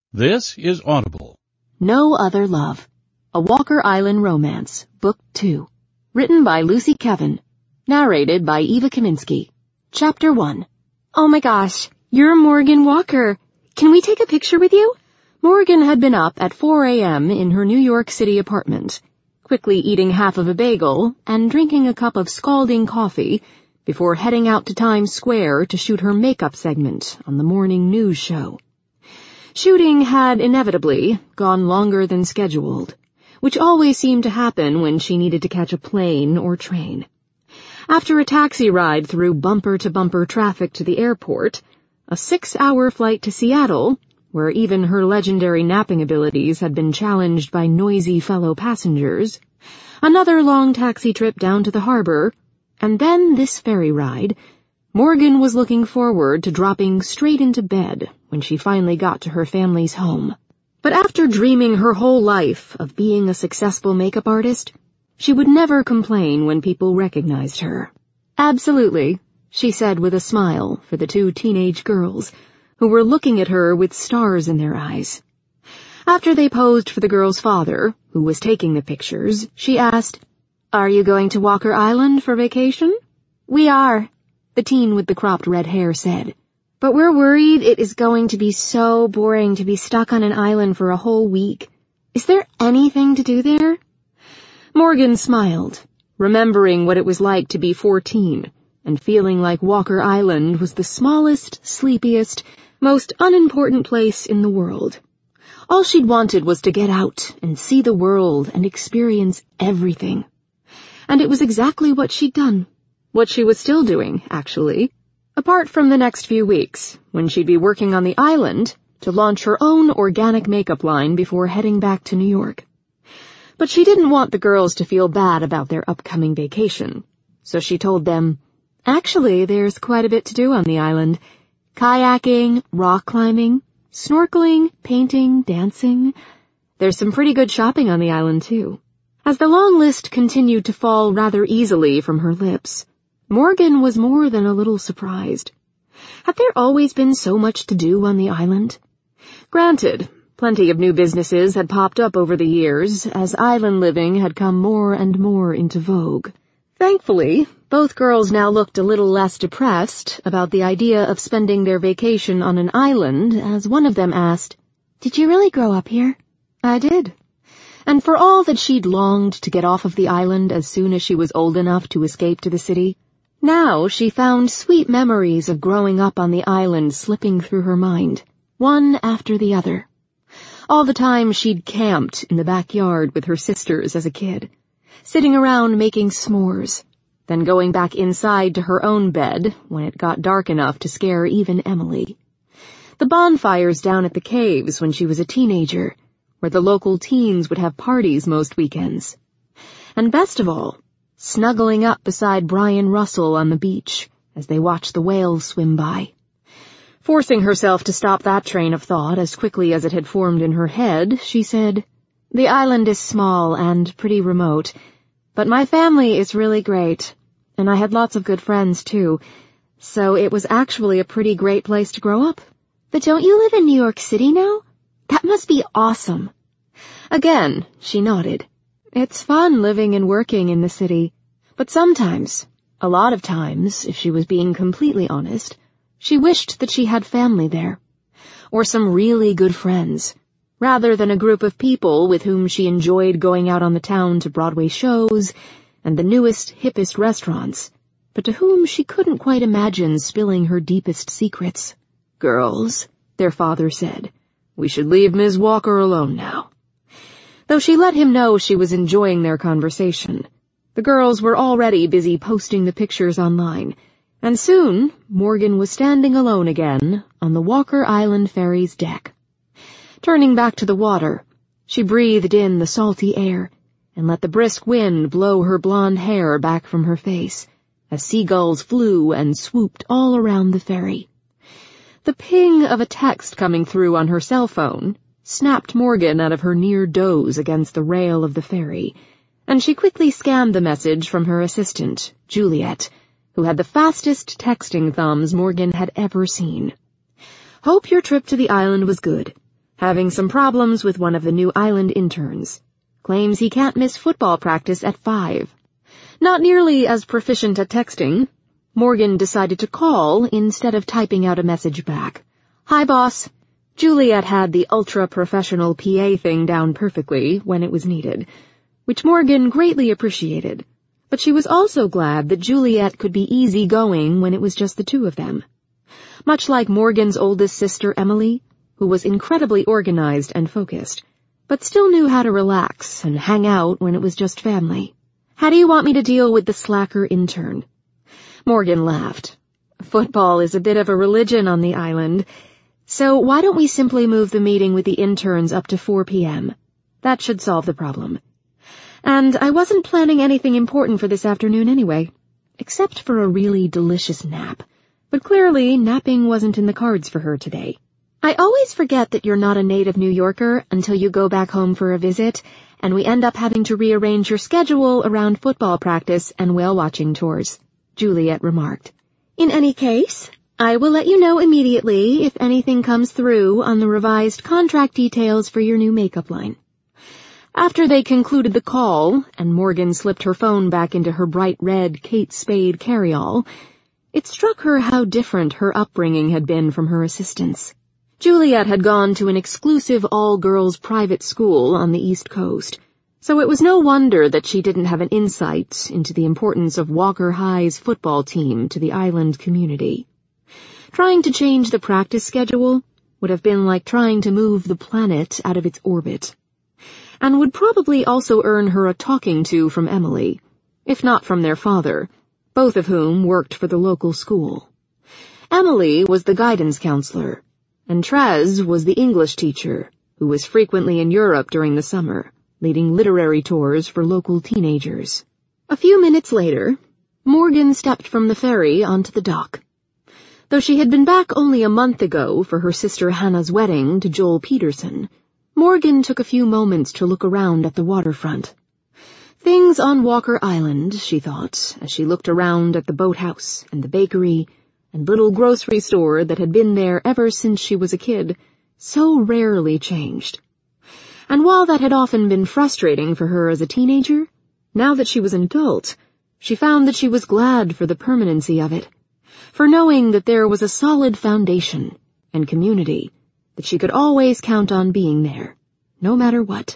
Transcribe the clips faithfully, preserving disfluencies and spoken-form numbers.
This is Audible. No Other Love, A Walker Island Romance, Book two. Written by Lucy Kevin. Narrated by Eva Kaminsky. Chapter one. Oh my gosh, you're Morgan Walker. Can we take a picture with you? Morgan had been up at four a.m. in her New York City apartment, quickly eating half of a bagel and drinking a cup of scalding coffee before heading out to Times Square to shoot her makeup segment on the morning news show. Shooting had inevitably gone longer than scheduled, which always seemed to happen when she needed to catch a plane or train. After a taxi ride through bumper-to-bumper traffic to the airport, a six-hour flight to Seattle, where even her legendary napping abilities had been challenged by noisy fellow passengers, another long taxi trip down to the harbor, and then this ferry ride, Morgan was looking forward to dropping straight into bed when she finally got to her family's home. But after dreaming her whole life of being a successful makeup artist, she would never complain when people recognized her. Absolutely, she said with a smile for the two teenage girls, who were looking at her with stars in their eyes. After they posed for the girl's father, who was taking the pictures, she asked, "Are you going to Walker Island for vacation?" "We are," the teen with the cropped red hair said. "But we're worried it is going to be so boring to be stuck on an island for a whole week. Is there anything to do there?" Morgan smiled, remembering what it was like to be fourteen, and feeling like Walker Island was the smallest, sleepiest, most unimportant place in the world. All she'd wanted was to get out and see the world and experience everything. And it was exactly what she'd done. What she was still doing, actually, apart from the next few weeks, when she'd be working on the island to launch her own organic makeup line before heading back to New York. But she didn't want the girls to feel bad about their upcoming vacation, so she told them, "Actually, there's quite a bit to do on the island. Kayaking, rock climbing, snorkeling, painting, dancing. There's some pretty good shopping on the island, too." As the long list continued to fall rather easily from her lips, Morgan was more than a little surprised. Had there always been so much to do on the island? Granted, plenty of new businesses had popped up over the years as island living had come more and more into vogue. Thankfully, both girls now looked a little less depressed about the idea of spending their vacation on an island as one of them asked, "Did you really grow up here?" "I did." And for all that she'd longed to get off of the island as soon as she was old enough to escape to the city, now she found sweet memories of growing up on the island slipping through her mind, one after the other. All the time she'd camped in the backyard with her sisters as a kid, sitting around making s'mores, then going back inside to her own bed when it got dark enough to scare even Emily. The bonfires down at the caves when she was a teenager, where the local teens would have parties most weekends. And best of all, snuggling up beside Brian Russell on the beach as they watched the whales swim by. Forcing herself to stop that train of thought as quickly as it had formed in her head, she said, "The island is small and pretty remote, but my family is really great, and I had lots of good friends, too, so it was actually a pretty great place to grow up." "But don't you live in New York City now? That must be awesome." Again, she nodded. It's fun living and working in the city, but sometimes, a lot of times, if she was being completely honest, she wished that she had family there, or some really good friends, rather than a group of people with whom she enjoyed going out on the town to Broadway shows and the newest, hippest restaurants, but to whom she couldn't quite imagine spilling her deepest secrets. "Girls," their father said, "we should leave Miss Walker alone now." Though she let him know she was enjoying their conversation, the girls were already busy posting the pictures online, and soon Morgan was standing alone again on the Walker Island ferry's deck. Turning back to the water, she breathed in the salty air and let the brisk wind blow her blonde hair back from her face as seagulls flew and swooped all around the ferry. The ping of a text coming through on her cell phone snapped Morgan out of her near doze against the rail of the ferry, and she quickly scanned the message from her assistant, Juliet, who had the fastest texting thumbs Morgan had ever seen. "Hope your trip to the island was good. having some problems with one of the new island interns. Claims he can't miss football practice at five. Not nearly as proficient at texting, Morgan decided to call instead of typing out a message back. "Hi, boss." Juliet had the ultra-professional P A thing down perfectly when it was needed, which Morgan greatly appreciated, but she was also glad that Juliet could be easygoing when it was just the two of them. Much like Morgan's oldest sister, Emily, who was incredibly organized and focused, but still knew how to relax and hang out when it was just family. "How do you want me to deal with the slacker intern?" Morgan laughed. "Football is a bit of a religion on the island, so why don't we simply move the meeting with the interns up to four p.m.? That should solve the problem. And I wasn't planning anything important for this afternoon anyway, except for a really delicious nap. But clearly, napping wasn't in the cards for her today. I always forget that you're not a native New Yorker until you go back home for a visit, and we end up having to rearrange your schedule around football practice and whale-watching tours," Juliet remarked. "In any case, I will let you know immediately if anything comes through on the revised contract details for your new makeup line." After they concluded the call, and Morgan slipped her phone back into her bright red Kate Spade carryall, it struck her how different her upbringing had been from her assistants. Juliet had gone to an exclusive all-girls private school on the East Coast, so it was no wonder that she didn't have an insight into the importance of Walker High's football team to the island community. Trying to change the practice schedule would have been like trying to move the planet out of its orbit, and would probably also earn her a talking to from Emily, if not from their father, both of whom worked for the local school. Emily was the guidance counselor, and Trez was the English teacher, who was frequently in Europe during the summer, leading literary tours for local teenagers. A few minutes later, Morgan stepped from the ferry onto the dock. Though she had been back only a month ago for her sister Hannah's wedding to Joel Peterson, Morgan took a few moments to look around at the waterfront. Things on Walker Island, she thought, as she looked around at the boathouse and the bakery and little grocery store that had been there ever since she was a kid, so rarely changed. And while that had often been frustrating for her as a teenager, now that she was an adult, she found that she was glad for the permanency of it, for knowing that there was a solid foundation and community, that she could always count on being there, no matter what.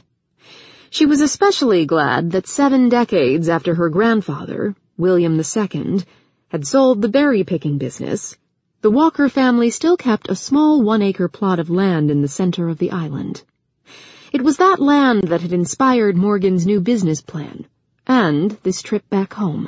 She was especially glad that seven decades after her grandfather, William the Second, had sold the berry-picking business, the Walker family still kept a small one-acre plot of land in the center of the island. It was that land that had inspired Morgan's new business plan, and this trip back home.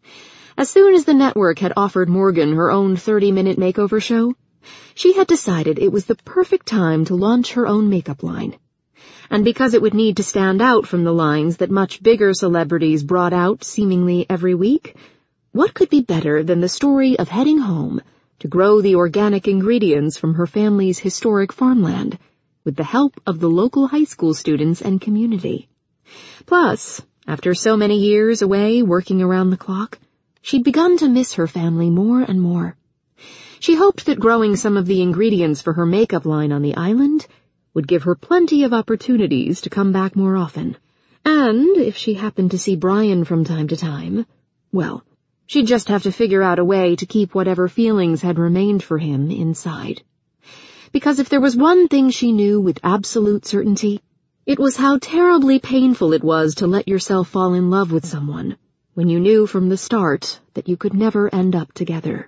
As soon as the network had offered Morgan her own thirty-minute makeover show, she had decided it was the perfect time to launch her own makeup line. And because it would need to stand out from the lines that much bigger celebrities brought out seemingly every week, what could be better than the story of heading home to grow the organic ingredients from her family's historic farmland, with the help of the local high school students and community. Plus, after so many years away working around the clock, she'd begun to miss her family more and more. She hoped that growing some of the ingredients for her makeup line on the island would give her plenty of opportunities to come back more often. And if she happened to see Brian from time to time, well, she'd just have to figure out a way to keep whatever feelings had remained for him inside. Because if there was one thing she knew with absolute certainty, it was how terribly painful it was to let yourself fall in love with someone when you knew from the start that you could never end up together.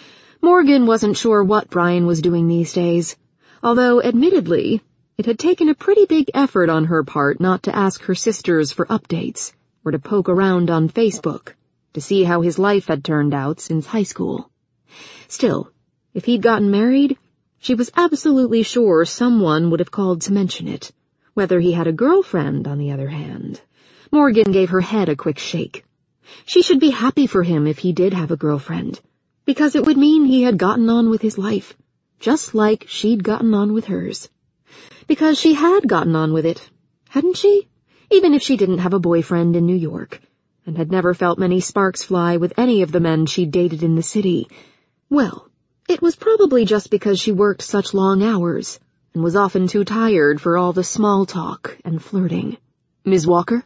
Morgan wasn't sure what Brian was doing these days, although, admittedly, it had taken a pretty big effort on her part not to ask her sisters for updates or to poke around on Facebook to see how his life had turned out since high school. Still, if he'd gotten married, she was absolutely sure someone would have called to mention it. Whether he had a girlfriend, on the other hand. Morgan gave her head a quick shake. She should be happy for him if he did have a girlfriend, because it would mean he had gotten on with his life, just like she'd gotten on with hers. Because she had gotten on with it, hadn't she? Even if she didn't have a boyfriend in New York, and had never felt many sparks fly with any of the men she'd dated in the city. Well, it was probably just because she worked such long hours, and was often too tired for all the small talk and flirting. "Miss Walker?"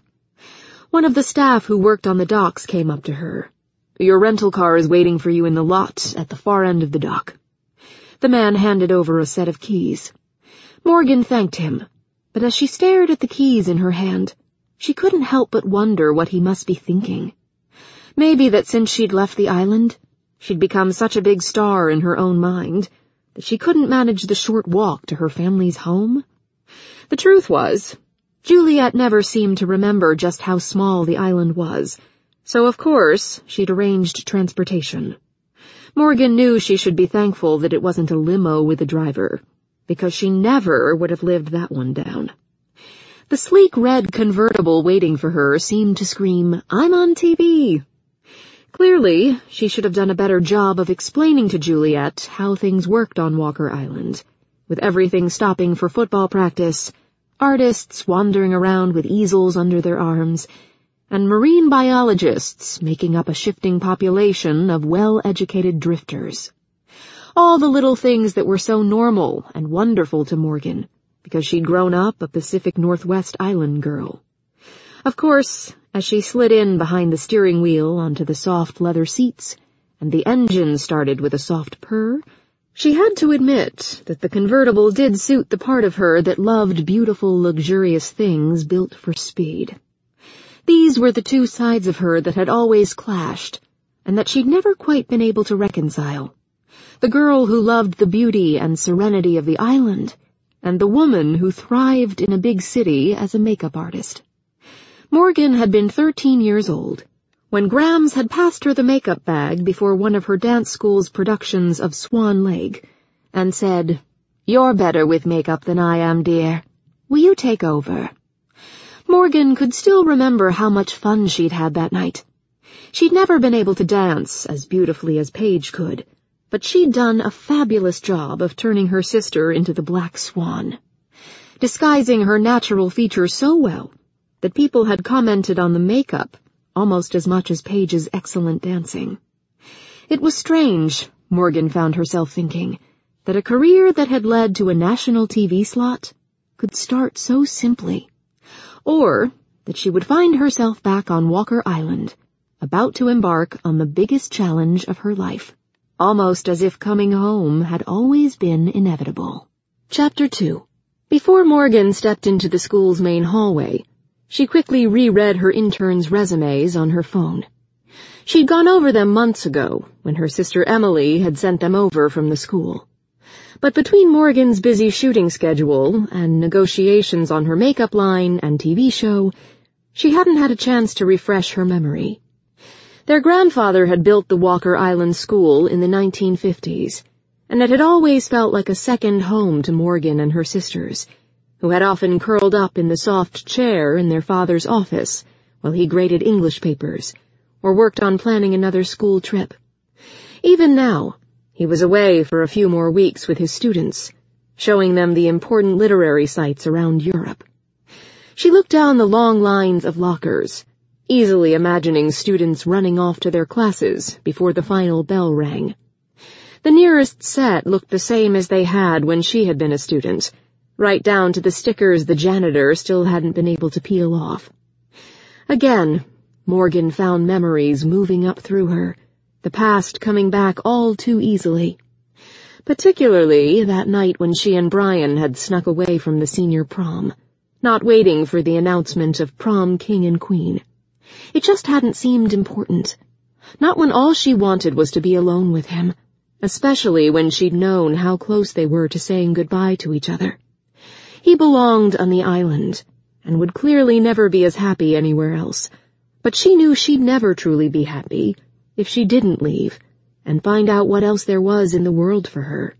One of the staff who worked on the docks came up to her. "Your rental car is waiting for you in the lot at the far end of the dock." The man handed over a set of keys. Morgan thanked him, but as she stared at the keys in her hand, she couldn't help but wonder what he must be thinking. Maybe that since she'd left the island, she'd become such a big star in her own mind that she couldn't manage the short walk to her family's home. The truth was, Juliet never seemed to remember just how small the island was, so of course she'd arranged transportation. Morgan knew she should be thankful that it wasn't a limo with a driver, because she never would have lived that one down. The sleek red convertible waiting for her seemed to scream, "I'm on T V." Clearly, she should have done a better job of explaining to Juliet how things worked on Walker Island, with everything stopping for football practice, artists wandering around with easels under their arms, and marine biologists making up a shifting population of well-educated drifters. All the little things that were so normal and wonderful to Morgan, because she'd grown up a Pacific Northwest island girl. Of course, as she slid in behind the steering wheel onto the soft leather seats, and the engine started with a soft purr, she had to admit that the convertible did suit the part of her that loved beautiful, luxurious things built for speed. These were the two sides of her that had always clashed, and that she'd never quite been able to reconcile. The girl who loved the beauty and serenity of the island, and the woman who thrived in a big city as a makeup artist. Morgan had been thirteen years old when Grams had passed her the makeup bag before one of her dance school's productions of Swan Lake, and said, "You're better with makeup than I am, dear. Will you take over?" Morgan could still remember how much fun she'd had that night. She'd never been able to dance as beautifully as Paige could, but she'd done a fabulous job of turning her sister into the Black Swan, disguising her natural features so well that people had commented on the makeup almost as much as Paige's excellent dancing. It was strange, Morgan found herself thinking, that a career that had led to a national T V slot could start so simply, or that she would find herself back on Walker Island, about to embark on the biggest challenge of her life, almost as if coming home had always been inevitable. Chapter two. Before Morgan stepped into the school's main hallway, she quickly reread her interns' resumes on her phone. She'd gone over them months ago, when her sister Emily had sent them over from the school. But between Morgan's busy shooting schedule and negotiations on her makeup line and T V show, she hadn't had a chance to refresh her memory. Their grandfather had built the Walker Island School in the nineteen fifties, and it had always felt like a second home to Morgan and her sisters, who had often curled up in the soft chair in their father's office while he graded English papers, or worked on planning another school trip. Even now, he was away for a few more weeks with his students, showing them the important literary sites around Europe. She looked down the long lines of lockers, easily imagining students running off to their classes before the final bell rang. The nearest set looked the same as they had when she had been a student, right down to the stickers the janitor still hadn't been able to peel off. Again, Morgan found memories moving up through her, the past coming back all too easily. Particularly that night when she and Brian had snuck away from the senior prom, not waiting for the announcement of prom king and queen. It just hadn't seemed important. Not when all she wanted was to be alone with him, especially when she'd known how close they were to saying goodbye to each other. He belonged on the island, and would clearly never be as happy anywhere else, but she knew she'd never truly be happy if she didn't leave and find out what else there was in the world for her.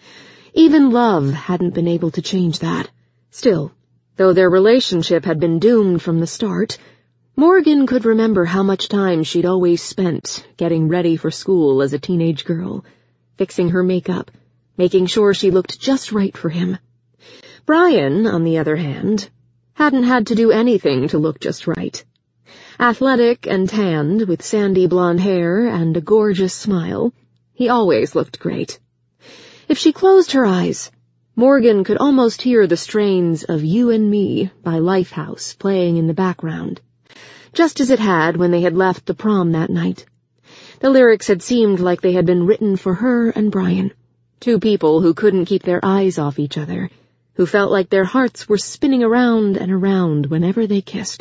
Even love hadn't been able to change that. Still, though their relationship had been doomed from the start, Morgan could remember how much time she'd always spent getting ready for school as a teenage girl, fixing her makeup, making sure she looked just right for him. Brian, on the other hand, hadn't had to do anything to look just right. Athletic and tanned, with sandy blonde hair and a gorgeous smile, he always looked great. If she closed her eyes, Morgan could almost hear the strains of You and Me by Lifehouse playing in the background, just as it had when they had left the prom that night. The lyrics had seemed like they had been written for her and Brian, two people who couldn't keep their eyes off each other, who felt like their hearts were spinning around and around whenever they kissed.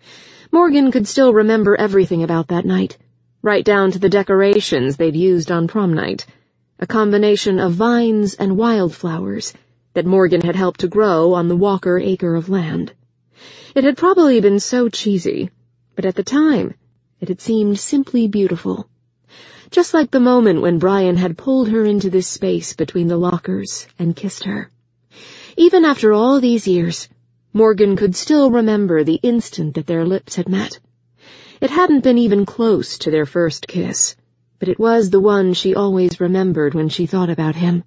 Morgan could still remember everything about that night, right down to the decorations they'd used on prom night, a combination of vines and wildflowers that Morgan had helped to grow on the Walker acre of land. It had probably been so cheesy, but at the time, it had seemed simply beautiful. Just like the moment when Brian had pulled her into this space between the lockers and kissed her. Even after all these years, Morgan could still remember the instant that their lips had met. It hadn't been even close to their first kiss, but it was the one she always remembered when she thought about him.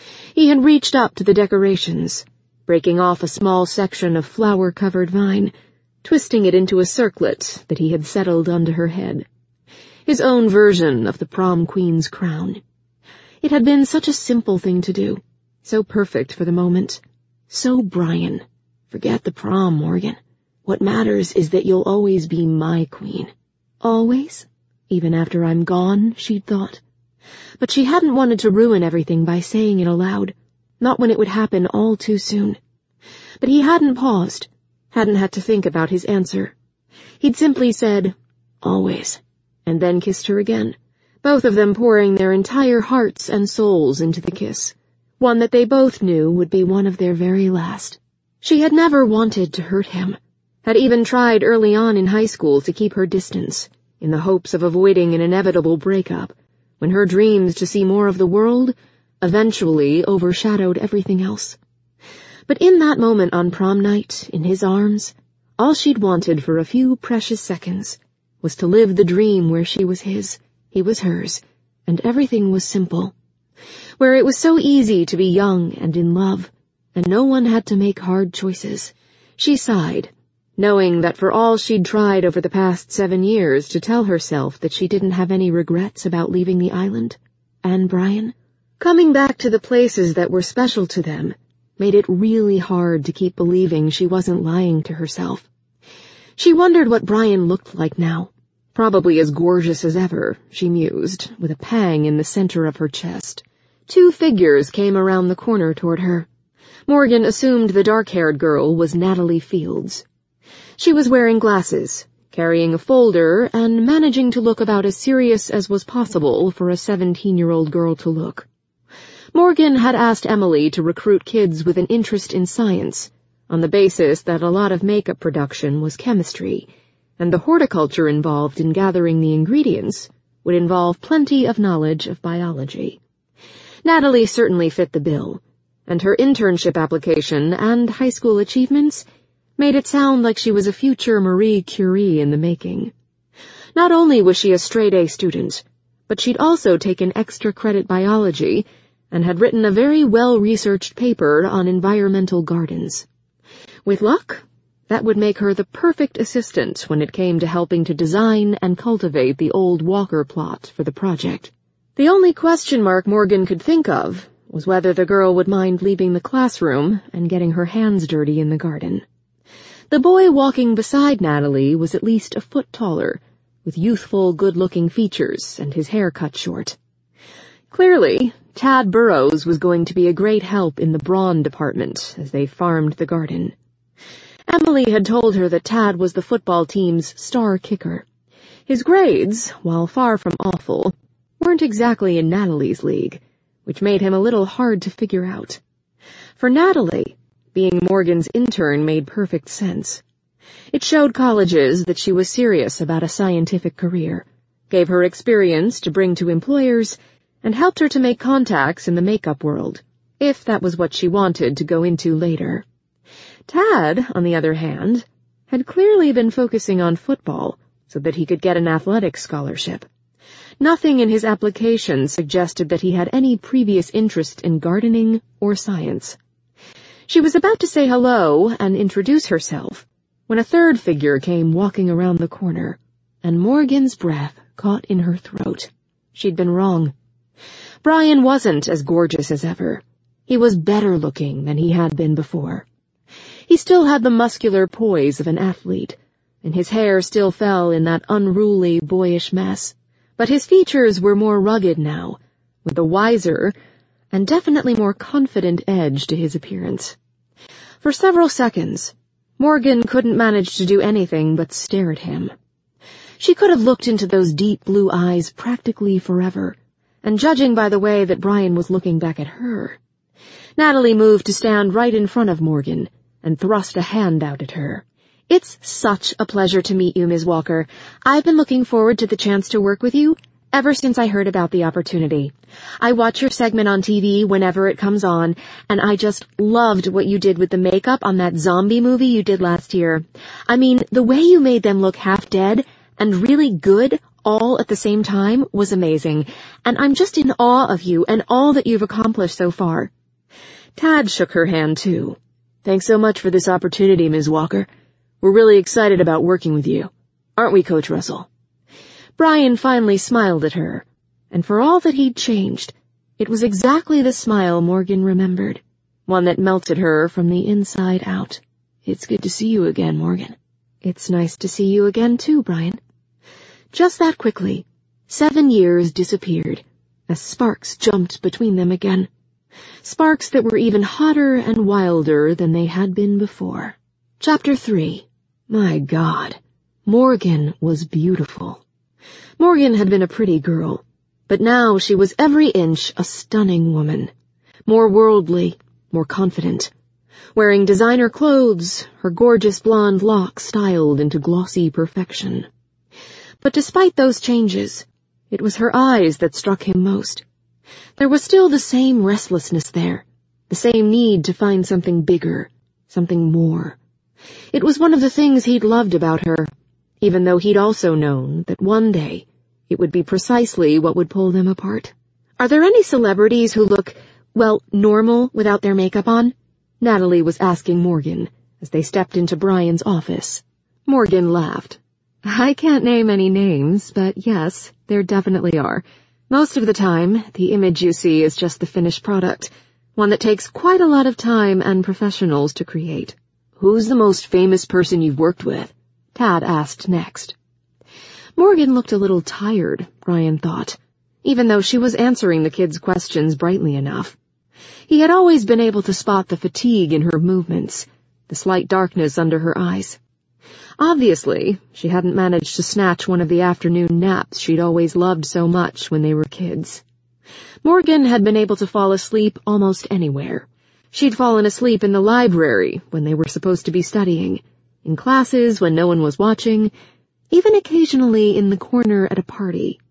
He had reached up to the decorations, breaking off a small section of flower-covered vine, twisting it into a circlet that he had settled onto her head. His own version of the prom queen's crown. It had been such a simple thing to do, so perfect for the moment. So Brian. Forget the prom, Morgan. What matters is that you'll always be my queen. Always? Even after I'm gone, she'd thought. But she hadn't wanted to ruin everything by saying it aloud, not when it would happen all too soon. But he hadn't paused, hadn't had to think about his answer. He'd simply said, always, and then kissed her again, both of them pouring their entire hearts and souls into the kiss, one that they both knew would be one of their very last. She had never wanted to hurt him, had even tried early on in high school to keep her distance, in the hopes of avoiding an inevitable breakup, when her dreams to see more of the world eventually overshadowed everything else. But in that moment on prom night, in his arms, all she'd wanted for a few precious seconds was to live the dream where she was his, he was hers, and everything was simple. Where it was so easy to be young and in love, and no one had to make hard choices. She sighed, knowing that for all she'd tried over the past seven years to tell herself that she didn't have any regrets about leaving the island, and Brian, coming back to the places that were special to them, made it really hard to keep believing she wasn't lying to herself. She wondered what Brian looked like now, probably as gorgeous as ever, she mused, with a pang in the center of her chest. Two figures came around the corner toward her. Morgan assumed the dark-haired girl was Natalie Fields. She was wearing glasses, carrying a folder, and managing to look about as serious as was possible for a seventeen-year-old girl to look. Morgan had asked Emily to recruit kids with an interest in science, on the basis that a lot of makeup production was chemistry, and the horticulture involved in gathering the ingredients would involve plenty of knowledge of biology. Natalie certainly fit the bill, and her internship application and high school achievements made it sound like she was a future Marie Curie in the making. Not only was she a straight-A student, but she'd also taken extra credit biology and had written a very well-researched paper on environmental gardens. With luck, that would make her the perfect assistant when it came to helping to design and cultivate the old Walker plot for the project. The only question mark Morgan could think of was whether the girl would mind leaving the classroom and getting her hands dirty in the garden. The boy walking beside Natalie was at least a foot taller, with youthful, good-looking features and his hair cut short. Clearly, Tad Burrows was going to be a great help in the brawn department as they farmed the garden. Emily had told her that Tad was the football team's star kicker. His grades, while far from awful, weren't exactly in Natalie's league, which made him a little hard to figure out. For Natalie, being Morgan's intern made perfect sense. It showed colleges that she was serious about a scientific career, gave her experience to bring to employers, and helped her to make contacts in the makeup world, if that was what she wanted to go into later. Tad, on the other hand, had clearly been focusing on football so that he could get an athletics scholarship. Nothing in his application suggested that he had any previous interest in gardening or science. She was about to say hello and introduce herself when a third figure came walking around the corner, and Morgan's breath caught in her throat. She'd been wrong. Brian wasn't as gorgeous as ever. He was better looking than he had been before. He still had the muscular poise of an athlete, and his hair still fell in that unruly, boyish mess, but his features were more rugged now, with a wiser and definitely more confident edge to his appearance. For several seconds, Morgan couldn't manage to do anything but stare at him. She could have looked into those deep blue eyes practically forever, and judging by the way that Brian was looking back at her, Natalie moved to stand right in front of Morgan and thrust a hand out at her. "It's such a pleasure to meet you, Miz Walker. I've been looking forward to the chance to work with you ever since I heard about the opportunity. I watch your segment on T V whenever it comes on, and I just loved what you did with the makeup on that zombie movie you did last year. I mean, the way you made them look half dead and really good all at the same time was amazing, and I'm just in awe of you and all that you've accomplished so far." Tad shook her hand, too. "Thanks so much for this opportunity, Miz Walker. We're really excited about working with you. Aren't we, Coach Russell?" Brian finally smiled at her, and for all that he'd changed, it was exactly the smile Morgan remembered, one that melted her from the inside out. "It's good to see you again, Morgan." "It's nice to see you again, too, Brian." Just that quickly, seven years disappeared, as sparks jumped between them again. Sparks that were even hotter and wilder than they had been before. Chapter three. My God, Morgan was beautiful. Morgan had been a pretty girl, but now she was every inch a stunning woman. More worldly, more confident. Wearing designer clothes, her gorgeous blonde locks styled into glossy perfection. But despite those changes, it was her eyes that struck him most. There was still the same restlessness there, the same need to find something bigger, something more. It was one of the things he'd loved about her, even though he'd also known that one day it would be precisely what would pull them apart. "Are there any celebrities who look, well, normal without their makeup on?" Natalie was asking Morgan as they stepped into Brian's office. Morgan laughed. "I can't name any names, but yes, there definitely are. Most of the time, the image you see is just the finished product, one that takes quite a lot of time and professionals to create." "Who's the most famous person you've worked with?" Tad asked next. Morgan looked a little tired, Brian thought, even though she was answering the kid's questions brightly enough. He had always been able to spot the fatigue in her movements, the slight darkness under her eyes. Obviously, she hadn't managed to snatch one of the afternoon naps she'd always loved so much when they were kids. Morgan had been able to fall asleep almost anywhere. She'd fallen asleep in the library when they were supposed to be studying, in classes when no one was watching, even occasionally in the corner at a party.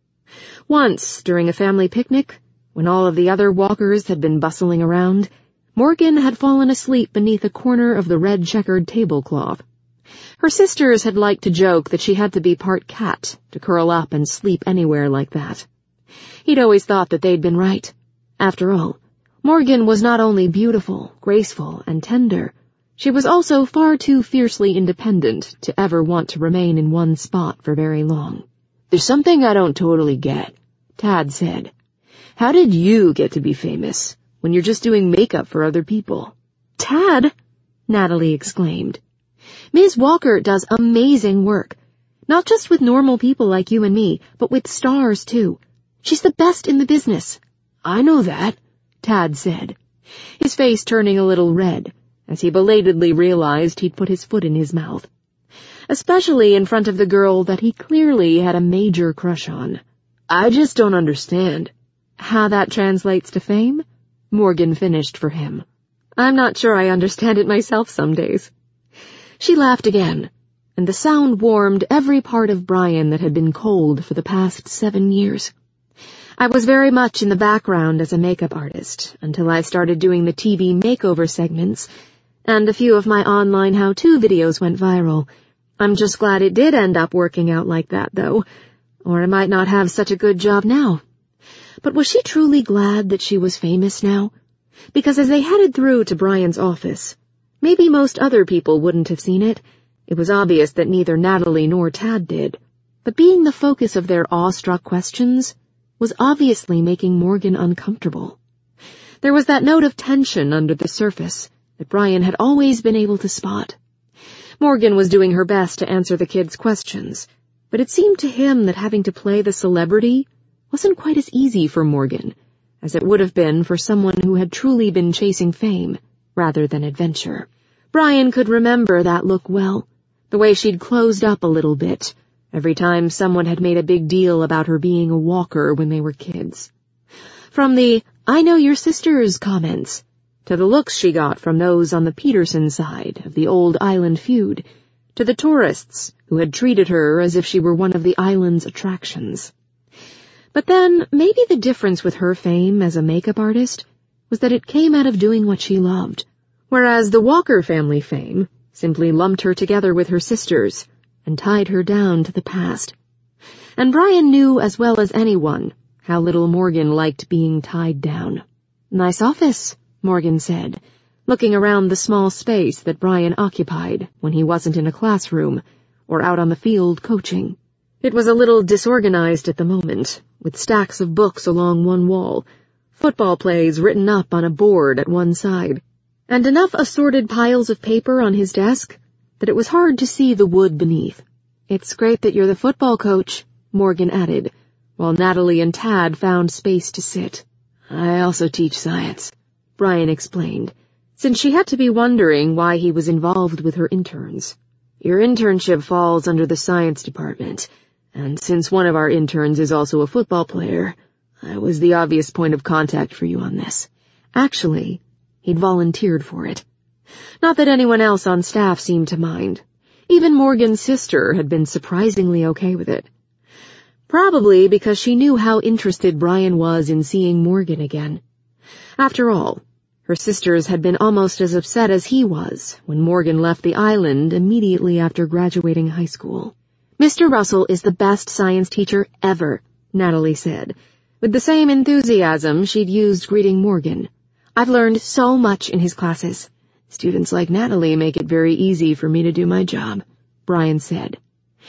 Once, during a family picnic, when all of the other walkers had been bustling around, Morgan had fallen asleep beneath a corner of the red-checkered tablecloth. Her sisters had liked to joke that she had to be part cat to curl up and sleep anywhere like that. He'd always thought that they'd been right. After all, Morgan was not only beautiful, graceful, and tender, she was also far too fiercely independent to ever want to remain in one spot for very long. "There's something I don't totally get," Tad said. "How did you get to be famous when you're just doing makeup for other people?" "Tad!" Natalie exclaimed. "Miz Walker does amazing work, not just with normal people like you and me, but with stars, too. She's the best in the business." "I know that," Tad said, his face turning a little red as he belatedly realized he'd put his foot in his mouth, especially in front of the girl that he clearly had a major crush on. "I just don't understand." "How that translates to fame?" Morgan finished for him. "I'm not sure I understand it myself some days." She laughed again, and the sound warmed every part of Brian that had been cold for the past seven years. "I was very much in the background as a makeup artist until I started doing the T V makeover segments, and a few of my online how-to videos went viral. I'm just glad it did end up working out like that, though, or I might not have such a good job now." But was she truly glad that she was famous now? Because as they headed through to Brian's office, maybe most other people wouldn't have seen it. It was obvious that neither Natalie nor Tad did. But being the focus of their awestruck questions was obviously making Morgan uncomfortable. There was that note of tension under the surface that Brian had always been able to spot. Morgan was doing her best to answer the kids' questions, but it seemed to him that having to play the celebrity wasn't quite as easy for Morgan as it would have been for someone who had truly been chasing fame rather than adventure. Brian could remember that look well, the way she'd closed up a little bit every time someone had made a big deal about her being a walker when they were kids. From the "I know your sisters" comments to the looks she got from those on the Peterson side of the old island feud, to the tourists who had treated her as if she were one of the island's attractions. But then, maybe the difference with her fame as a makeup artist was that it came out of doing what she loved, whereas the Walker family fame simply lumped her together with her sisters and tied her down to the past. And Brian knew as well as anyone how little Morgan liked being tied down. "Nice office," Morgan said, looking around the small space that Brian occupied when he wasn't in a classroom or out on the field coaching. It was a little disorganized at the moment, with stacks of books along one wall, football plays written up on a board at one side, and enough assorted piles of paper on his desk that it was hard to see the wood beneath. "It's great that you're the football coach," Morgan added, while Natalie and Tad found space to sit. "I also teach science," Brian explained, since she had to be wondering why he was involved with her interns. "Your internship falls under the science department, and since one of our interns is also a football player, I was the obvious point of contact for you on this." Actually, he'd volunteered for it. Not that anyone else on staff seemed to mind. Even Morgan's sister had been surprisingly okay with it. Probably because she knew how interested Brian was in seeing Morgan again. After all, her sisters had been almost as upset as he was when Morgan left the island immediately after graduating high school. "Mister Russell is the best science teacher ever," Natalie said, with the same enthusiasm she'd used greeting Morgan. "I've learned so much in his classes." "Students like Natalie make it very easy for me to do my job," Brian said.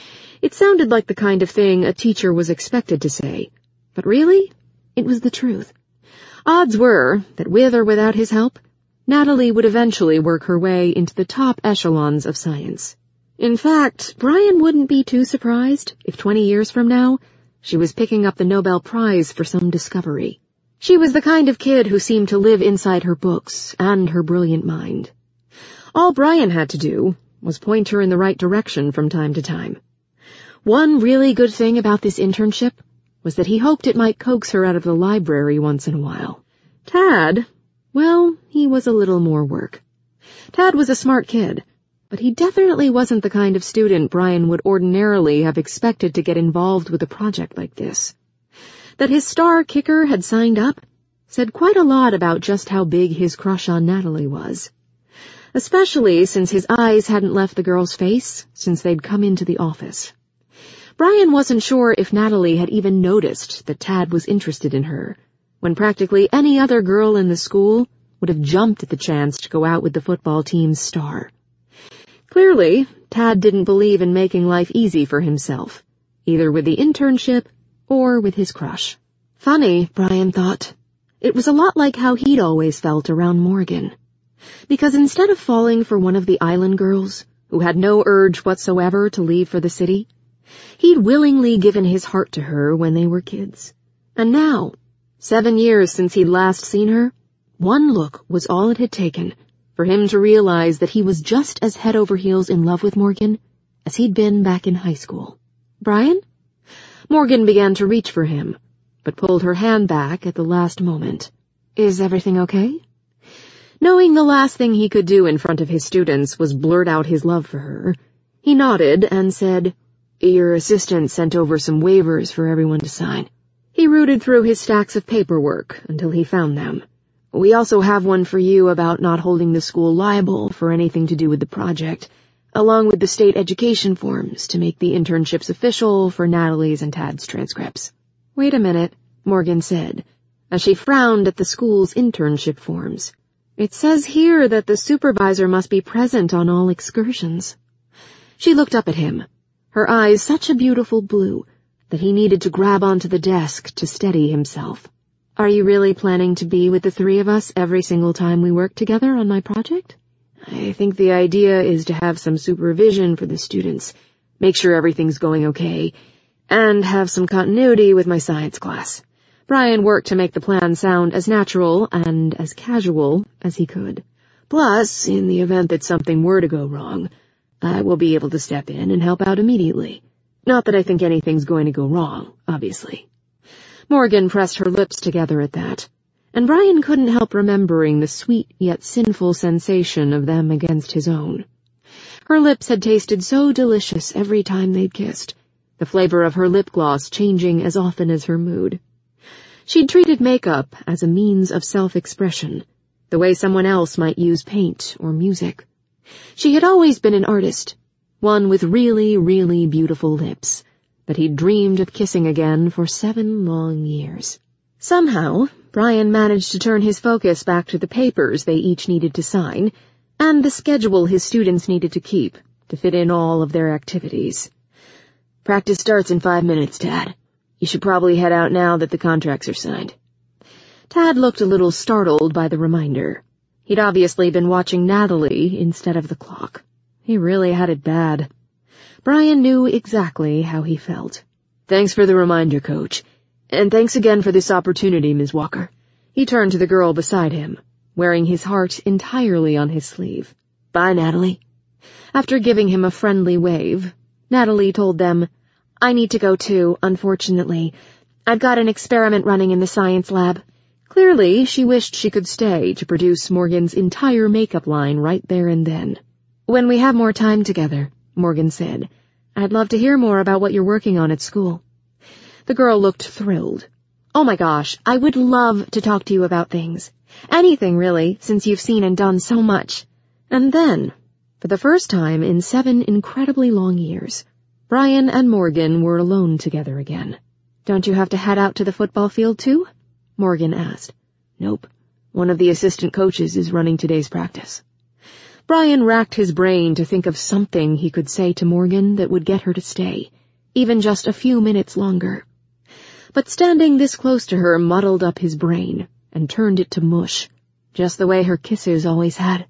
It sounded like the kind of thing a teacher was expected to say, but really, it was the truth. Odds were that with or without his help, Natalie would eventually work her way into the top echelons of science. In fact, Brian wouldn't be too surprised if twenty years from now, she was picking up the Nobel Prize for some discovery. She was the kind of kid who seemed to live inside her books and her brilliant mind. All Brian had to do was point her in the right direction from time to time. One really good thing about this internship was that he hoped it might coax her out of the library once in a while. Tad, well, he was a little more work. Tad was a smart kid, but he definitely wasn't the kind of student Brian would ordinarily have expected to get involved with a project like this. That his star kicker had signed up said quite a lot about just how big his crush on Natalie was, especially since his eyes hadn't left the girl's face since they'd come into the office. Brian wasn't sure if Natalie had even noticed that Tad was interested in her, when practically any other girl in the school would have jumped at the chance to go out with the football team's star. Clearly, Tad didn't believe in making life easy for himself, either with the internship or with his crush. Funny, Brian thought. It was a lot like how he'd always felt around Morgan. Because instead of falling for one of the island girls, who had no urge whatsoever to leave for the city, he'd willingly given his heart to her when they were kids. And now, seven years since he'd last seen her, one look was all it had taken for him to realize that he was just as head over heels in love with Morgan as he'd been back in high school. "Brian?" Morgan began to reach for him, but pulled her hand back at the last moment. "Is everything okay?" Knowing the last thing he could do in front of his students was blurt out his love for her, he nodded and said, "Your assistant sent over some waivers for everyone to sign." He rooted through his stacks of paperwork until he found them. "We also have one for you about not holding the school liable for anything to do with the project, along with the state education forms to make the internships official for Natalie's and Tad's transcripts." "Wait a minute," Morgan said, as she frowned at the school's internship forms. "It says here that the supervisor must be present on all excursions." She looked up at him, her eyes such a beautiful blue that he needed to grab onto the desk to steady himself. Are you really planning to be with the three of us every single time we work together on my project? I think the idea is to have some supervision for the students, make sure everything's going okay, and have some continuity with my science class. Brian worked to make the plan sound as natural and as casual as he could. Plus, in the event that something were to go wrong, I will be able to step in and help out immediately. Not that I think anything's going to go wrong, obviously. Morgan pressed her lips together at that, and Brian couldn't help remembering the sweet yet sinful sensation of them against his own. Her lips had tasted so delicious every time they'd kissed, the flavor of her lip gloss changing as often as her mood. She'd treated makeup as a means of self-expression, the way someone else might use paint or music. She had always been an artist, one with really, really beautiful lips, that he'd dreamed of kissing again for seven long years. Somehow, Brian managed to turn his focus back to the papers they each needed to sign, and the schedule his students needed to keep to fit in all of their activities. Practice starts in five minutes, Tad. You should probably head out now that the contracts are signed. Tad looked a little startled by the reminder. He'd obviously been watching Natalie instead of the clock. He really had it bad. Brian knew exactly how he felt. Thanks for the reminder, Coach. And thanks again for this opportunity, Miz Walker. He turned to the girl beside him, wearing his heart entirely on his sleeve. Bye, Natalie. After giving him a friendly wave, Natalie told them, I need to go too, unfortunately. I've got an experiment running in the science lab. Clearly, she wished she could stay to produce Morgan's entire makeup line right there and then. When we have more time together, Morgan said, I'd love to hear more about what you're working on at school. The girl looked thrilled. Oh my gosh, I would love to talk to you about things. Anything, really, since you've seen and done so much. And then, for the first time in seven incredibly long years, Brian and Morgan were alone together again. Don't you have to head out to the football field too? Morgan asked. Nope. One of the assistant coaches is running today's practice. Brian racked his brain to think of something he could say to Morgan that would get her to stay, even just a few minutes longer. But standing this close to her muddled up his brain and turned it to mush, just the way her kisses always had.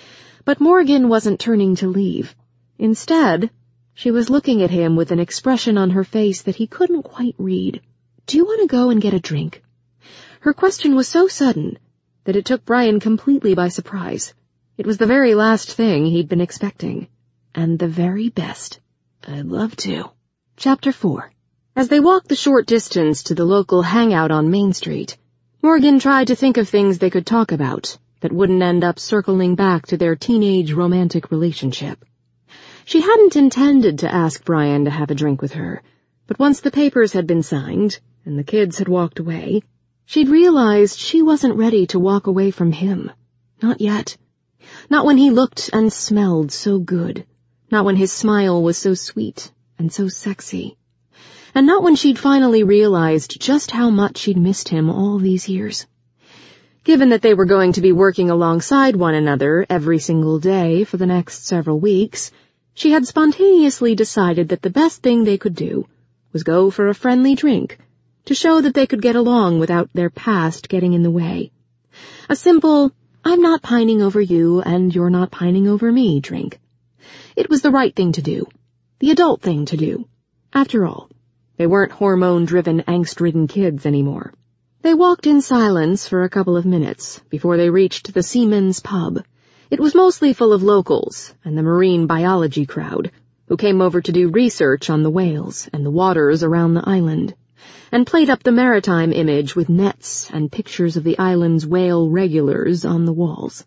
But Morgan wasn't turning to leave. Instead, she was looking at him with an expression on her face that he couldn't quite read. Do you want to go and get a drink? Her question was so sudden that it took Brian completely by surprise. It was the very last thing he'd been expecting. And the very best. I'd love to. Chapter four. As they walked the short distance to the local hangout on Main Street, Morgan tried to think of things they could talk about that wouldn't end up circling back to their teenage romantic relationship. She hadn't intended to ask Brian to have a drink with her, but once the papers had been signed and the kids had walked away, she'd realized she wasn't ready to walk away from him. Not yet. Not when he looked and smelled so good. Not when his smile was so sweet and so sexy. And not when she'd finally realized just how much she'd missed him all these years. Given that they were going to be working alongside one another every single day for the next several weeks, she had spontaneously decided that the best thing they could do was go for a friendly drink to show that they could get along without their past getting in the way. A simple, I'm not pining over you and you're not pining over me drink. It was the right thing to do, the adult thing to do. After all, they weren't hormone-driven, angst-ridden kids anymore. They walked in silence for a couple of minutes before they reached the Seaman's Pub. It was mostly full of locals and the marine biology crowd, who came over to do research on the whales and the waters around the island, and played up the maritime image with nets and pictures of the island's whale regulars on the walls.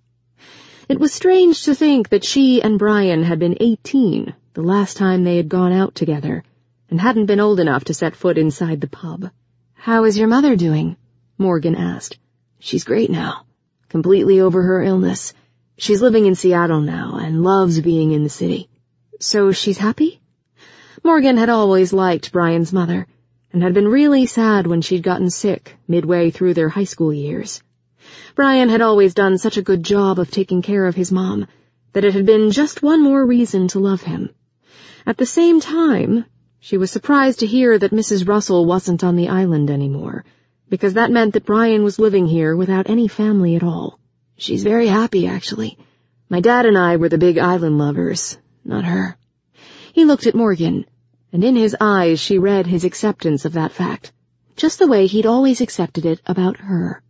It was strange to think that she and Brian had been eighteen the last time they had gone out together, and hadn't been old enough to set foot inside the pub. How is your mother doing? Morgan asked. She's great now, completely over her illness. She's living in Seattle now and loves being in the city. So she's happy? Morgan had always liked Brian's mother, and had been really sad when she'd gotten sick midway through their high school years. Brian had always done such a good job of taking care of his mom that it had been just one more reason to love him. At the same time, she was surprised to hear that Missus Russell wasn't on the island anymore, because that meant that Brian was living here without any family at all. She's very happy, actually. My dad and I were the big island lovers, not her. He looked at Morgan, and in his eyes she read his acceptance of that fact, just the way he'd always accepted it about her.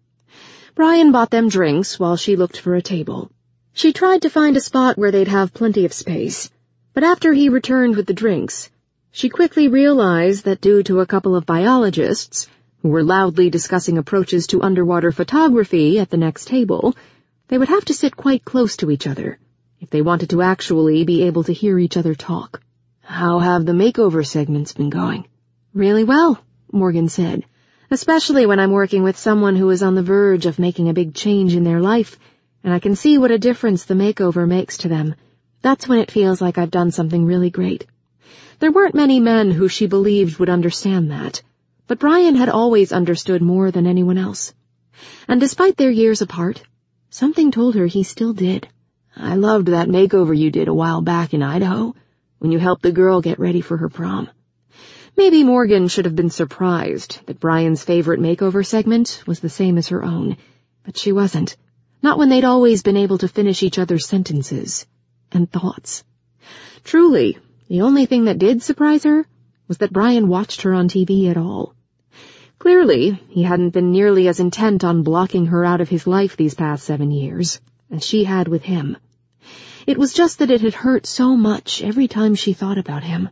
Brian bought them drinks while she looked for a table. She tried to find a spot where they'd have plenty of space, but after he returned with the drinks, she quickly realized that due to a couple of biologists, who were loudly discussing approaches to underwater photography at the next table, they would have to sit quite close to each other if they wanted to actually be able to hear each other talk. How have the makeover segments been going? Really well, Morgan said, especially when I'm working with someone who is on the verge of making a big change in their life, and I can see what a difference the makeover makes to them. That's when it feels like I've done something really great. There weren't many men who she believed would understand that, but Brian had always understood more than anyone else. And despite their years apart, something told her he still did. I loved that makeover you did a while back in Idaho, when you helped the girl get ready for her prom. Maybe Morgan should have been surprised that Brian's favorite makeover segment was the same as her own, but she wasn't. Not when they'd always been able to finish each other's sentences and thoughts. Truly, the only thing that did surprise her was that Brian watched her on T V at all. Clearly, he hadn't been nearly as intent on blocking her out of his life these past seven years as she had with him. It was just that it had hurt so much every time she thought about him.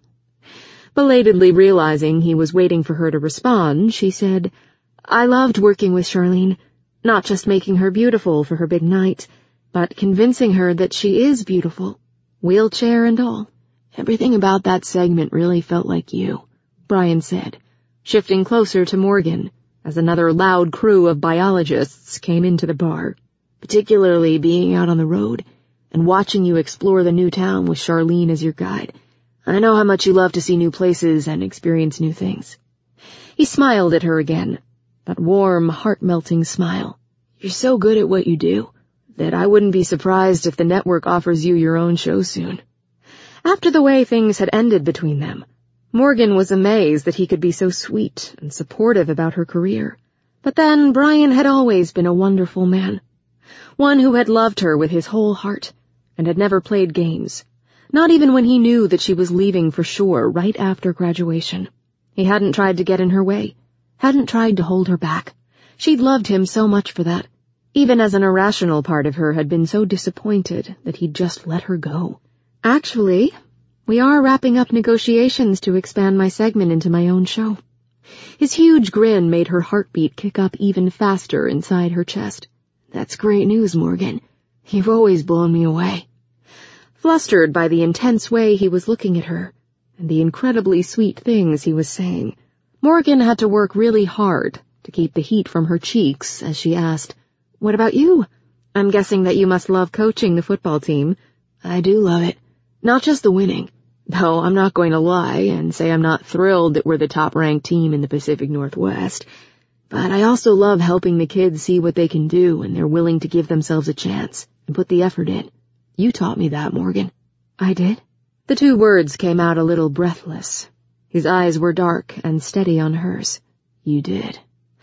Belatedly realizing he was waiting for her to respond, she said, I loved working with Charlene, not just making her beautiful for her big night, but convincing her that she is beautiful, wheelchair and all. Everything about that segment really felt like you, Brian said, shifting closer to Morgan as another loud crew of biologists came into the bar, particularly being out on the road and watching you explore the new town with Charlene as your guide. I know how much you love to see new places and experience new things. He smiled at her again, that warm, heart-melting smile. You're so good at what you do that I wouldn't be surprised if the network offers you your own show soon. After the way things had ended between them, Morgan was amazed that he could be so sweet and supportive about her career. But then Brian had always been a wonderful man, one who had loved her with his whole heart and had never played games, not even when he knew that she was leaving for sure right after graduation. He hadn't tried to get in her way, hadn't tried to hold her back. She'd loved him so much for that, even as an irrational part of her had been so disappointed that he'd just let her go. Actually, we are wrapping up negotiations to expand my segment into my own show. His huge grin made her heartbeat kick up even faster inside her chest. That's great news, Morgan. You've always blown me away. Flustered by the intense way he was looking at her, and the incredibly sweet things he was saying, Morgan had to work really hard to keep the heat from her cheeks as she asked, What about you? I'm guessing that you must love coaching the football team. I do love it. Not just the winning, though I'm not going to lie and say I'm not thrilled that we're the top-ranked team in the Pacific Northwest, but I also love helping the kids see what they can do when they're willing to give themselves a chance and put the effort in. You taught me that, Morgan. I did? The two words came out a little breathless. His eyes were dark and steady on hers. You did.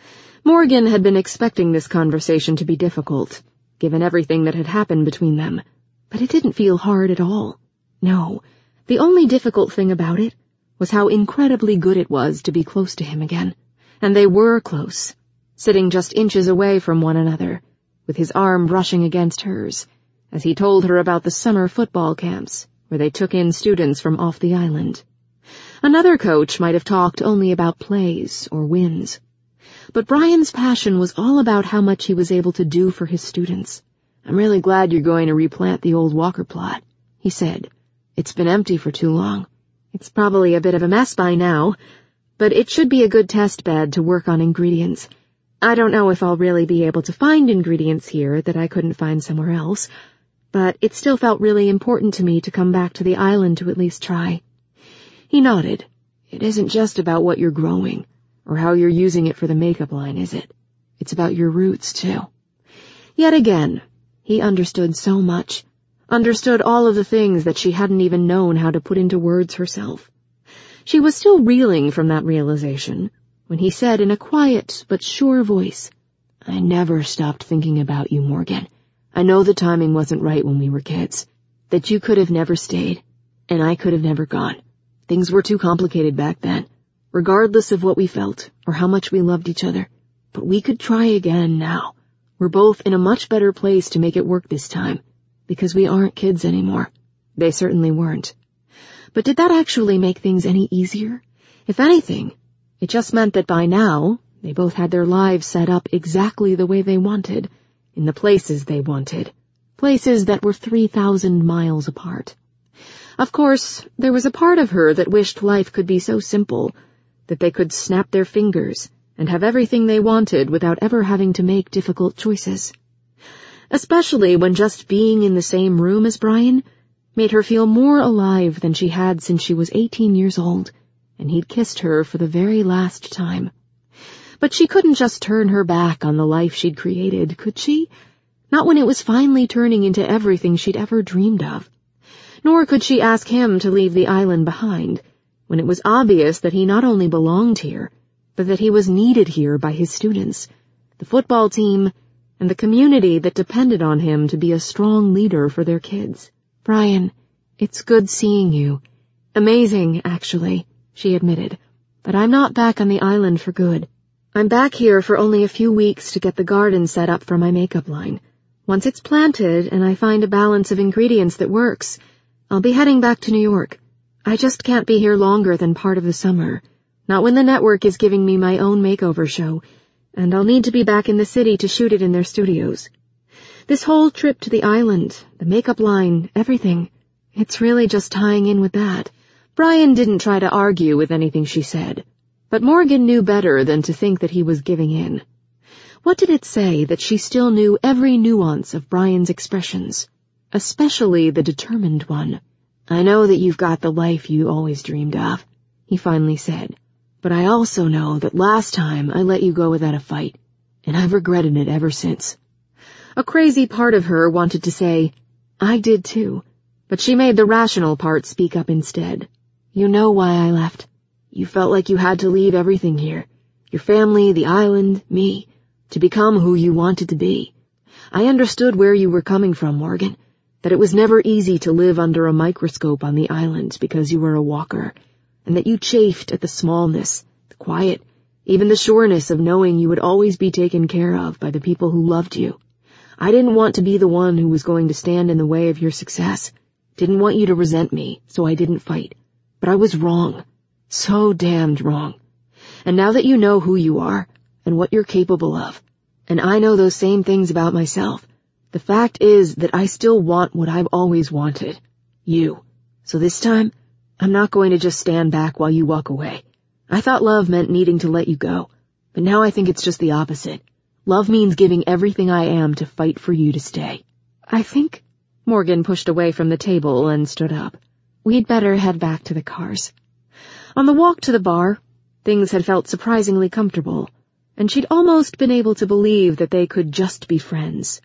Morgan had been expecting this conversation to be difficult, given everything that had happened between them, but it didn't feel hard at all. No, the only difficult thing about it was how incredibly good it was to be close to him again. And they were close, sitting just inches away from one another, with his arm brushing against hers, as he told her about the summer football camps where they took in students from off the island. Another coach might have talked only about plays or wins, but Brian's passion was all about how much he was able to do for his students. I'm really glad you're going to replant the old Walker plot, he said. It's been empty for too long. It's probably a bit of a mess by now, but it should be a good test bed to work on ingredients. I don't know if I'll really be able to find ingredients here that I couldn't find somewhere else, but it still felt really important to me to come back to the island to at least try. He nodded. It isn't just about what you're growing, or how you're using it for the makeup line, is it? It's about your roots, too. Yet again, he understood so much, understood all of the things that she hadn't even known how to put into words herself. She was still reeling from that realization, when he said in a quiet but sure voice, "I never stopped thinking about you, Morgan. I know the timing wasn't right when we were kids, that you could have never stayed, and I could have never gone. Things were too complicated back then, regardless of what we felt or how much we loved each other. But we could try again now. We're both in a much better place to make it work this time, because we aren't kids anymore." They certainly weren't. But did that actually make things any easier? If anything, it just meant that by now, they both had their lives set up exactly the way they wanted, in the places they wanted, places that were three thousand miles apart. Of course, there was a part of her that wished life could be so simple, that they could snap their fingers and have everything they wanted without ever having to make difficult choices. Especially when just being in the same room as Brian made her feel more alive than she had since she was eighteen years old, and he'd kissed her for the very last time. But she couldn't just turn her back on the life she'd created, could she? Not when it was finally turning into everything she'd ever dreamed of. Nor could she ask him to leave the island behind, when it was obvious that he not only belonged here, but that he was needed here by his students, the football team, and the community that depended on him to be a strong leader for their kids. "Brian, it's good seeing you. Amazing, actually," she admitted. "But I'm not back on the island for good. I'm back here for only a few weeks to get the garden set up for my makeup line. Once it's planted and I find a balance of ingredients that works, I'll be heading back to New York. I just can't be here longer than part of the summer, not when the network is giving me my own makeover show, and I'll need to be back in the city to shoot it in their studios. This whole trip to the island, the makeup line, everything, it's really just tying in with that." Brian didn't try to argue with anything she said, but Morgan knew better than to think that he was giving in. What did it say that she still knew every nuance of Brian's expressions, especially the determined one? "I know that you've got the life you always dreamed of," he finally said, "but I also know that last time I let you go without a fight, and I've regretted it ever since." A crazy part of her wanted to say, "I did too," but she made the rational part speak up instead. "You know why I left. You felt like you had to leave everything here, your family, the island, me, to become who you wanted to be. I understood where you were coming from, Morgan, that it was never easy to live under a microscope on the island because you were a walker, and that you chafed at the smallness, the quiet, even the sureness of knowing you would always be taken care of by the people who loved you. I didn't want to be the one who was going to stand in the way of your success. Didn't want you to resent me, so I didn't fight. But I was wrong. So damned wrong. And now that you know who you are, and what you're capable of, and I know those same things about myself, the fact is that I still want what I've always wanted. You. So this time, I'm not going to just stand back while you walk away. I thought love meant needing to let you go, but now I think it's just the opposite. Love means giving everything I am to fight for you to stay." "I think—" Morgan pushed away from the table and stood up. "We'd better head back to the cars." On the walk to the bar, things had felt surprisingly comfortable, and she'd almost been able to believe that they could just be friends.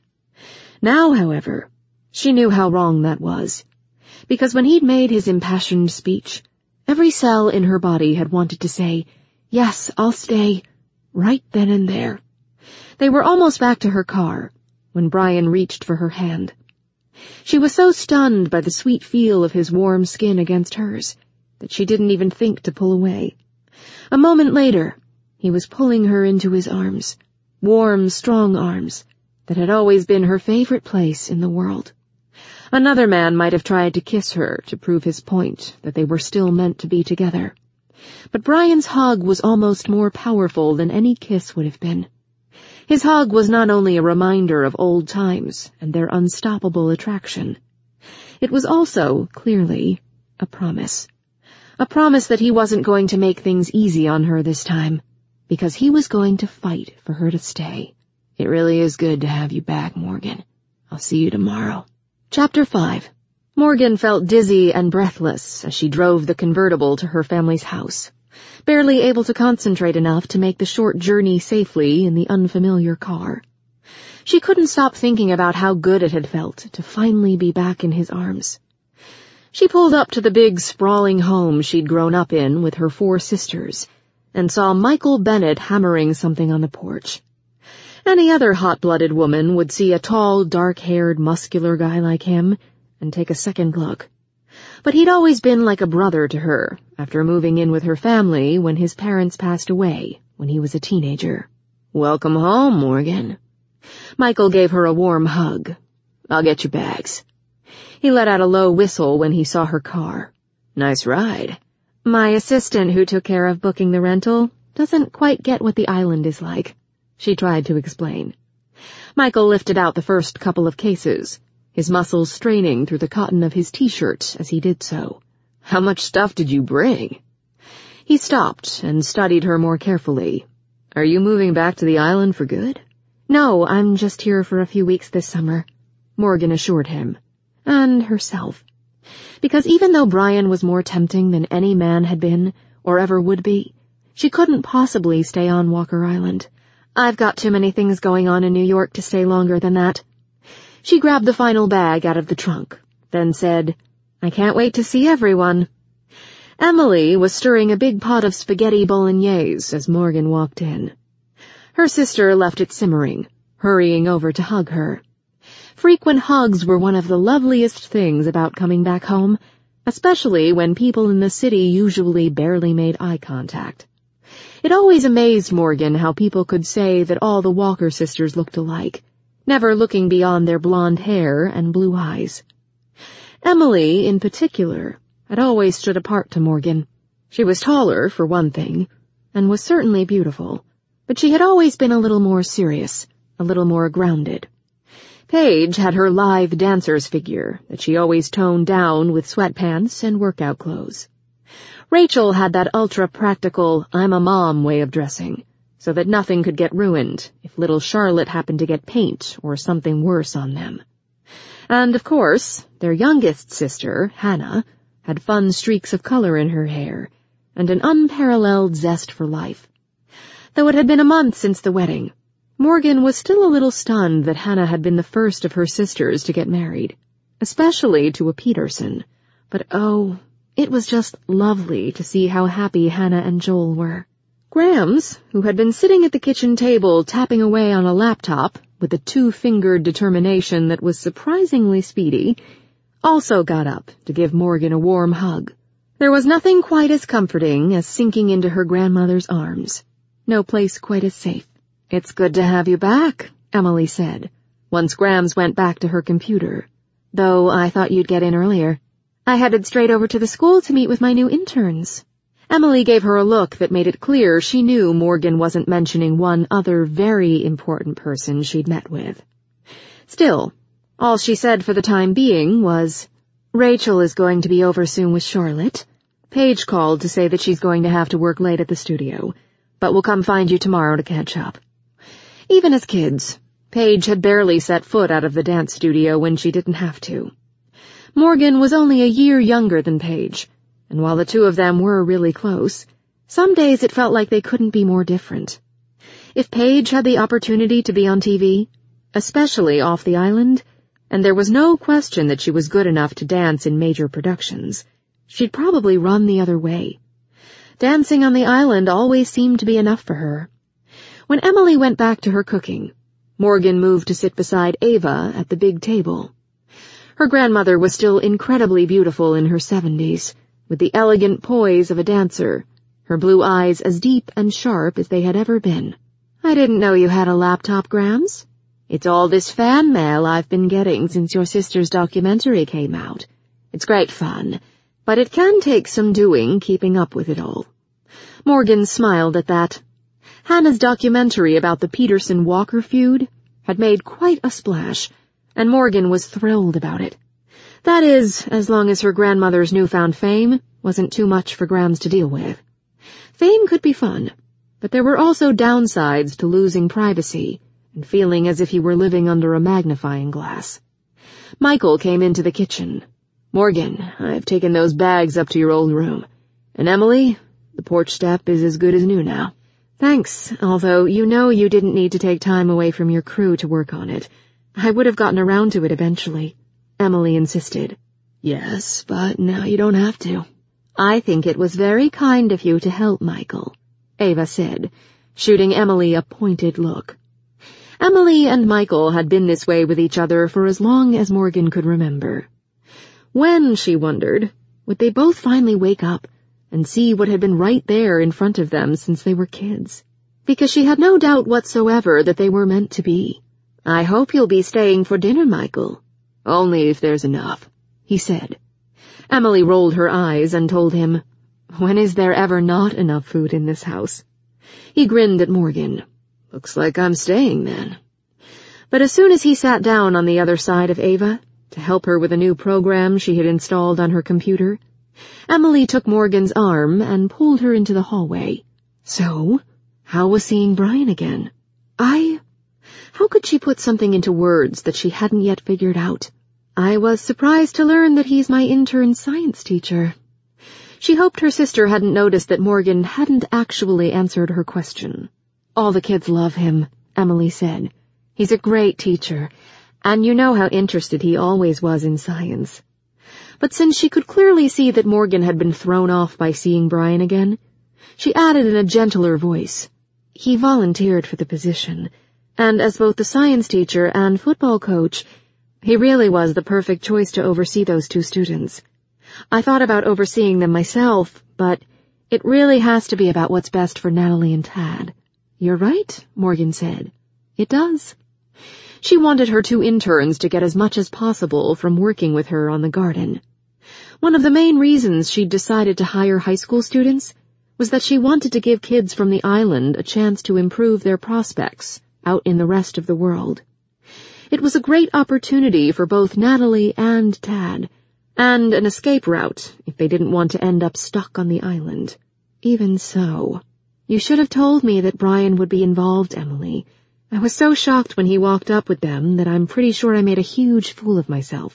Now, however, she knew how wrong that was, because when he'd made his impassioned speech, every cell in her body had wanted to say, "Yes, I'll stay," right then and there. They were almost back to her car when Brian reached for her hand. She was so stunned by the sweet feel of his warm skin against hers that she didn't even think to pull away. A moment later, he was pulling her into his arms, warm, strong arms that had always been her favorite place in the world. Another man might have tried to kiss her to prove his point that they were still meant to be together. But Brian's hug was almost more powerful than any kiss would have been. His hug was not only a reminder of old times and their unstoppable attraction. It was also, clearly, a promise. A promise that he wasn't going to make things easy on her this time, because he was going to fight for her to stay. "It really is good to have you back, Morgan. I'll see you tomorrow." Chapter five. Morgan felt dizzy and breathless as she drove the convertible to her family's house, barely able to concentrate enough to make the short journey safely in the unfamiliar car. She couldn't stop thinking about how good it had felt to finally be back in his arms. She pulled up to the big, sprawling home she'd grown up in with her four sisters, and saw Michael Bennett hammering something on the porch. Any other hot-blooded woman would see a tall, dark-haired, muscular guy like him and take a second look. But he'd always been like a brother to her after moving in with her family when his parents passed away when he was a teenager. "Welcome home, Morgan." Michael gave her a warm hug. "I'll get your bags." He let out a low whistle when he saw her car. "Nice ride." "My assistant who took care of booking the rental doesn't quite get what the island is like," she tried to explain. Michael lifted out the first couple of cases, his muscles straining through the cotton of his T-shirt as he did so. "How much stuff did you bring?" He stopped and studied her more carefully. "Are you moving back to the island for good?" "No, I'm just here for a few weeks this summer," Morgan assured him. And herself. Because even though Brian was more tempting than any man had been, or ever would be, she couldn't possibly stay on Walker Island. "I've got too many things going on in New York to stay longer than that." She grabbed the final bag out of the trunk, then said, "I can't wait to see everyone." Emily was stirring a big pot of spaghetti bolognese as Morgan walked in. Her sister left it simmering, hurrying over to hug her. Frequent hugs were one of the loveliest things about coming back home, especially when people in the city usually barely made eye contact. It always amazed Morgan how people could say that all the Walker sisters looked alike, never looking beyond their blonde hair and blue eyes. Emily, in particular, had always stood apart to Morgan. She was taller, for one thing, and was certainly beautiful, but she had always been a little more serious, a little more grounded. Paige had her lithe dancer's figure that she always toned down with sweatpants and workout clothes. Rachel had that ultra-practical, I'm a mom way of dressing, so that nothing could get ruined if little Charlotte happened to get paint or something worse on them. And, of course, their youngest sister, Hannah, had fun streaks of color in her hair and an unparalleled zest for life. Though it had been a month since the wedding, Morgan was still a little stunned that Hannah had been the first of her sisters to get married, especially to a Peterson. But oh, it was just lovely to see how happy Hannah and Joel were. Grams, who had been sitting at the kitchen table tapping away on a laptop with a two-fingered determination that was surprisingly speedy, also got up to give Morgan a warm hug. There was nothing quite as comforting as sinking into her grandmother's arms. No place quite as safe. "It's good to have you back," Emily said, once Grams went back to her computer. "Though I thought you'd get in earlier. I headed straight over to the school to meet with my new interns." Emily gave her a look that made it clear she knew Morgan wasn't mentioning one other very important person she'd met with. Still, all she said for the time being was, "Rachel is going to be over soon with Charlotte. Paige called to say that she's going to have to work late at the studio, but we'll come find you tomorrow to catch up." Even as kids, Paige had barely set foot out of the dance studio when she didn't have to. Morgan was only a year younger than Paige, and while the two of them were really close, some days it felt like they couldn't be more different. If Paige had the opportunity to be on T V, especially off the island, and there was no question that she was good enough to dance in major productions, she'd probably run the other way. Dancing on the island always seemed to be enough for her. When Emily went back to her cooking, Morgan moved to sit beside Ava at the big table. Her grandmother was still incredibly beautiful in her seventies, with the elegant poise of a dancer, her blue eyes as deep and sharp as they had ever been. "I didn't know you had a laptop, Grams. It's all this fan mail I've been getting since your sister's documentary came out. It's great fun, but it can take some doing keeping up with it all." Morgan smiled at that. Hannah's documentary about the Peterson-Walker feud had made quite a splash, and Morgan was thrilled about it. That is, as long as her grandmother's newfound fame wasn't too much for Grams to deal with. Fame could be fun, but there were also downsides to losing privacy and feeling as if he were living under a magnifying glass. Michael came into the kitchen. "Morgan, I've taken those bags up to your old room. And Emily, the porch step is as good as new now." "Thanks, although you know you didn't need to take time away from your crew to work on it. I would have gotten around to it eventually," Emily insisted. "Yes, but now you don't have to." "I think it was very kind of you to help, Michael," Ava said, shooting Emily a pointed look. Emily and Michael had been this way with each other for as long as Morgan could remember. When, she wondered, would they both finally wake up and see what had been right there in front of them since they were kids? Because she had no doubt whatsoever that they were meant to be. "I hope you'll be staying for dinner, Michael." "Only if there's enough," he said. Emily rolled her eyes and told him, "When is there ever not enough food in this house?" He grinned at Morgan. "Looks like I'm staying then." But as soon as he sat down on the other side of Ava to help her with a new program she had installed on her computer, Emily took Morgan's arm and pulled her into the hallway. So, how was seeing Brian again? I... How could she put something into words that she hadn't yet figured out? "I was surprised to learn that he's my intern science teacher." She hoped her sister hadn't noticed that Morgan hadn't actually answered her question. "All the kids love him," Emily said. "He's a great teacher, and you know how interested he always was in science." But since she could clearly see that Morgan had been thrown off by seeing Brian again, she added in a gentler voice, "He volunteered for the position, and as both the science teacher and football coach, he really was the perfect choice to oversee those two students. I thought about overseeing them myself, but it really has to be about what's best for Natalie and Tad." "You're right," Morgan said. "It does." She wanted her two interns to get as much as possible from working with her on the garden. One of the main reasons she'd decided to hire high school students was that she wanted to give kids from the island a chance to improve their prospects out in the rest of the world. It was a great opportunity for both Natalie and Tad, and an escape route if they didn't want to end up stuck on the island. Even so, "You should have told me that Brian would be involved, Emily. I was so shocked when he walked up with them that I'm pretty sure I made a huge fool of myself."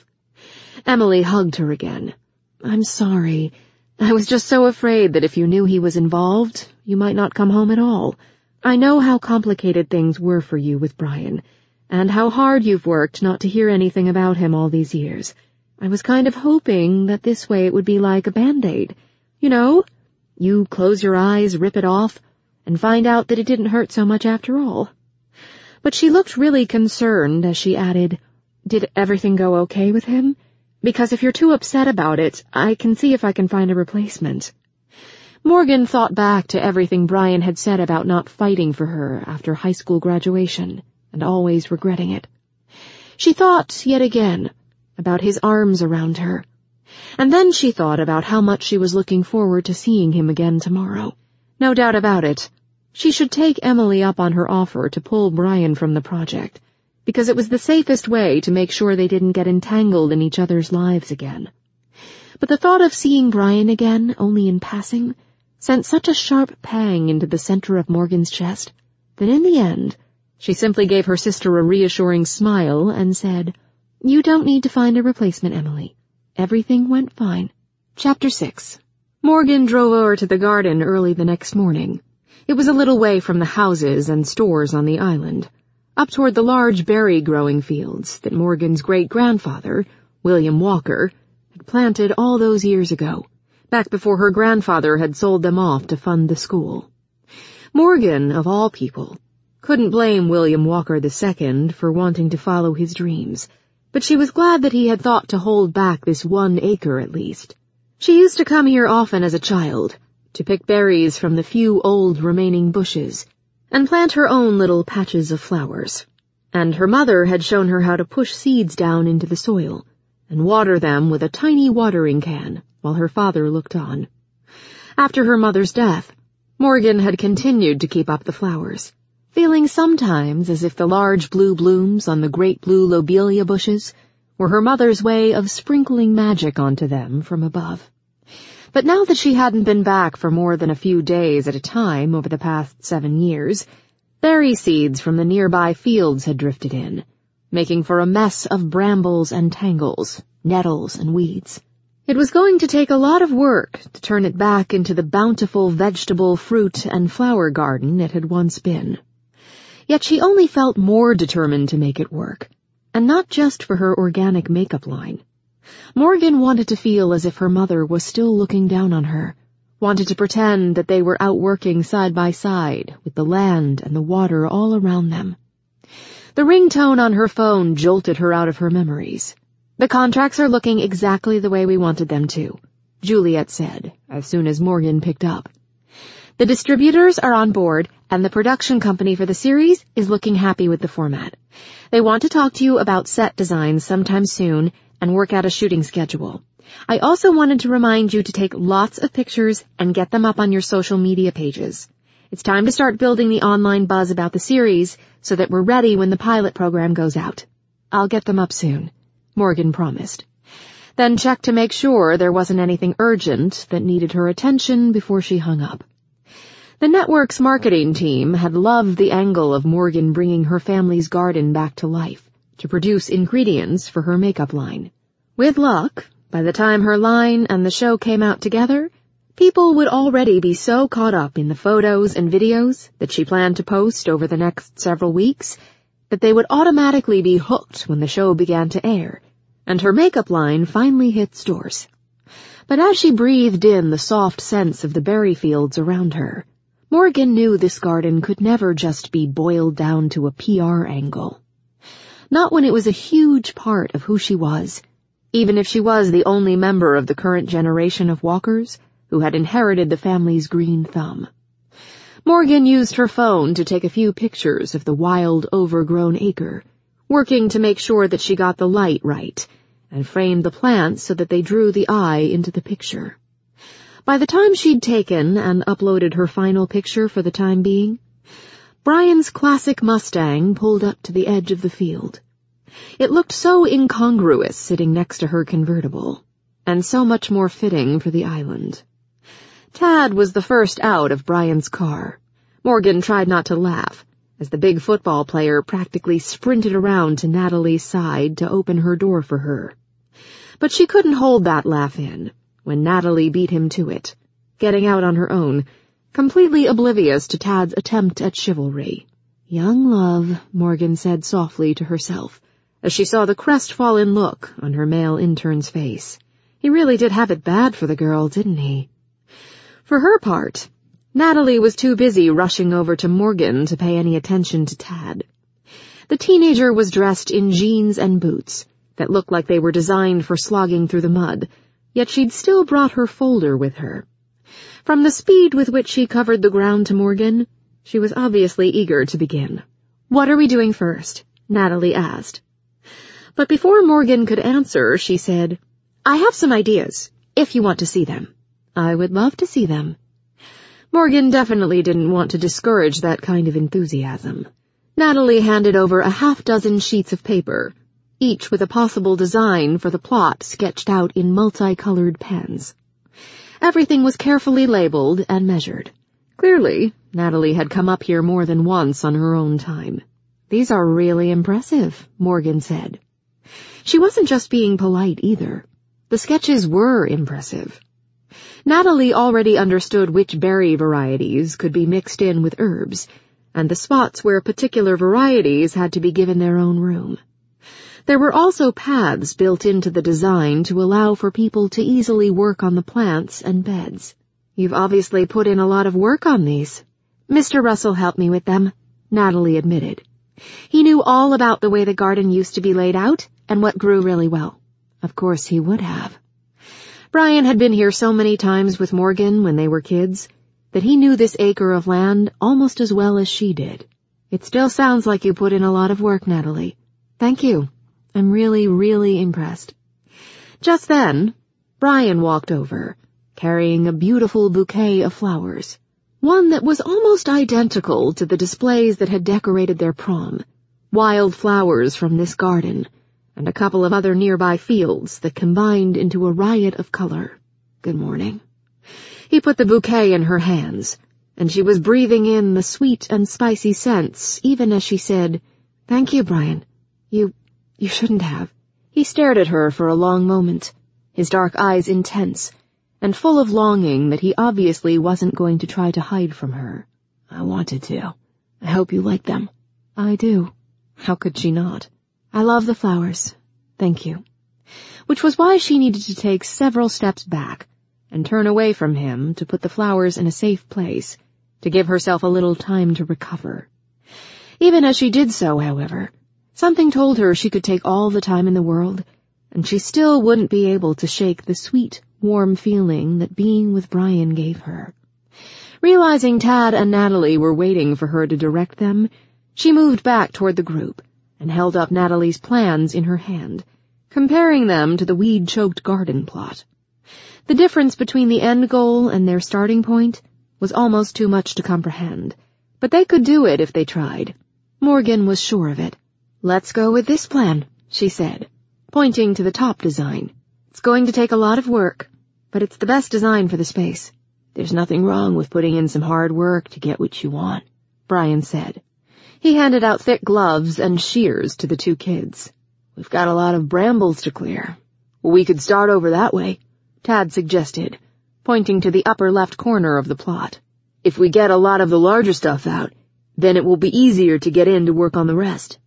Emily hugged her again. "I'm sorry. I was just so afraid that if you knew he was involved, you might not come home at all. I know how complicated things were for you with Brian, and how hard you've worked not to hear anything about him all these years. I was kind of hoping that this way it would be like a Band-Aid. You know, you close your eyes, rip it off, and find out that it didn't hurt so much after all." But she looked really concerned as she added, "Did everything go okay with him? Because if you're too upset about it, I can see if I can find a replacement." Morgan thought back to everything Brian had said about not fighting for her after high school graduation, and always regretting it. She thought, yet again, about his arms around her. And then she thought about how much she was looking forward to seeing him again tomorrow. No doubt about it, she should take Emily up on her offer to pull Brian from the project, because it was the safest way to make sure they didn't get entangled in each other's lives again. But the thought of seeing Brian again, only in passing, sent such a sharp pang into the center of Morgan's chest that in the end, she simply gave her sister a reassuring smile and said, "You don't need to find a replacement, Emily. Everything went fine." Chapter six. Morgan drove over to the garden early the next morning. It was a little way from the houses and stores on the island, up toward the large berry-growing fields that Morgan's great-grandfather, William Walker, had planted all those years ago, back before her grandfather had sold them off to fund the school. Morgan, of all people, couldn't blame William Walker the Second for wanting to follow his dreams, but she was glad that he had thought to hold back this one acre at least. She used to come here often as a child, to pick berries from the few old remaining bushes, and plant her own little patches of flowers. And her mother had shown her how to push seeds down into the soil, and water them with a tiny watering can, while her father looked on. After her mother's death, Morgan had continued to keep up the flowers, feeling sometimes as if the large blue blooms on the great blue lobelia bushes were her mother's way of sprinkling magic onto them from above. But now that she hadn't been back for more than a few days at a time over the past seven years, berry seeds from the nearby fields had drifted in, making for a mess of brambles and tangles, nettles and weeds. It was going to take a lot of work to turn it back into the bountiful vegetable, fruit, and flower garden it had once been. Yet she only felt more determined to make it work, and not just for her organic makeup line. Morgan wanted to feel as if her mother was still looking down on her, wanted to pretend that they were out working side by side with the land and the water all around them. The ringtone on her phone jolted her out of her memories. "The contracts are looking exactly the way we wanted them to," Juliet said, as soon as Morgan picked up. "The distributors are on board, and the production company for the series is looking happy with the format. They want to talk to you about set designs sometime soon and work out a shooting schedule. I also wanted to remind you to take lots of pictures and get them up on your social media pages. It's time to start building the online buzz about the series so that we're ready when the pilot program goes out. I'll get them up soon," Morgan promised. Then checked to make sure there wasn't anything urgent that needed her attention before she hung up. The network's marketing team had loved the angle of Morgan bringing her family's garden back to life to produce ingredients for her makeup line. With luck, by the time her line and the show came out together, people would already be so caught up in the photos and videos that she planned to post over the next several weeks that they would automatically be hooked when the show began to air, and her makeup line finally hit stores. But as she breathed in the soft scents of the berry fields around her, Morgan knew this garden could never just be boiled down to a P R angle. Not when it was a huge part of who she was, even if she was the only member of the current generation of walkers who had inherited the family's green thumb. Morgan used her phone to take a few pictures of the wild, overgrown acre, working to make sure that she got the light right, and framed the plants so that they drew the eye into the picture. By the time she'd taken and uploaded her final picture for the time being, Brian's classic Mustang pulled up to the edge of the field. It looked so incongruous sitting next to her convertible, and so much more fitting for the island. Tad was the first out of Brian's car. Morgan tried not to laugh, as the big football player practically sprinted around to Natalie's side to open her door for her. But she couldn't hold that laugh in when Natalie beat him to it, getting out on her own, completely oblivious to Tad's attempt at chivalry. "Young love," Morgan said softly to herself, as she saw the crestfallen look on her male intern's face. He really did have it bad for the girl, didn't he? For her part, Natalie was too busy rushing over to Morgan to pay any attention to Tad. The teenager was dressed in jeans and boots that looked like they were designed for slogging through the mud, yet she'd still brought her folder with her. From the speed with which she covered the ground to Morgan, she was obviously eager to begin. "What are we doing first?" Natalie asked. But before Morgan could answer, she said, "I have some ideas, if you want to see them." "I would love to see them." Morgan definitely didn't want to discourage that kind of enthusiasm. Natalie handed over a half dozen sheets of paper, each with a possible design for the plot sketched out in multicolored pens. Everything was carefully labeled and measured. Clearly, Natalie had come up here more than once on her own time. "These are really impressive," Morgan said. She wasn't just being polite either. The sketches were impressive. Natalie already understood which berry varieties could be mixed in with herbs, and the spots where particular varieties had to be given their own room. There were also paths built into the design to allow for people to easily work on the plants and beds. "You've obviously put in a lot of work on these." "Mister Russell helped me with them," Natalie admitted. "He knew all about the way the garden used to be laid out and what grew really well." Of course he would have. Brian had been here so many times with Morgan when they were kids that he knew this acre of land almost as well as she did. "It still sounds like you put in a lot of work, Natalie." "Thank you. I'm really, really impressed." Just then, Brian walked over, carrying a beautiful bouquet of flowers, one that was almost identical to the displays that had decorated their prom, wild flowers from this garden, and a couple of other nearby fields that combined into a riot of color. "Good morning." He put the bouquet in her hands, and she was breathing in the sweet and spicy scents even as she said, "Thank you, Brian. You, you shouldn't have." He stared at her for a long moment, his dark eyes intense, and full of longing that he obviously wasn't going to try to hide from her. "I wanted to. I hope you like them." "I do." How could she not? "I love the flowers. Thank you." Which was why she needed to take several steps back, and turn away from him to put the flowers in a safe place, to give herself a little time to recover. Even as she did so, however, something told her she could take all the time in the world, and she still wouldn't be able to shake the sweet, warm feeling that being with Brian gave her. Realizing Tad and Natalie were waiting for her to direct them, she moved back toward the group and held up Natalie's plans in her hand, comparing them to the weed-choked garden plot. The difference between the end goal and their starting point was almost too much to comprehend, but they could do it if they tried. Morgan was sure of it. "Let's go with this plan," she said, pointing to the top design. "It's going to take a lot of work, but it's the best design for the space." "There's nothing wrong with putting in some hard work to get what you want," Brian said. He handed out thick gloves and shears to the two kids. "We've got a lot of brambles to clear." "Well, we could start over that way," Tad suggested, pointing to the upper left corner of the plot. "If we get a lot of the larger stuff out, then it will be easier to get in to work on the rest."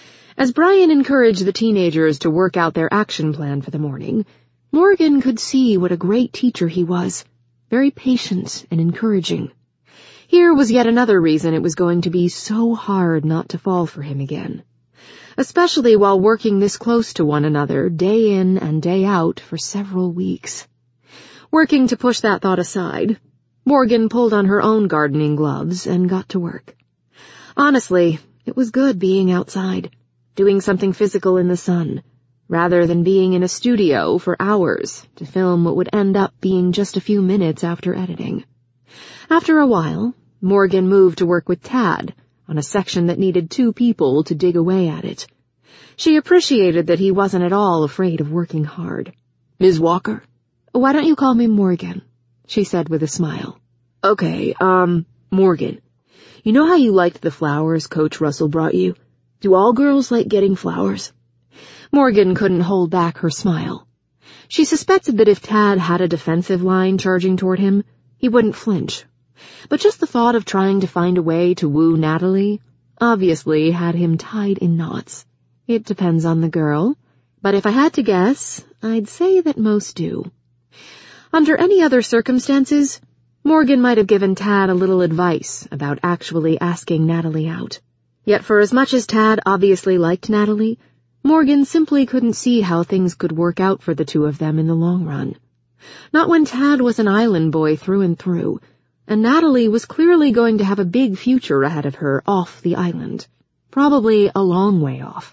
As Brian encouraged the teenagers to work out their action plan for the morning, Morgan could see what a great teacher he was, very patient and encouraging. Here was yet another reason it was going to be so hard not to fall for him again, especially while working this close to one another day in and day out for several weeks. Working to push that thought aside, Morgan pulled on her own gardening gloves and got to work. Honestly, it was good being outside, doing something physical in the sun, rather than being in a studio for hours to film what would end up being just a few minutes after editing. After a while, Morgan moved to work with Tad on a section that needed two people to dig away at it. She appreciated that he wasn't at all afraid of working hard. "Miz Walker?" "Why don't you call me Morgan?" she said with a smile. "Okay, um, Morgan. You know how you liked the flowers Coach Russell brought you? Do all girls like getting flowers?" Morgan couldn't hold back her smile. She suspected that if Tad had a defensive line charging toward him, he wouldn't flinch. But just the thought of trying to find a way to woo Natalie obviously had him tied in knots. "It depends on the girl, but if I had to guess, I'd say that most do." Under any other circumstances, Morgan might have given Tad a little advice about actually asking Natalie out. Yet for as much as Tad obviously liked Natalie, Morgan simply couldn't see how things could work out for the two of them in the long run. Not when Tad was an island boy through and through, and Natalie was clearly going to have a big future ahead of her off the island. Probably a long way off.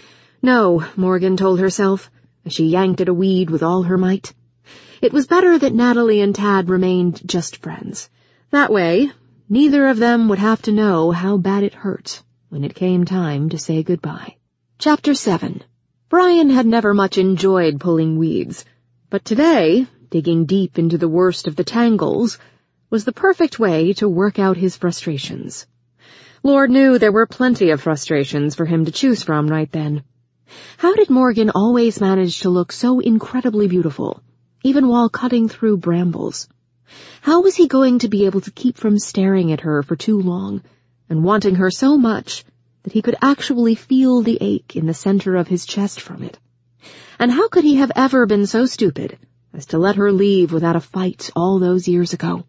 No, Morgan told herself, as she yanked at a weed with all her might. It was better that Natalie and Tad remained just friends. That way, neither of them would have to know how bad it hurt when it came time to say goodbye. Chapter seven. Brian had never much enjoyed pulling weeds, but today, digging deep into the worst of the tangles, was the perfect way to work out his frustrations. Lord knew there were plenty of frustrations for him to choose from right then. How did Morgan always manage to look so incredibly beautiful, even while cutting through brambles? How was he going to be able to keep from staring at her for too long and wanting her so much that he could actually feel the ache in the center of his chest from it? And how could he have ever been so stupid as to let her leave without a fight all those years ago?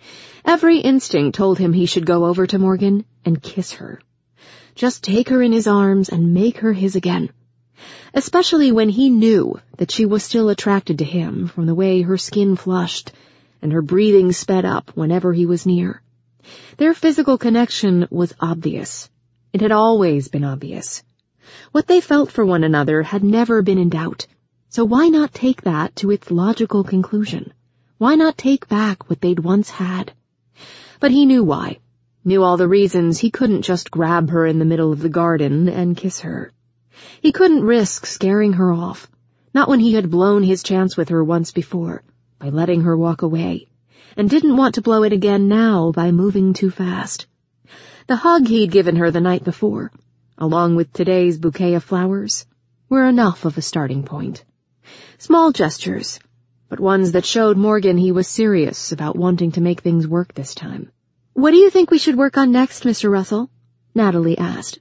Every instinct told him he should go over to Morgan and kiss her. Just take her in his arms and make her his again. Especially when he knew that she was still attracted to him from the way her skin flushed and her breathing sped up whenever he was near. Their physical connection was obvious. It had always been obvious. What they felt for one another had never been in doubt, so why not take that to its logical conclusion? Why not take back what they'd once had? But he knew why, knew all the reasons he couldn't just grab her in the middle of the garden and kiss her. He couldn't risk scaring her off, not when he had blown his chance with her once before, by letting her walk away, and didn't want to blow it again now by moving too fast. The hug he'd given her the night before, along with today's bouquet of flowers, were enough of a starting point. Small gestures, but ones that showed Morgan he was serious about wanting to make things work this time. "What do you think we should work on next, Mister Russell?" Natalie asked.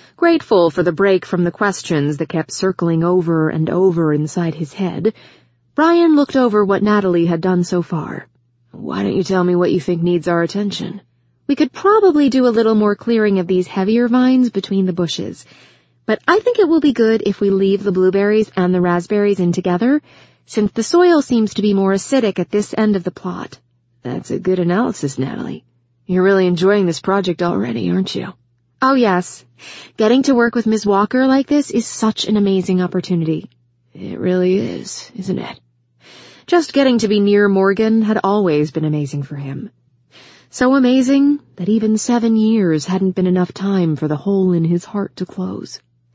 Grateful for the break from the questions that kept circling over and over inside his head, Brian looked over what Natalie had done so far. Why don't you tell me what you think needs our attention? We could probably do a little more clearing of these heavier vines between the bushes, but I think it will be good if we leave the blueberries and the raspberries in together, since the soil seems to be more acidic at this end of the plot. That's a good analysis, Natalie. You're really enjoying this project already, aren't you? Oh, yes. Getting to work with Miz Walker like this is such an amazing opportunity. It really is, isn't it? Just getting to be near Morgan had always been amazing for him. So amazing that even seven years hadn't been enough time for the hole in his heart to close.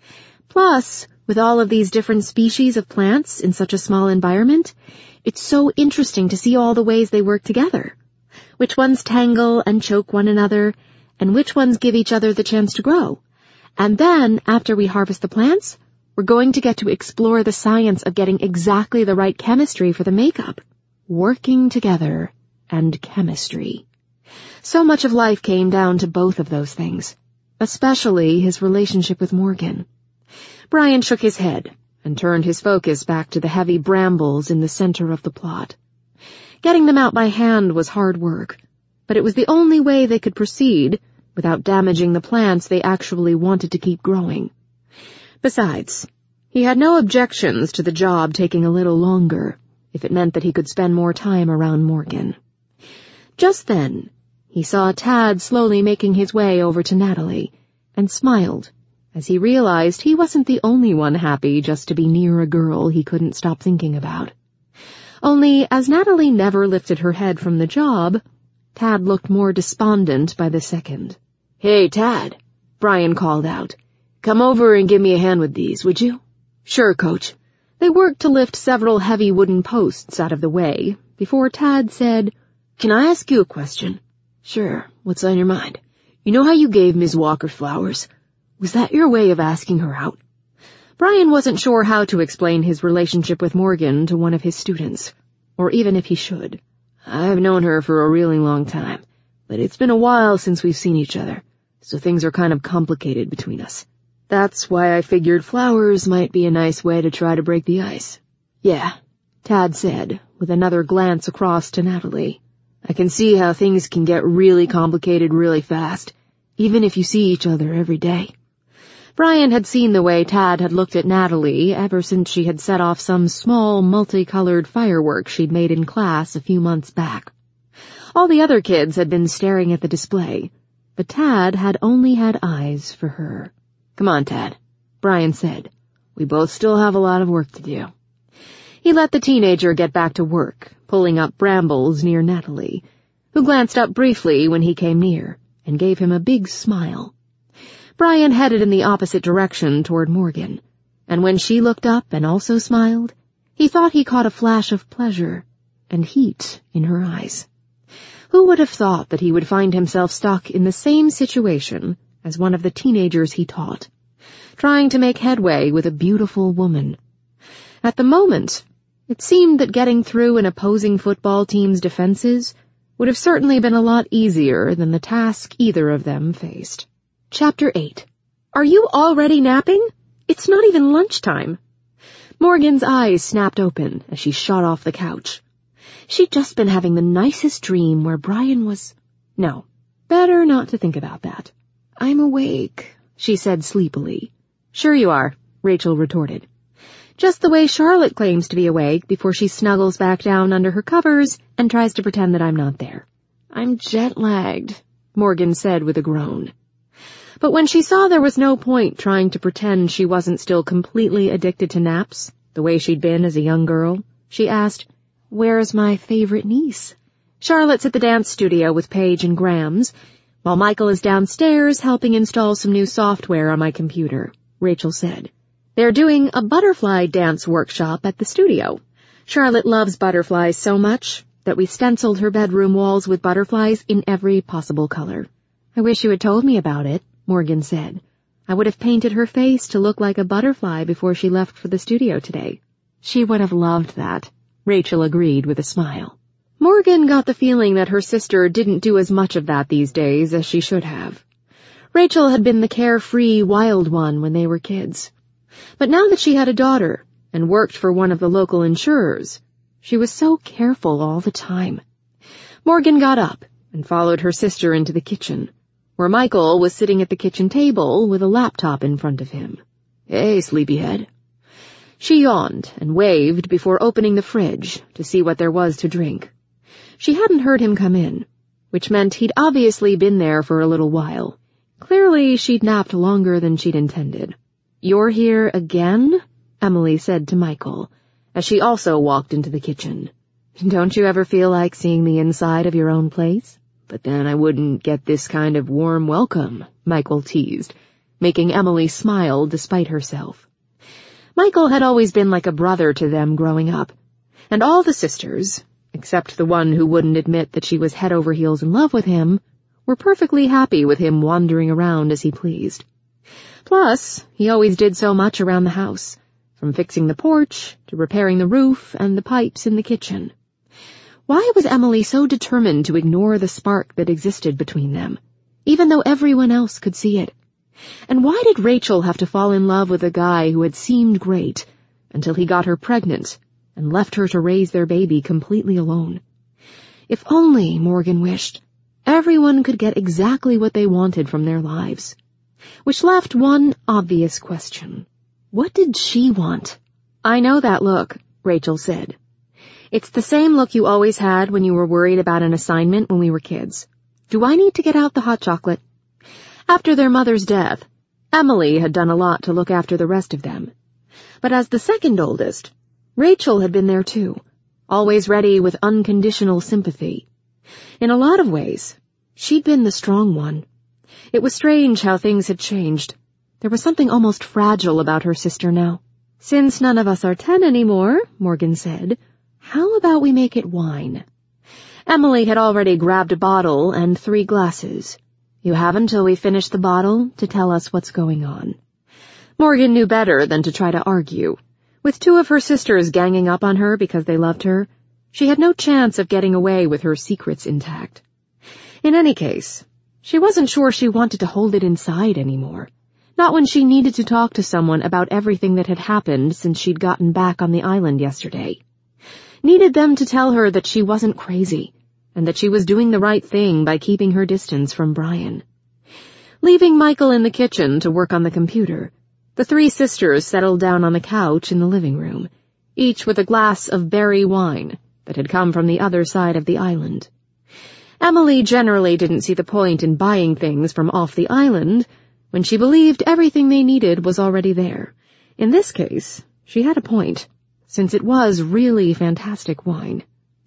Plus, with all of these different species of plants in such a small environment, it's so interesting to see all the ways they work together. Which ones tangle and choke one another, and which ones give each other the chance to grow. And then, after we harvest the plants, we're going to get to explore the science of getting exactly the right chemistry for the makeup. Working together and chemistry. So much of life came down to both of those things, especially his relationship with Morgan. Brian shook his head and turned his focus back to the heavy brambles in the center of the plot. Getting them out by hand was hard work, but it was the only way they could proceed without damaging the plants they actually wanted to keep growing. Besides, he had no objections to the job taking a little longer, if it meant that he could spend more time around Morgan. Just then, he saw Tad slowly making his way over to Natalie, and smiled as he realized he wasn't the only one happy just to be near a girl he couldn't stop thinking about. Only, as Natalie never lifted her head from the job, Tad looked more despondent by the second. "Hey, Tad," Brian called out. "Come over and give me a hand with these, would you?" "Sure, Coach." They worked to lift several heavy wooden posts out of the way, before Tad said, "Can I ask you a question?" "Sure, what's on your mind?" "You know how you gave Miz Walker flowers? Was that your way of asking her out?" Brian wasn't sure how to explain his relationship with Morgan to one of his students, or even if he should. "I've known her for a really long time, but it's been a while since we've seen each other, so things are kind of complicated between us. That's why I figured flowers might be a nice way to try to break the ice." "Yeah," Tad said, with another glance across to Natalie. "I can see how things can get really complicated really fast, even if you see each other every day." Brian had seen the way Tad had looked at Natalie ever since she had set off some small, multicolored fireworks she'd made in class a few months back. All the other kids had been staring at the display, but Tad had only had eyes for her. "Come on, Tad," Brian said. "We both still have a lot of work to do." He let the teenager get back to work, pulling up brambles near Natalie, who glanced up briefly when he came near, and gave him a big smile. Brian headed in the opposite direction toward Morgan, and when she looked up and also smiled, he thought he caught a flash of pleasure and heat in her eyes. Who would have thought that he would find himself stuck in the same situation as one of the teenagers he taught, trying to make headway with a beautiful woman? At the moment, it seemed that getting through an opposing football team's defenses would have certainly been a lot easier than the task either of them faced. Chapter eight. "Are you already napping? It's not even lunchtime." Morgan's eyes snapped open as she shot off the couch. She'd just been having the nicest dream where Brian was... No, better not to think about that. "I'm awake," she said sleepily. "Sure you are," Rachel retorted. "Just the way Charlotte claims to be awake before she snuggles back down under her covers and tries to pretend that I'm not there." "I'm jet-lagged," Morgan said with a groan. But when she saw there was no point trying to pretend she wasn't still completely addicted to naps, the way she'd been as a young girl, she asked, "Where's my favorite niece?" "Charlotte's at the dance studio with Paige and Grams, while Michael is downstairs helping install some new software on my computer," Rachel said. "They're doing a butterfly dance workshop at the studio. Charlotte loves butterflies so much that we stenciled her bedroom walls with butterflies in every possible color." "I wish you had told me about it," Morgan said. "I would have painted her face to look like a butterfly before she left for the studio today." "She would have loved that," Rachel agreed with a smile. Morgan got the feeling that her sister didn't do as much of that these days as she should have. Rachel had been the carefree, wild one when they were kids. But now that she had a daughter and worked for one of the local insurers, She was so careful all the time. Morgan got up and followed her sister into the kitchen, where Michael was sitting at the kitchen table with a laptop in front of him. "Hey, sleepyhead." She yawned and waved before opening the fridge to see what there was to drink. She hadn't heard him come in, which meant he'd obviously been there for a little while. Clearly, she'd napped longer than she'd intended. "You're here again?" Emily said to Michael, as she also walked into the kitchen. "Don't you ever feel like seeing the inside of your own place?" "But then I wouldn't get this kind of warm welcome," Michael teased, making Emily smile despite herself. Michael had always been like a brother to them growing up, and all the sisters, except the one who wouldn't admit that she was head over heels in love with him, were perfectly happy with him wandering around as he pleased. Plus, he always did so much around the house, from fixing the porch to repairing the roof and the pipes in the kitchen. Why was Emily so determined to ignore the spark that existed between them, even though everyone else could see it? And why did Rachel have to fall in love with a guy who had seemed great until he got her pregnant and left her to raise their baby completely alone? If only, Morgan wished, everyone could get exactly what they wanted from their lives. Which left one obvious question. What did she want? "I know that look," Rachel said. "It's the same look you always had when you were worried about an assignment when we were kids. Do I need to get out the hot chocolate?" After their mother's death, Emily had done a lot to look after the rest of them. But as the second oldest, Rachel had been there too, always ready with unconditional sympathy. In a lot of ways, she'd been the strong one. It was strange how things had changed. There was something almost fragile about her sister now. "Since none of us are ten anymore," Morgan said, "how about we make it wine?" Emily had already grabbed a bottle and three glasses. "You have until we finish the bottle to tell us what's going on." Morgan knew better than to try to argue. With two of her sisters ganging up on her because they loved her, she had no chance of getting away with her secrets intact. In any case, she wasn't sure she wanted to hold it inside anymore. Not when she needed to talk to someone about everything that had happened since she'd gotten back on the island yesterday. Needed them to tell her that she wasn't crazy, and that she was doing the right thing by keeping her distance from Brian. Leaving Michael in the kitchen to work on the computer, the three sisters settled down on the couch in the living room, each with a glass of berry wine that had come from the other side of the island. Emily generally didn't see the point in buying things from off the island when she believed everything they needed was already there. In this case, she had a point, since it was really fantastic wine.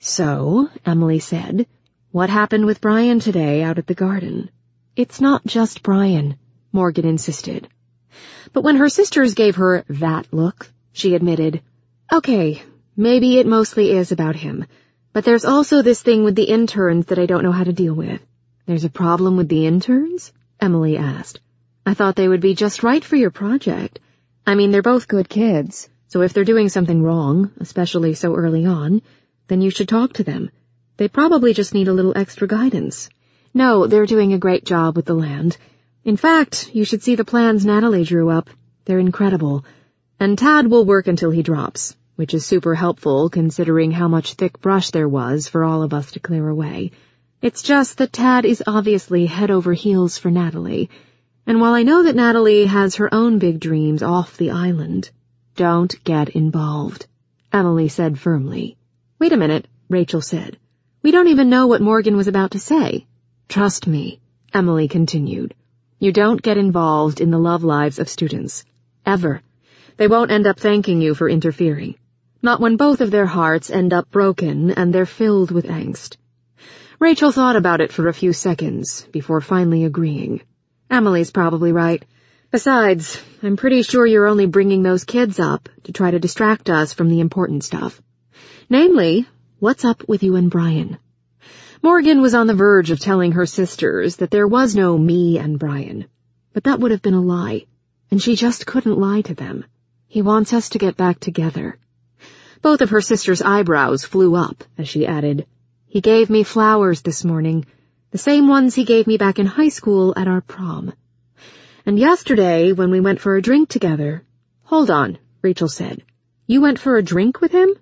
"So," Emily said, "what happened with Brian today out at the garden?" "It's not just Brian," Morgan insisted. But when her sisters gave her that look, she admitted, "Okay, maybe it mostly is about him, but there's also this thing with the interns that I don't know how to deal with." "There's a problem with the interns?" Emily asked. "I thought they would be just right for your project. I mean, they're both good kids, so if they're doing something wrong, especially so early on, then you should talk to them. They probably just need a little extra guidance." "No, they're doing a great job with the land. In fact, you should see the plans Natalie drew up. They're incredible. And Tad will work until he drops, which is super helpful considering how much thick brush there was for all of us to clear away. It's just that Tad is obviously head over heels for Natalie. And while I know that Natalie has her own big dreams off the island, don't get involved," Emily said firmly. "Wait a minute," Rachel said. "We don't even know what Morgan was about to say." "Trust me," Emily continued. "You don't get involved in the love lives of students. Ever. They won't end up thanking you for interfering. Not when both of their hearts end up broken and they're filled with angst." Rachel thought about it for a few seconds before finally agreeing. "Emily's probably right. Besides, I'm pretty sure you're only bringing those kids up to try to distract us from the important stuff. Namely, what's up with you and Brian?" Morgan was on the verge of telling her sisters that there was no me and Brian, but that would have been a lie, and she just couldn't lie to them. "He wants us to get back together." Both of her sisters' eyebrows flew up as she added, "He gave me flowers this morning, the same ones he gave me back in high school at our prom. And yesterday, when we went for a drink together—" "Hold on," Rachel said. "You went for a drink with him?"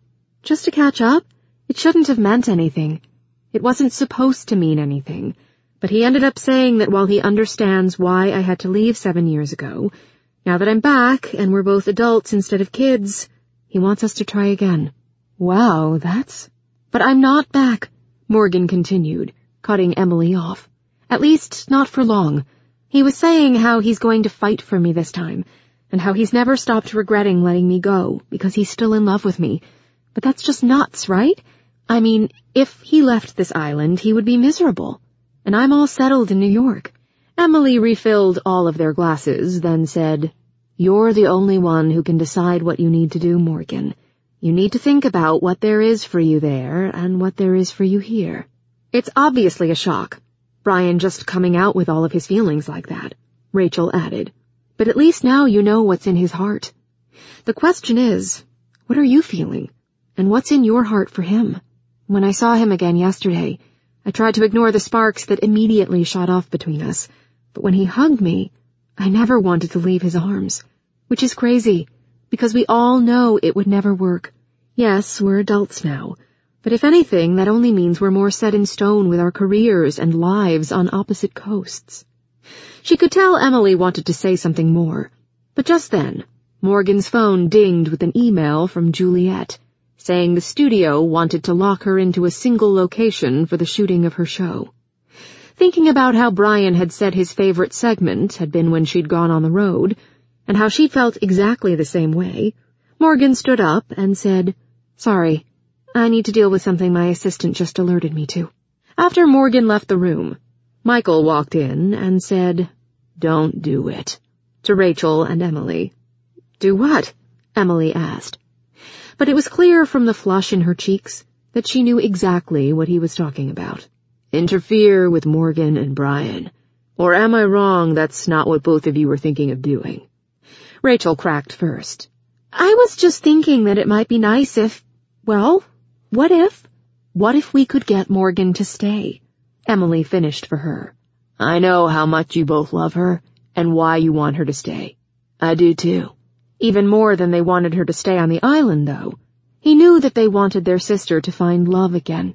Just to catch up? It shouldn't have meant anything. It wasn't supposed to mean anything. But he ended up saying that while he understands why I had to leave seven years ago, now that I'm back and we're both adults instead of kids, he wants us to try again. Wow, that's... But I'm not back, Morgan continued, cutting Emily off. At least, not for long. He was saying how he's going to fight for me this time, and how he's never stopped regretting letting me go because he's still in love with me. But that's just nuts, right? I mean, if he left this island, he would be miserable. And I'm all settled in New York. Emily refilled all of their glasses, then said, You're the only one who can decide what you need to do, Morgan. You need to think about what there is for you there and what there is for you here. It's obviously a shock. Brian just coming out with all of his feelings like that, Rachel added. But at least now you know what's in his heart. The question is, what are you feeling? And what's in your heart for him? When I saw him again yesterday, I tried to ignore the sparks that immediately shot off between us, but when he hugged me, I never wanted to leave his arms, which is crazy, because we all know it would never work. Yes, we're adults now, but if anything, that only means we're more set in stone with our careers and lives on opposite coasts. She could tell Emily wanted to say something more, but just then, Morgan's phone dinged with an email from Juliet, saying the studio wanted to lock her into a single location for the shooting of her show. Thinking about how Brian had said his favorite segment had been when she'd gone on the road, and how she felt exactly the same way, Morgan stood up and said, Sorry, I need to deal with something my assistant just alerted me to. After Morgan left the room, Michael walked in and said, Don't do it, to Rachel and Emily. Do what? Emily asked. But it was clear from the flush in her cheeks that she knew exactly what he was talking about. Interfere with Morgan and Brian. Or am I wrong that's not what both of you were thinking of doing? Rachel cracked first. I was just thinking that it might be nice if, well, what if? What if we could get Morgan to stay? Emily finished for her. I know how much you both love her and why you want her to stay. I do too. Even more than they wanted her to stay on the island, though. He knew that they wanted their sister to find love again.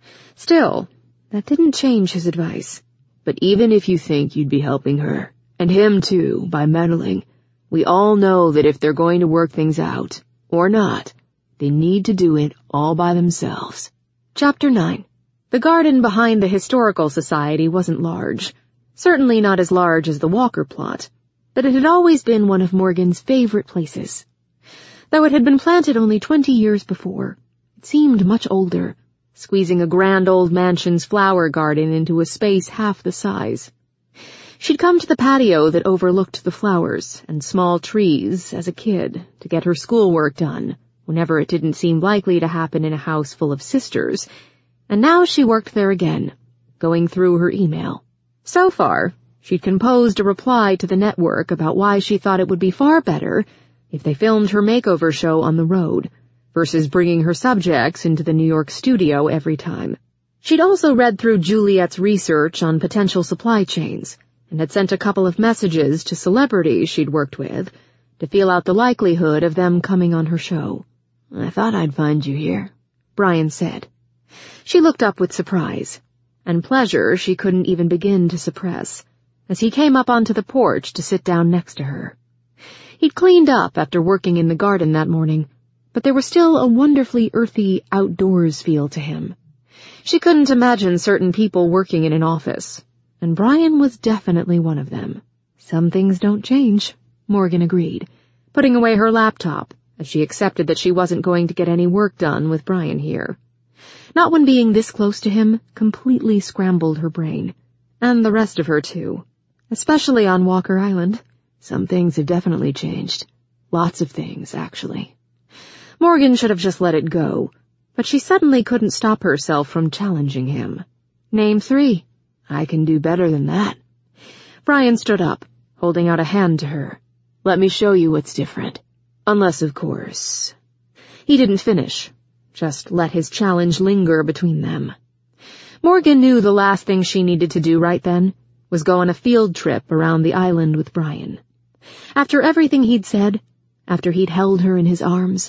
Still, that didn't change his advice. But even if you think you'd be helping her, and him too, by meddling, we all know that if they're going to work things out, or not, they need to do it all by themselves. Chapter nine. The garden behind the Historical Society wasn't large. Certainly not as large as the Walker plot. But it had always been one of Morgan's favorite places. Though it had been planted only twenty years before, it seemed much older, squeezing a grand old mansion's flower garden into a space half the size. She'd come to the patio that overlooked the flowers and small trees as a kid to get her schoolwork done, whenever it didn't seem likely to happen in a house full of sisters, and now she worked there again, going through her email. So far, she'd composed a reply to the network about why she thought it would be far better if they filmed her makeover show on the road, versus bringing her subjects into the New York studio every time. She'd also read through Juliet's research on potential supply chains, and had sent a couple of messages to celebrities she'd worked with to feel out the likelihood of them coming on her show. I thought I'd find you here, Brian said. She looked up with surprise, and pleasure she couldn't even begin to suppress, as he came up onto the porch to sit down next to her. He'd cleaned up after working in the garden that morning, but there was still a wonderfully earthy outdoors feel to him. She couldn't imagine certain people working in an office, and Brian was definitely one of them. Some things don't change, Morgan agreed, putting away her laptop, as she accepted that she wasn't going to get any work done with Brian here. Not when being this close to him completely scrambled her brain, and the rest of her too, especially on Walker Island. Some things have definitely changed. Lots of things, actually. Morgan should have just let it go, but she suddenly couldn't stop herself from challenging him. Name three. I can do better than that. Brian stood up, holding out a hand to her. Let me show you what's different. Unless, of course... He didn't finish, just let his challenge linger between them. Morgan knew the last thing she needed to do right then was go on a field trip around the island with Brian. After everything he'd said, after he'd held her in his arms,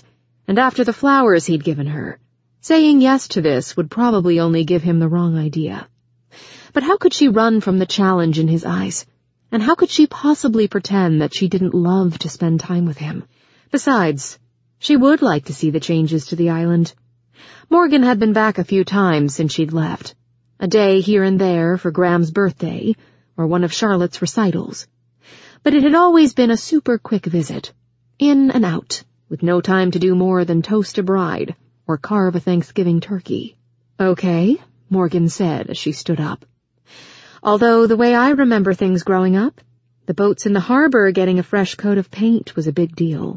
and after the flowers he'd given her, saying yes to this would probably only give him the wrong idea. But how could she run from the challenge in his eyes? And how could she possibly pretend that she didn't love to spend time with him? Besides, she would like to see the changes to the island. Morgan had been back a few times since she'd left. A day here and there for Graham's birthday, or one of Charlotte's recitals. But it had always been a super quick visit. In and out, with no time to do more than toast a bride, or carve a Thanksgiving turkey. Okay, Morgan said as she stood up. Although the way I remember things growing up, the boats in the harbor getting a fresh coat of paint was a big deal.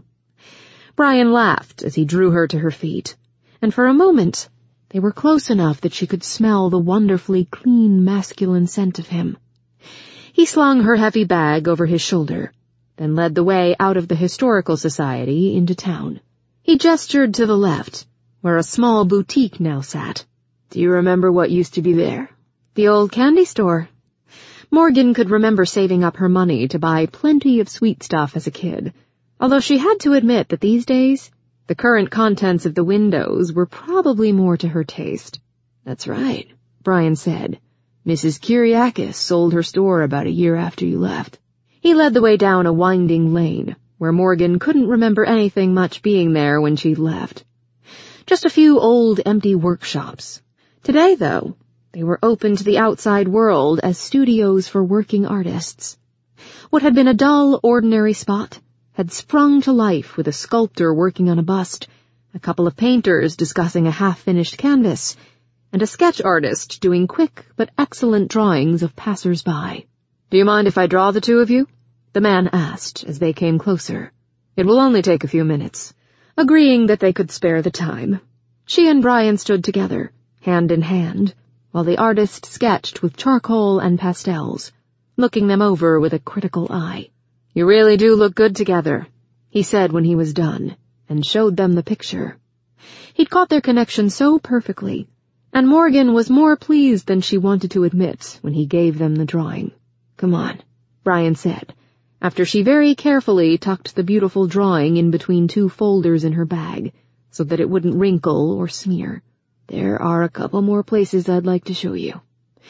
Brian laughed as he drew her to her feet, and for a moment they were close enough that she could smell the wonderfully clean masculine scent of him. He slung her heavy bag over his shoulder, then led the way out of the Historical Society into town. He gestured to the left, where a small boutique now sat. Do you remember what used to be there? The old candy store. Morgan could remember saving up her money to buy plenty of sweet stuff as a kid, although she had to admit that these days, the current contents of the windows were probably more to her taste. That's right, Brian said. Missus Kyriakis sold her store about a year after you left. He led the way down a winding lane, where Morgan couldn't remember anything much being there when she'd left. Just a few old, empty workshops. Today, though, they were open to the outside world as studios for working artists. What had been a dull, ordinary spot had sprung to life with a sculptor working on a bust, a couple of painters discussing a half-finished canvas, and a sketch artist doing quick but excellent drawings of passers-by. Do you mind if I draw the two of you? The man asked as they came closer. It will only take a few minutes. Agreeing that they could spare the time, she and Brian stood together, hand in hand, while the artist sketched with charcoal and pastels, looking them over with a critical eye. You really do look good together, he said when he was done, and showed them the picture. He'd caught their connection so perfectly, and Morgan was more pleased than she wanted to admit when he gave them the drawing. Come on, Brian said, after she very carefully tucked the beautiful drawing in between two folders in her bag, so that it wouldn't wrinkle or smear. There are a couple more places I'd like to show you.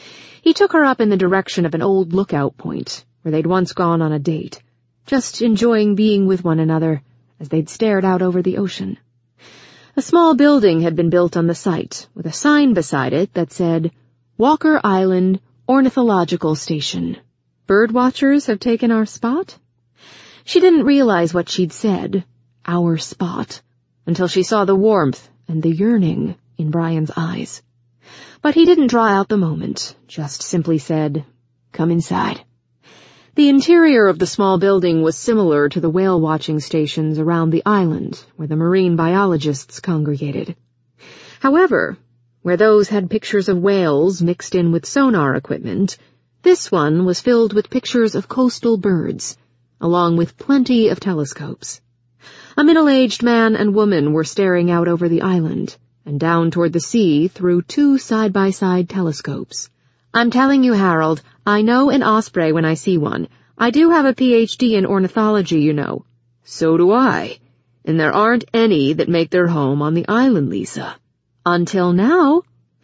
He took her up in the direction of an old lookout point, where they'd once gone on a date, just enjoying being with one another as they'd stared out over the ocean. A small building had been built on the site, with a sign beside it that said, Walker Island Ornithological Station. Birdwatchers have taken our spot? She didn't realize what she'd said, our spot, until she saw the warmth and the yearning in Brian's eyes. But he didn't draw out the moment, just simply said, Come inside. The interior of the small building was similar to the whale-watching stations around the island where the marine biologists congregated. However, where those had pictures of whales mixed in with sonar equipment, this one was filled with pictures of coastal birds, along with plenty of telescopes. A middle-aged man and woman were staring out over the island and down toward the sea through two side-by-side telescopes. I'm telling you, Harold, I know an osprey when I see one. I do have a P H D in ornithology, you know. So do I. And there aren't any that make their home on the island, Lisa. Until now.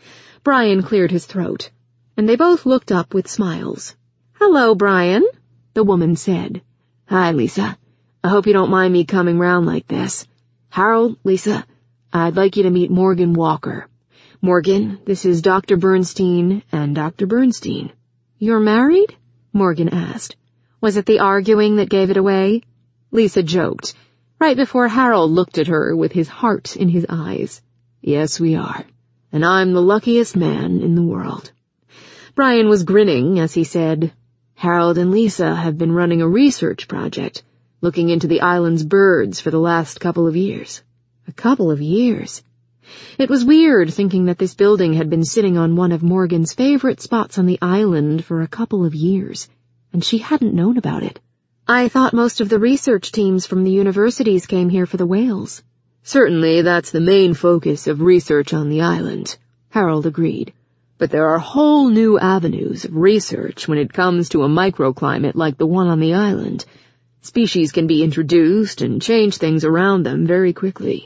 Brian cleared his throat, and they both looked up with smiles. Hello, Brian, the woman said. Hi, Lisa. I hope you don't mind me coming round like this. Harold, Lisa, I'd like you to meet Morgan Walker. Morgan, this is Doctor Bernstein and Doctor Bernstein. You're married? Morgan asked. Was it the arguing that gave it away? Lisa joked, right before Harold looked at her with his heart in his eyes. Yes, we are. And I'm the luckiest man in the world. Brian was grinning as he said, Harold and Lisa have been running a research project, looking into the island's birds for the last couple of years. A couple of years? It was weird thinking that this building had been sitting on one of Morgan's favorite spots on the island for a couple of years, and she hadn't known about it. I thought most of the research teams from the universities came here for the whales. Certainly that's the main focus of research on the island, Harold agreed. But there are whole new avenues of research when it comes to a microclimate like the one on the island. Species can be introduced and change things around them very quickly.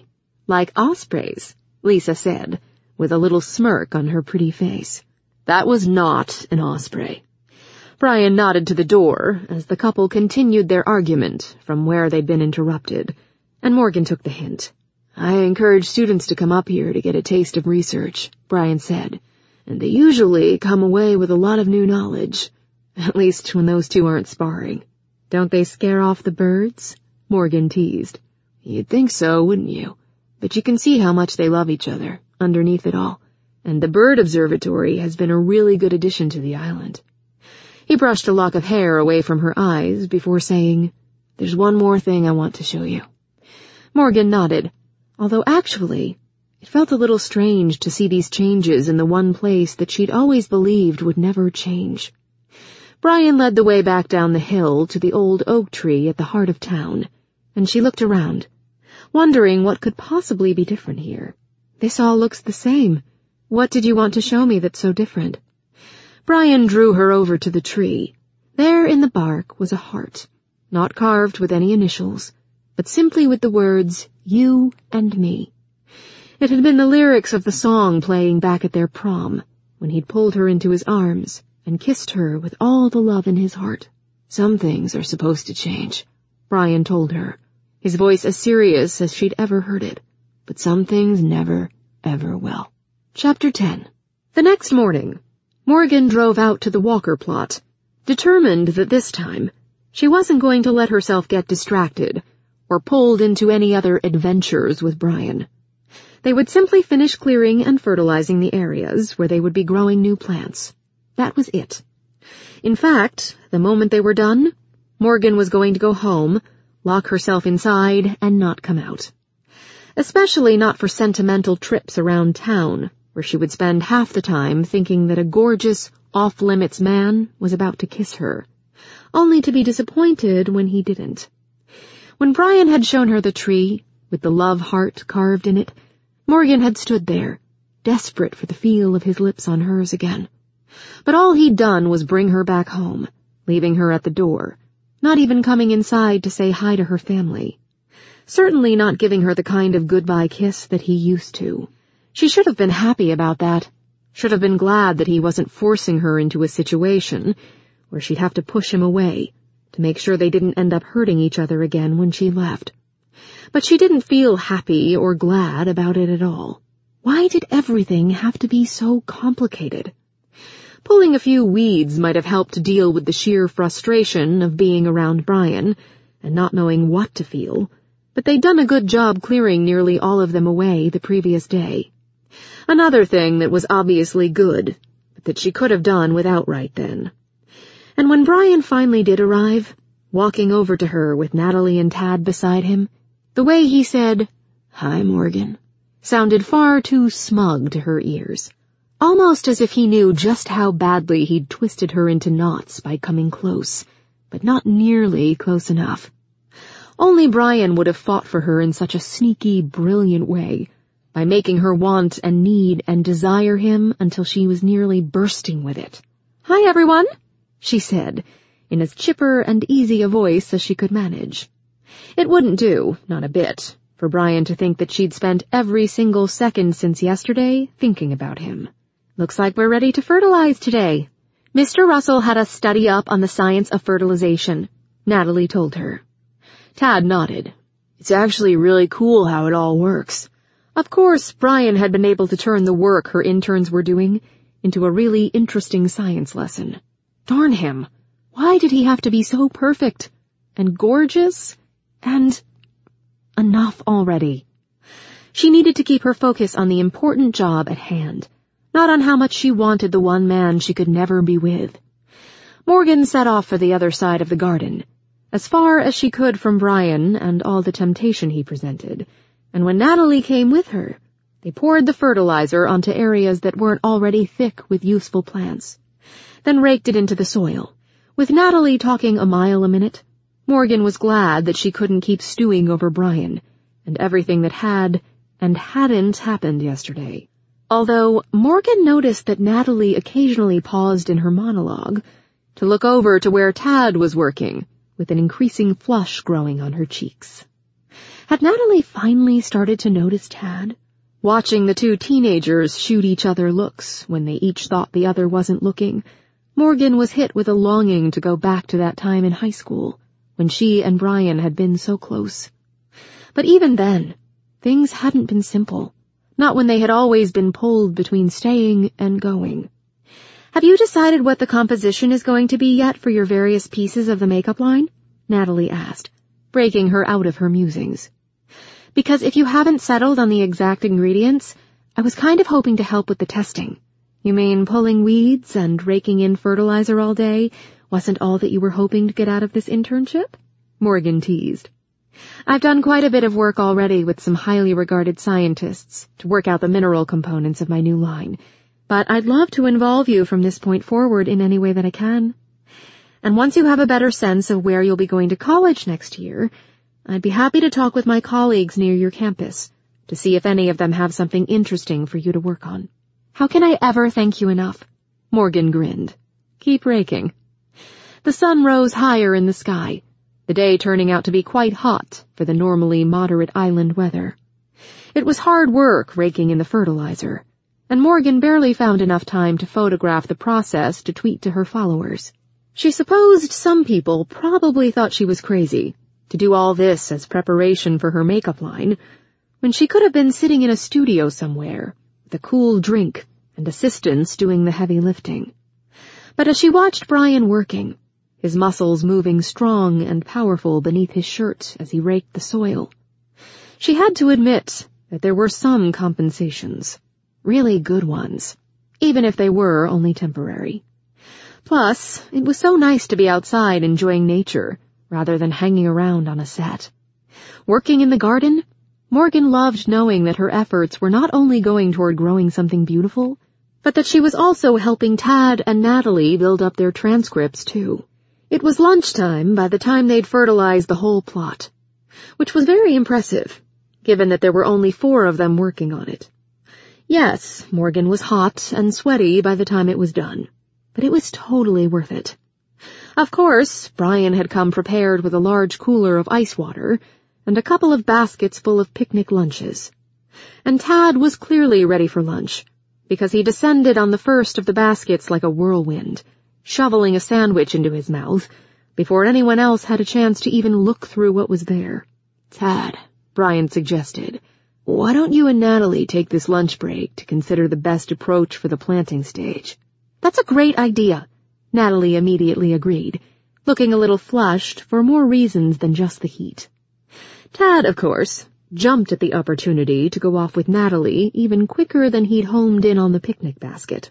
Like ospreys, Lisa said, with a little smirk on her pretty face. That was not an osprey. Brian nodded to the door as the couple continued their argument from where they'd been interrupted, and Morgan took the hint. I encourage students to come up here to get a taste of research, Brian said, and they usually come away with a lot of new knowledge, at least when those two aren't sparring. Don't they scare off the birds? Morgan teased. You'd think so, wouldn't you? But you can see how much they love each other, underneath it all, and the bird observatory has been a really good addition to the island. He brushed a lock of hair away from her eyes before saying, There's one more thing I want to show you. Morgan nodded, although actually, it felt a little strange to see these changes in the one place that she'd always believed would never change. Brian led the way back down the hill to the old oak tree at the heart of town, and she looked around, wondering what could possibly be different here. This all looks the same. What did you want to show me that's so different? Brian drew her over to the tree. There in the bark was a heart, not carved with any initials, but simply with the words, You and Me. It had been the lyrics of the song playing back at their prom, when he'd pulled her into his arms and kissed her with all the love in his heart. Some things are supposed to change, Brian told her, his voice as serious as she'd ever heard it, but some things never, ever will. Chapter ten. The next morning, Morgan drove out to the Walker plot, determined that this time she wasn't going to let herself get distracted or pulled into any other adventures with Brian. They would simply finish clearing and fertilizing the areas where they would be growing new plants. That was it. In fact, the moment they were done, Morgan was going to go home, lock herself inside, and not come out. Especially not for sentimental trips around town, where she would spend half the time thinking that a gorgeous, off-limits man was about to kiss her, only to be disappointed when he didn't. When Brian had shown her the tree, with the love heart carved in it, Morgan had stood there, desperate for the feel of his lips on hers again. But all he'd done was bring her back home, leaving her at the door, not even coming inside to say hi to her family. Certainly not giving her the kind of goodbye kiss that he used to. She should have been happy about that, should have been glad that he wasn't forcing her into a situation where she'd have to push him away to make sure they didn't end up hurting each other again when she left. But she didn't feel happy or glad about it at all. Why did everything have to be so complicated? Pulling a few weeds might have helped deal with the sheer frustration of being around Brian and not knowing what to feel, but they'd done a good job clearing nearly all of them away the previous day. Another thing that was obviously good, but that she could have done without right then. And when Brian finally did arrive, walking over to her with Natalie and Tad beside him, the way he said, Hi, Morgan, sounded far too smug to her ears, almost as if he knew just how badly he'd twisted her into knots by coming close, but not nearly close enough. Only Brian would have fought for her in such a sneaky, brilliant way, by making her want and need and desire him until she was nearly bursting with it. Hi, everyone, she said, in as chipper and easy a voice as she could manage. It wouldn't do, not a bit, for Brian to think that she'd spent every single second since yesterday thinking about him. Looks like we're ready to fertilize today. Mister Russell had us study up on the science of fertilization, Natalie told her. Tad nodded. It's actually really cool how it all works. Of course, Brian had been able to turn the work her interns were doing into a really interesting science lesson. Darn him. Why did he have to be so perfect and gorgeous and enough already? She needed to keep her focus on the important job at hand, not on how much she wanted the one man she could never be with. Morgan set off for the other side of the garden, as far as she could from Brian and all the temptation he presented, and when Natalie came with her, they poured the fertilizer onto areas that weren't already thick with useful plants, then raked it into the soil. With Natalie talking a mile a minute, Morgan was glad that she couldn't keep stewing over Brian and everything that had and hadn't happened yesterday. Although Morgan noticed that Natalie occasionally paused in her monologue to look over to where Tad was working, with an increasing flush growing on her cheeks. Had Natalie finally started to notice Tad? Watching the two teenagers shoot each other looks when they each thought the other wasn't looking, Morgan was hit with a longing to go back to that time in high school, when she and Brian had been so close. But even then, things hadn't been simple, not when they had always been pulled between staying and going. "Have you decided what the composition is going to be yet for your various pieces of the makeup line?" Natalie asked, breaking her out of her musings. "Because if you haven't settled on the exact ingredients, I was kind of hoping to help with the testing." "You mean pulling weeds and raking in fertilizer all day wasn't all that you were hoping to get out of this internship?" Morgan teased. "I've done quite a bit of work already with some highly regarded scientists to work out the mineral components of my new line, but I'd love to involve you from this point forward in any way that I can. And once you have a better sense of where you'll be going to college next year, I'd be happy to talk with my colleagues near your campus to see if any of them have something interesting for you to work on." "How can I ever thank you enough?" Morgan grinned. "Keep raking." The sun rose higher in the sky, the day turning out to be quite hot for the normally moderate island weather. It was hard work raking in the fertilizer, and Morgan barely found enough time to photograph the process to tweet to her followers. She supposed some people probably thought she was crazy to do all this as preparation for her makeup line, when she could have been sitting in a studio somewhere, with a cool drink and assistants doing the heavy lifting. But as she watched Brian working, his muscles moving strong and powerful beneath his shirt as he raked the soil, she had to admit that there were some compensations, really good ones, even if they were only temporary. Plus, it was so nice to be outside enjoying nature, rather than hanging around on a set. Working in the garden, Morgan loved knowing that her efforts were not only going toward growing something beautiful, but that she was also helping Tad and Natalie build up their transcripts, too. It was lunchtime by the time they'd fertilized the whole plot, which was very impressive, given that there were only four of them working on it. Yes, Morgan was hot and sweaty by the time it was done, but it was totally worth it. Of course, Brian had come prepared with a large cooler of ice water and a couple of baskets full of picnic lunches. And Tad was clearly ready for lunch, because he descended on the first of the baskets like a whirlwind, shoveling a sandwich into his mouth before anyone else had a chance to even look through what was there. "Tad," Brian suggested, "why don't you and Natalie take this lunch break to consider the best approach for the planting stage?" "That's a great idea," Natalie immediately agreed, looking a little flushed for more reasons than just the heat. Tad, of course, jumped at the opportunity to go off with Natalie even quicker than he'd homed in on the picnic basket.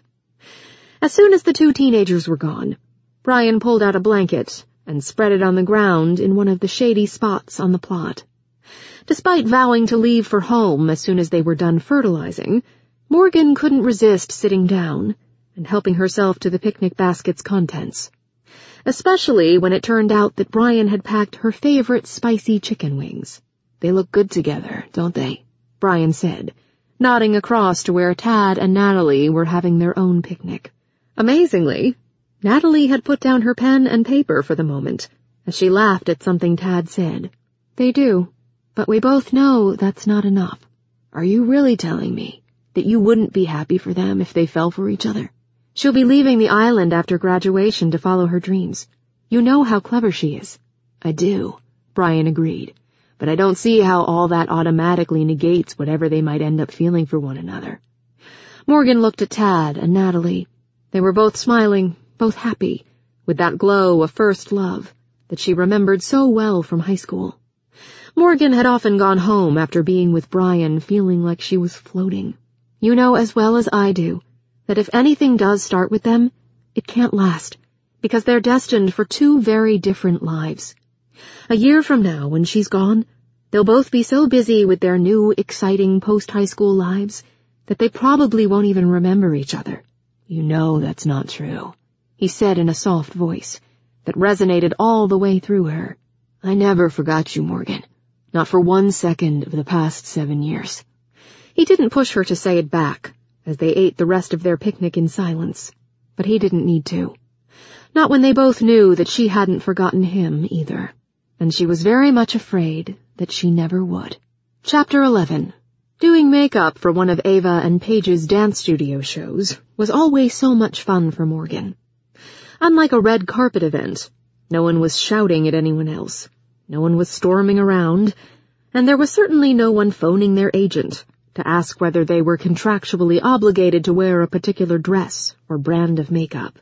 As soon as the two teenagers were gone, Brian pulled out a blanket and spread it on the ground in one of the shady spots on the plot. Despite vowing to leave for home as soon as they were done fertilizing, Morgan couldn't resist sitting down and helping herself to the picnic basket's contents, especially when it turned out that Brian had packed her favorite spicy chicken wings. "They look good together, don't they?" Brian said, nodding across to where Tad and Natalie were having their own picnic. Amazingly, Natalie had put down her pen and paper for the moment, as she laughed at something Tad said. "They do, but we both know that's not enough." "Are you really telling me that you wouldn't be happy for them if they fell for each other?" "She'll be leaving the island after graduation to follow her dreams. You know how clever she is." "I do," Brian agreed, "but I don't see how all that automatically negates whatever they might end up feeling for one another." Morgan looked at Tad and Natalie. They were both smiling, both happy, with that glow of first love that she remembered so well from high school. Morgan had often gone home after being with Brian feeling like she was floating. You know as well as I do that if anything does start with them, it can't last, because they're destined for two very different lives. A year from now, when she's gone, they'll both be so busy with their new, exciting post-high school lives that they probably won't even remember each other. "You know that's not true," he said in a soft voice that resonated all the way through her. "I never forgot you, Morgan. Not for one second of the past seven years. He didn't push her to say it back, as they ate the rest of their picnic in silence, but he didn't need to. Not when they both knew that she hadn't forgotten him either, and she was very much afraid that she never would. Chapter eleven. Doing makeup for one of Ava and Paige's dance studio shows was always so much fun for Morgan. Unlike a red carpet event, no one was shouting at anyone else, no one was storming around, and there was certainly no one phoning their agent to ask whether they were contractually obligated to wear a particular dress or brand of makeup.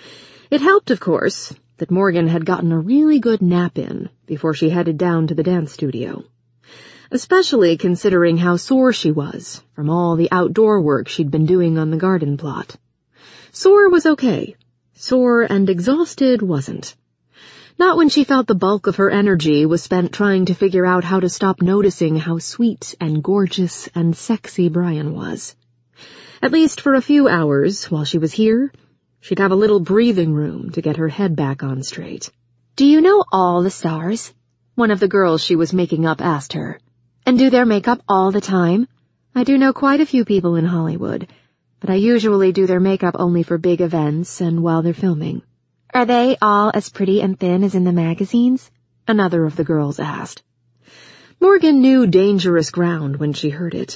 It helped, of course, that Morgan had gotten a really good nap in before she headed down to the dance studio, especially considering how sore she was from all the outdoor work she'd been doing on the garden plot. Sore was okay. Sore and exhausted wasn't. Not when she felt the bulk of her energy was spent trying to figure out how to stop noticing how sweet and gorgeous and sexy Brian was. At least for a few hours while she was here, she'd have a little breathing room to get her head back on straight. "Do you know all the stars?" one of the girls she was making up asked her. "And do their makeup all the time?" "I do know quite a few people in Hollywood, but I usually do their makeup only for big events and while they're filming." "Are they all as pretty and thin as in the magazines?" another of the girls asked. Morgan knew dangerous ground when she heard it.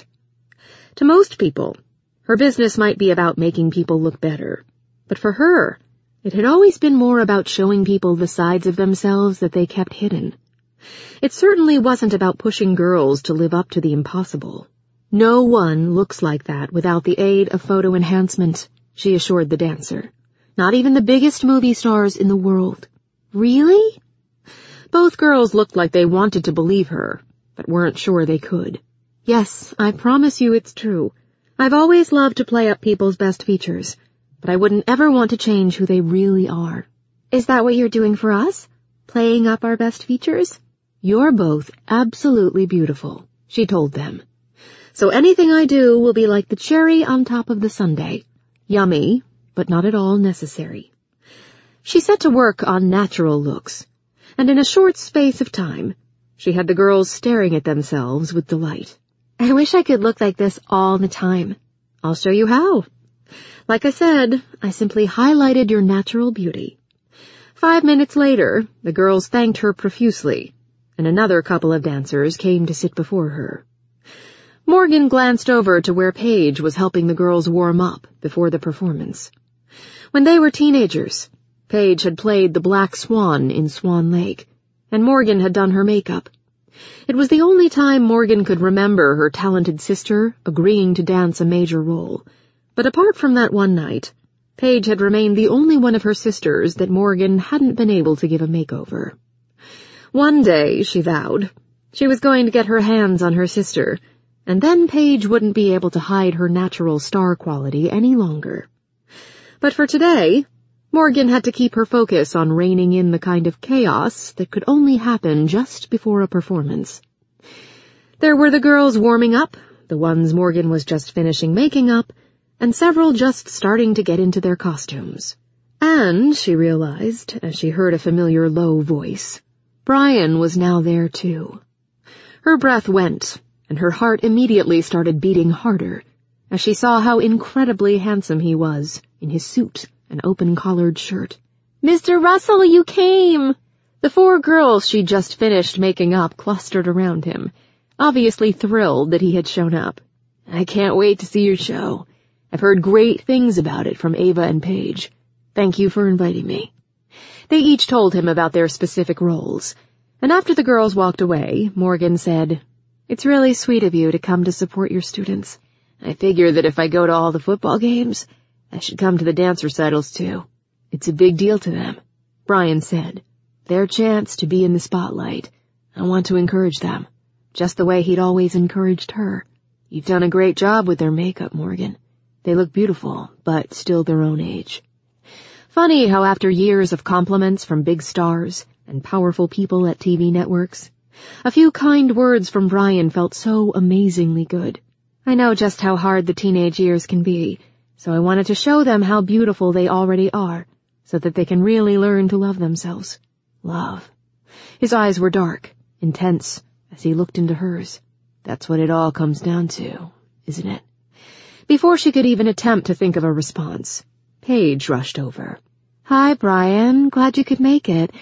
To most people, her business might be about making people look better, but for her, it had always been more about showing people the sides of themselves that they kept hidden. It certainly wasn't about pushing girls to live up to the impossible. No one looks like that without the aid of photo enhancement, she assured the dancer. Not even the biggest movie stars in the world. "Really?" Both girls looked like they wanted to believe her, but weren't sure they could. "Yes, I promise you it's true. I've always loved to play up people's best features, but I wouldn't ever want to change who they really are." "Is that what you're doing for us? Playing up our best features?" "You're both absolutely beautiful," she told them. "So anything I do will be like the cherry on top of the sundae. Yummy, but not at all necessary." She set to work on natural looks, and in a short space of time, she had the girls staring at themselves with delight. "I wish I could look like this all the time." "I'll show you how. Like I said, I simply highlighted your natural beauty." Five minutes later, the girls thanked her profusely, and another couple of dancers came to sit before her. Morgan glanced over to where Paige was helping the girls warm up before the performance. When they were teenagers, Paige had played the Black Swan in Swan Lake, and Morgan had done her makeup. It was the only time Morgan could remember her talented sister agreeing to dance a major role, but apart from that one night, Paige had remained the only one of her sisters that Morgan hadn't been able to give a makeover. One day, she vowed, she was going to get her hands on her sister, and then Paige wouldn't be able to hide her natural star quality any longer. But for today, Morgan had to keep her focus on reining in the kind of chaos that could only happen just before a performance. There were the girls warming up, the ones Morgan was just finishing making up, and several just starting to get into their costumes. And, she realized, as she heard a familiar low voice, Brian was now there too. Her breath went, and her heart immediately started beating harder as she saw how incredibly handsome he was in his suit and open-collared shirt. "Mister Russell, you came!" The four girls she'd just finished making up clustered around him, obviously thrilled that he had shown up. "I can't wait to see your show. I've heard great things about it from Ava and Paige. Thank you for inviting me." They each told him about their specific roles, and after the girls walked away, Morgan said, "It's really sweet of you to come to support your students. I figure that if I go to all the football games, I should come to the dance recitals too. It's a big deal to them," Brian said. "Their chance to be in the spotlight. I want to encourage them, just the way he'd always encouraged her. You've done a great job with their makeup, Morgan. They look beautiful, but still their own age." Funny how after years of compliments from big stars and powerful people at T V networks, a few kind words from Brian felt so amazingly good. "I know just how hard the teenage years can be, so I wanted to show them how beautiful they already are, so that they can really learn to love themselves." Love. His eyes were dark, intense, as he looked into hers. "That's what it all comes down to, isn't it?" Before she could even attempt to think of a response, Paige rushed over. "Hi, Brian. Glad you could make it.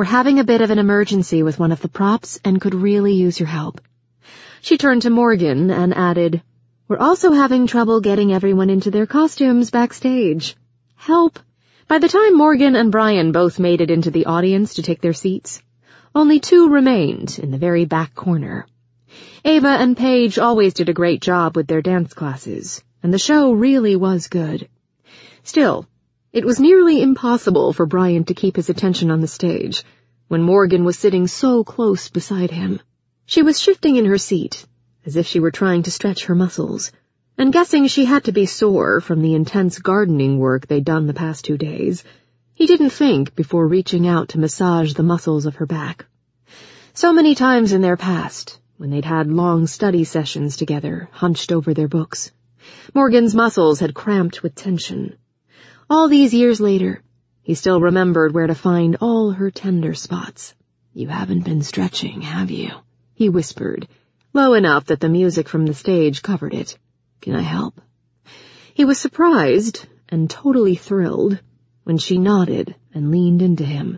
We're having a bit of an emergency with one of the props and could really use your help." She turned to Morgan and added, "We're also having trouble getting everyone into their costumes backstage. Help." By the time Morgan and Brian both made it into the audience to take their seats, only two remained in the very back corner. Ava and Paige always did a great job with their dance classes, and the show really was good. Still, it was nearly impossible for Brian to keep his attention on the stage when Morgan was sitting so close beside him. She was shifting in her seat, as if she were trying to stretch her muscles, and guessing she had to be sore from the intense gardening work they'd done the past two days, he didn't think before reaching out to massage the muscles of her back. So many times in their past, when they'd had long study sessions together, hunched over their books, Morgan's muscles had cramped with tension. All these years later, he still remembered where to find all her tender spots. "You haven't been stretching, have you?" he whispered, low enough that the music from the stage covered it. "Can I help?" He was surprised and totally thrilled when she nodded and leaned into him.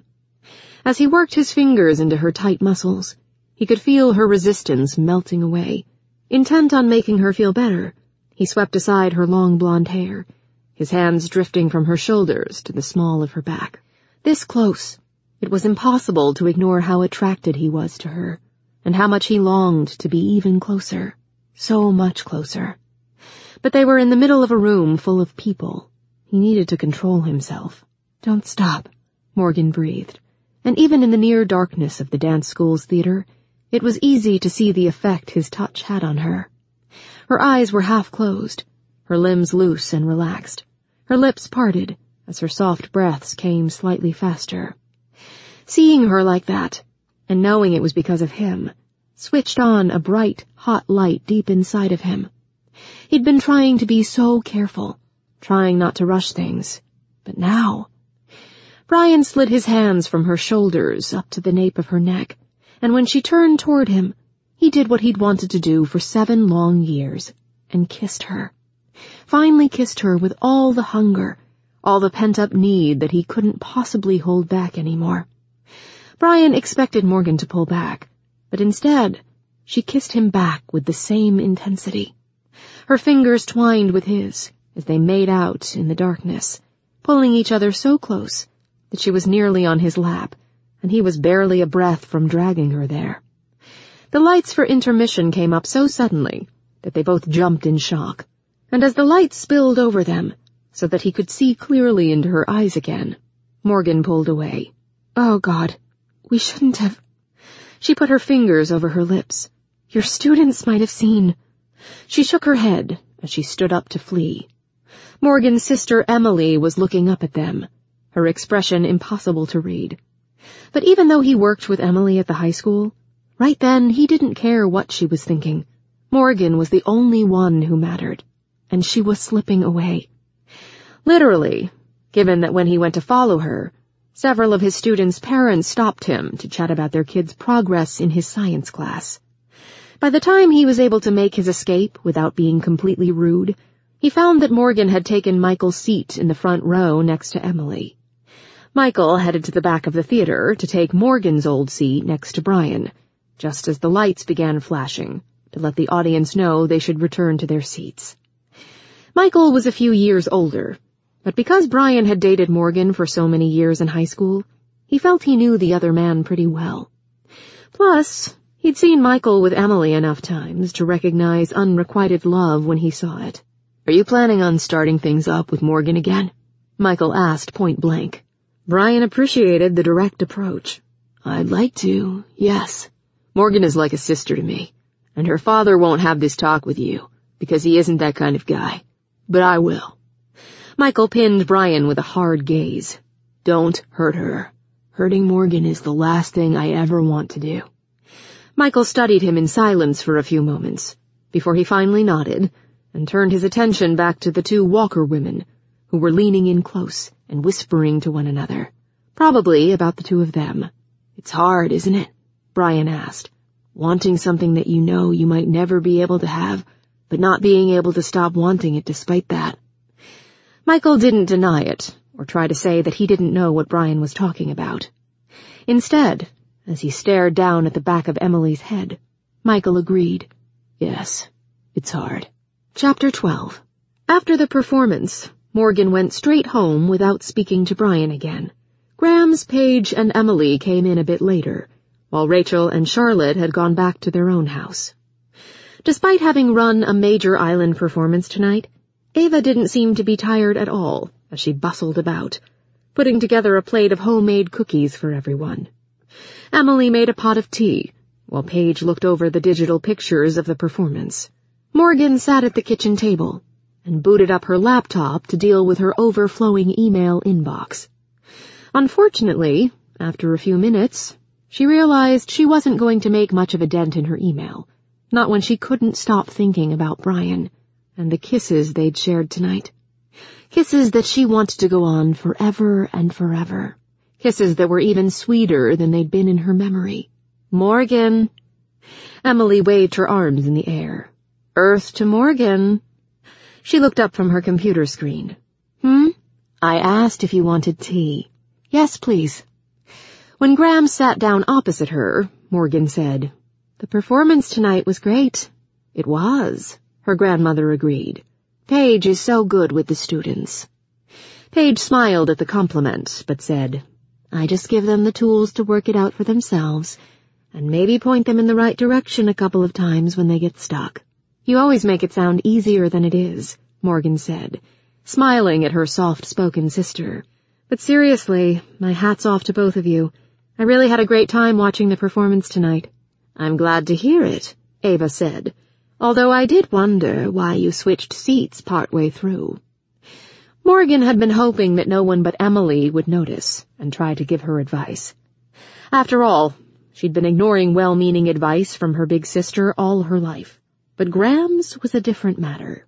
As he worked his fingers into her tight muscles, he could feel her resistance melting away. Intent on making her feel better, he swept aside her long blonde hair, his hands drifting from her shoulders to the small of her back. This close, it was impossible to ignore how attracted he was to her, and how much he longed to be even closer, so much closer. But they were in the middle of a room full of people. He needed to control himself. "Don't stop," Morgan breathed, and even in the near darkness of the dance school's theater, it was easy to see the effect his touch had on her. Her eyes were half closed, her limbs loose and relaxed, her lips parted as her soft breaths came slightly faster. Seeing her like that, and knowing it was because of him, switched on a bright, hot light deep inside of him. He'd been trying to be so careful, trying not to rush things, but now... Brian slid his hands from her shoulders up to the nape of her neck, and when she turned toward him, he did what he'd wanted to do for seven long years, and kissed her. Finally kissed her with all the hunger, all the pent-up need that he couldn't possibly hold back anymore. Brian expected Morgan to pull back, but instead, she kissed him back with the same intensity. Her fingers twined with his as they made out in the darkness, pulling each other so close that she was nearly on his lap, and he was barely a breath from dragging her there. The lights for intermission came up so suddenly that they both jumped in shock, and as the lights spilled over them, so that he could see clearly into her eyes again, Morgan pulled away. "Oh, God, we shouldn't have..." She put her fingers over her lips. "Your students might have seen..." She shook her head as she stood up to flee. Morgan's sister Emily was looking up at them, her expression impossible to read. But even though he worked with Emily at the high school, right then he didn't care what she was thinking. Morgan was the only one who mattered, and she was slipping away. Literally, given that when he went to follow her, several of his students' parents stopped him to chat about their kids' progress in his science class. By the time he was able to make his escape without being completely rude, he found that Morgan had taken Michael's seat in the front row next to Emily. Michael headed to the back of the theater to take Morgan's old seat next to Brian, just as the lights began flashing, to let the audience know they should return to their seats. Michael was a few years older, but because Brian had dated Morgan for so many years in high school, he felt he knew the other man pretty well. Plus, he'd seen Michael with Emily enough times to recognize unrequited love when he saw it. "Are you planning on starting things up with Morgan again?" Michael asked point blank. Brian appreciated the direct approach. "I'd like to, yes. Morgan is like a sister to me, and her father won't have this talk with you, because he isn't that kind of guy. But I will." Michael pinned Brian with a hard gaze. "Don't hurt her. Hurting Morgan is the last thing I ever want to do." Michael studied him in silence for a few moments, before he finally nodded, and turned his attention back to the two Walker women, who were leaning in close and whispering to one another, probably about the two of them. "It's hard, isn't it?" Brian asked. "Wanting something that you know you might never be able to have, but not being able to stop wanting it despite that." Michael didn't deny it, or try to say that he didn't know what Brian was talking about. Instead, as he stared down at the back of Emily's head, Michael agreed. Yes, it's hard. Chapter twelve. After the performance, Morgan went straight home without speaking to Brian again. Grams, Paige, and Emily came in a bit later, while Rachel and Charlotte had gone back to their own house. Despite having run a major island performance tonight, Ava didn't seem to be tired at all as she bustled about, putting together a plate of homemade cookies for everyone. Emily made a pot of tea, while Paige looked over the digital pictures of the performance. Morgan sat at the kitchen table and booted up her laptop to deal with her overflowing email inbox. Unfortunately, after a few minutes, she realized she wasn't going to make much of a dent in her email, not when she couldn't stop thinking about Brian and the kisses they'd shared tonight. Kisses that she wanted to go on forever and forever. Kisses that were even sweeter than they'd been in her memory. Morgan! Emily waved her arms in the air. Earth to Morgan! She looked up from her computer screen. Hmm? I asked if you wanted tea. Yes, please. When Graham sat down opposite her, Morgan said, The performance tonight was great. It was, her grandmother agreed. Paige is so good with the students. Paige smiled at the compliment, but said, I just give them the tools to work it out for themselves, and maybe point them in the right direction a couple of times when they get stuck. You always make it sound easier than it is, Morgan said, smiling at her soft-spoken sister. But seriously, my hat's off to both of you. I really had a great time watching the performance tonight. I'm glad to hear it, Ava said, although I did wonder why you switched seats partway through. Morgan had been hoping that no one but Emily would notice and try to give her advice. After all, she'd been ignoring well-meaning advice from her big sister all her life. But Grams was a different matter.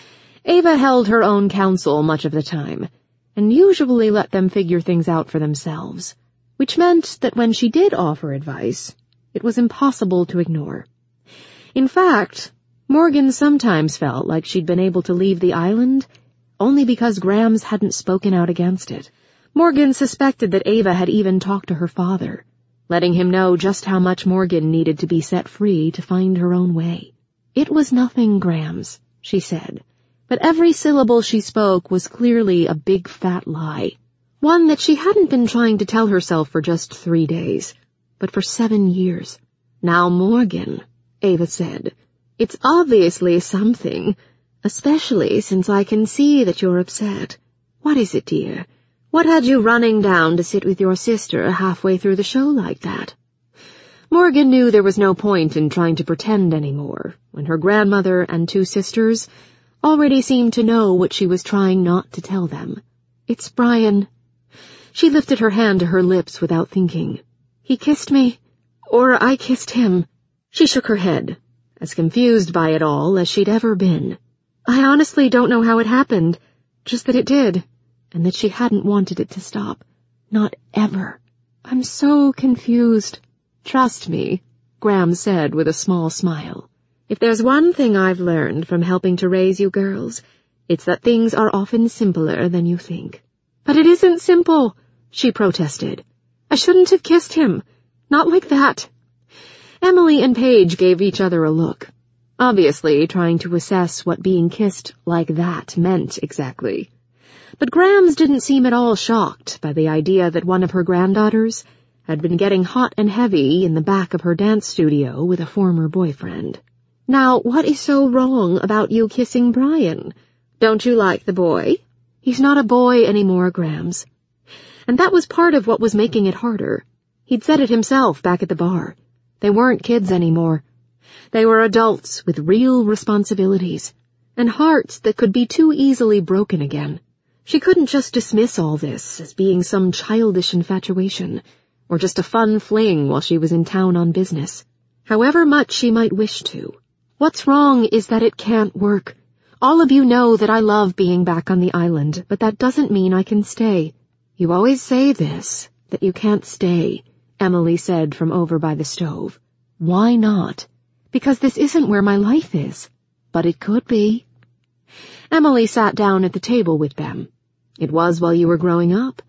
Ava held her own counsel much of the time, and usually let them figure things out for themselves, which meant that when she did offer advice, it was impossible to ignore. In fact, Morgan sometimes felt like she'd been able to leave the island only because Grams hadn't spoken out against it. Morgan suspected that Ava had even talked to her father, letting him know just how much Morgan needed to be set free to find her own way. It was nothing, Grams, she said, but every syllable she spoke was clearly a big fat lie, one that she hadn't been trying to tell herself for just three days, but for seven years. Now, Morgan, Ava said, it's obviously something, especially since I can see that you're upset. What is it, dear? What had you running down to sit with your sister halfway through the show like that? Morgan knew there was no point in trying to pretend anymore, when her grandmother and two sisters already seemed to know what she was trying not to tell them. It's Brian. She lifted her hand to her lips without thinking. He kissed me, or I kissed him. She shook her head, as confused by it all as she'd ever been. I honestly don't know how it happened, just that it did, and that she hadn't wanted it to stop. Not ever. I'm so confused. Trust me, Graham said with a small smile. If there's one thing I've learned from helping to raise you girls, it's that things are often simpler than you think. But it isn't simple, she protested. I shouldn't have kissed him. Not like that. Emily and Paige gave each other a look, obviously trying to assess what being kissed like that meant exactly. But Grams didn't seem at all shocked by the idea that one of her granddaughters had been getting hot and heavy in the back of her dance studio with a former boyfriend. Now, what is so wrong about you kissing Brian? Don't you like the boy? He's not a boy anymore, Grams. And that was part of what was making it harder. He'd said it himself back at the bar. They weren't kids anymore. They were adults with real responsibilities, and hearts that could be too easily broken again. She couldn't just dismiss all this as being some childish infatuation, or just a fun fling while she was in town on business, however much she might wish to. What's wrong is that it can't work. All of you know that I love being back on the island, but that doesn't mean I can stay. You always say this, that you can't stay, Emily said from over by the stove. Why not? Because this isn't where my life is. But it could be. Emily sat down at the table with them. It was while you were growing up,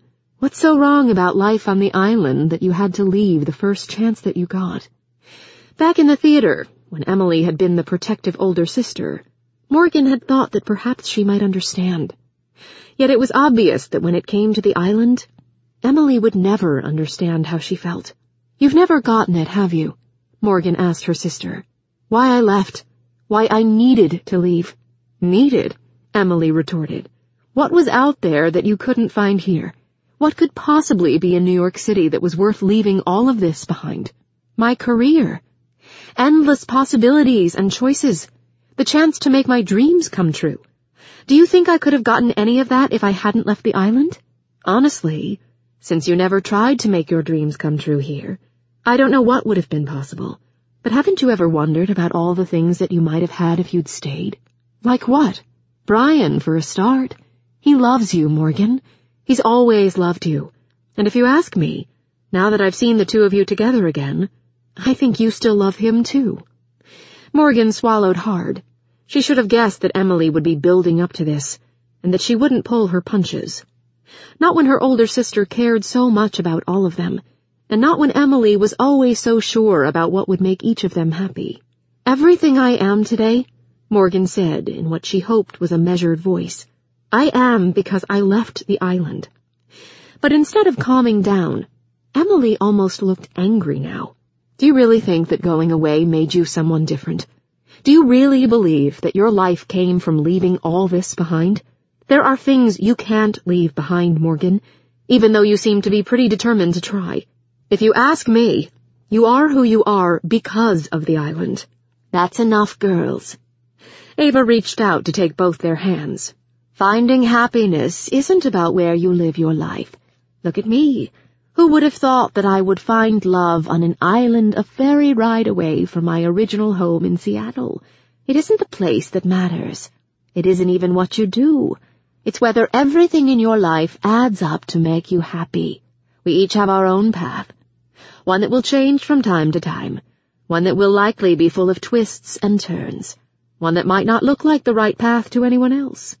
What's so wrong about life on the island that you had to leave the first chance that you got? Back in the theater, when Emily had been the protective older sister, Morgan had thought that perhaps she might understand. Yet it was obvious that when it came to the island, Emily would never understand how she felt. You've never gotten it, have you? Morgan asked her sister. Why I left. Why I needed to leave. Needed? Emily retorted. What was out there that you couldn't find here? What could possibly be in New York City that was worth leaving all of this behind? My career. Endless possibilities and choices. The chance to make my dreams come true. Do you think I could have gotten any of that if I hadn't left the island? Honestly, since you never tried to make your dreams come true here, I don't know what would have been possible. But haven't you ever wondered about all the things that you might have had if you'd stayed? Like what? Brian, for a start. He loves you, Morgan. He's always loved you. And if you ask me, now that I've seen the two of you together again, I think you still love him too. Morgan swallowed hard. She should have guessed that Emily would be building up to this, and that she wouldn't pull her punches. Not when her older sister cared so much about all of them, and not when Emily was always so sure about what would make each of them happy. Everything I am today, Morgan said in what she hoped was a measured voice, I am because I left the island. But instead of calming down, Emily almost looked angry now. Do you really think that going away made you someone different? Do you really believe that your life came from leaving all this behind? There are things you can't leave behind, Morgan, even though you seem to be pretty determined to try. If you ask me, you are who you are because of the island. That's enough, girls. Ava reached out to take both their hands. Finding happiness isn't about where you live your life. Look at me. Who would have thought that I would find love on an island a ferry ride away from my original home in Seattle? It isn't the place that matters. It isn't even what you do. It's whether everything in your life adds up to make you happy. We each have our own path. One that will change from time to time. One that will likely be full of twists and turns. One that might not look like the right path to anyone else.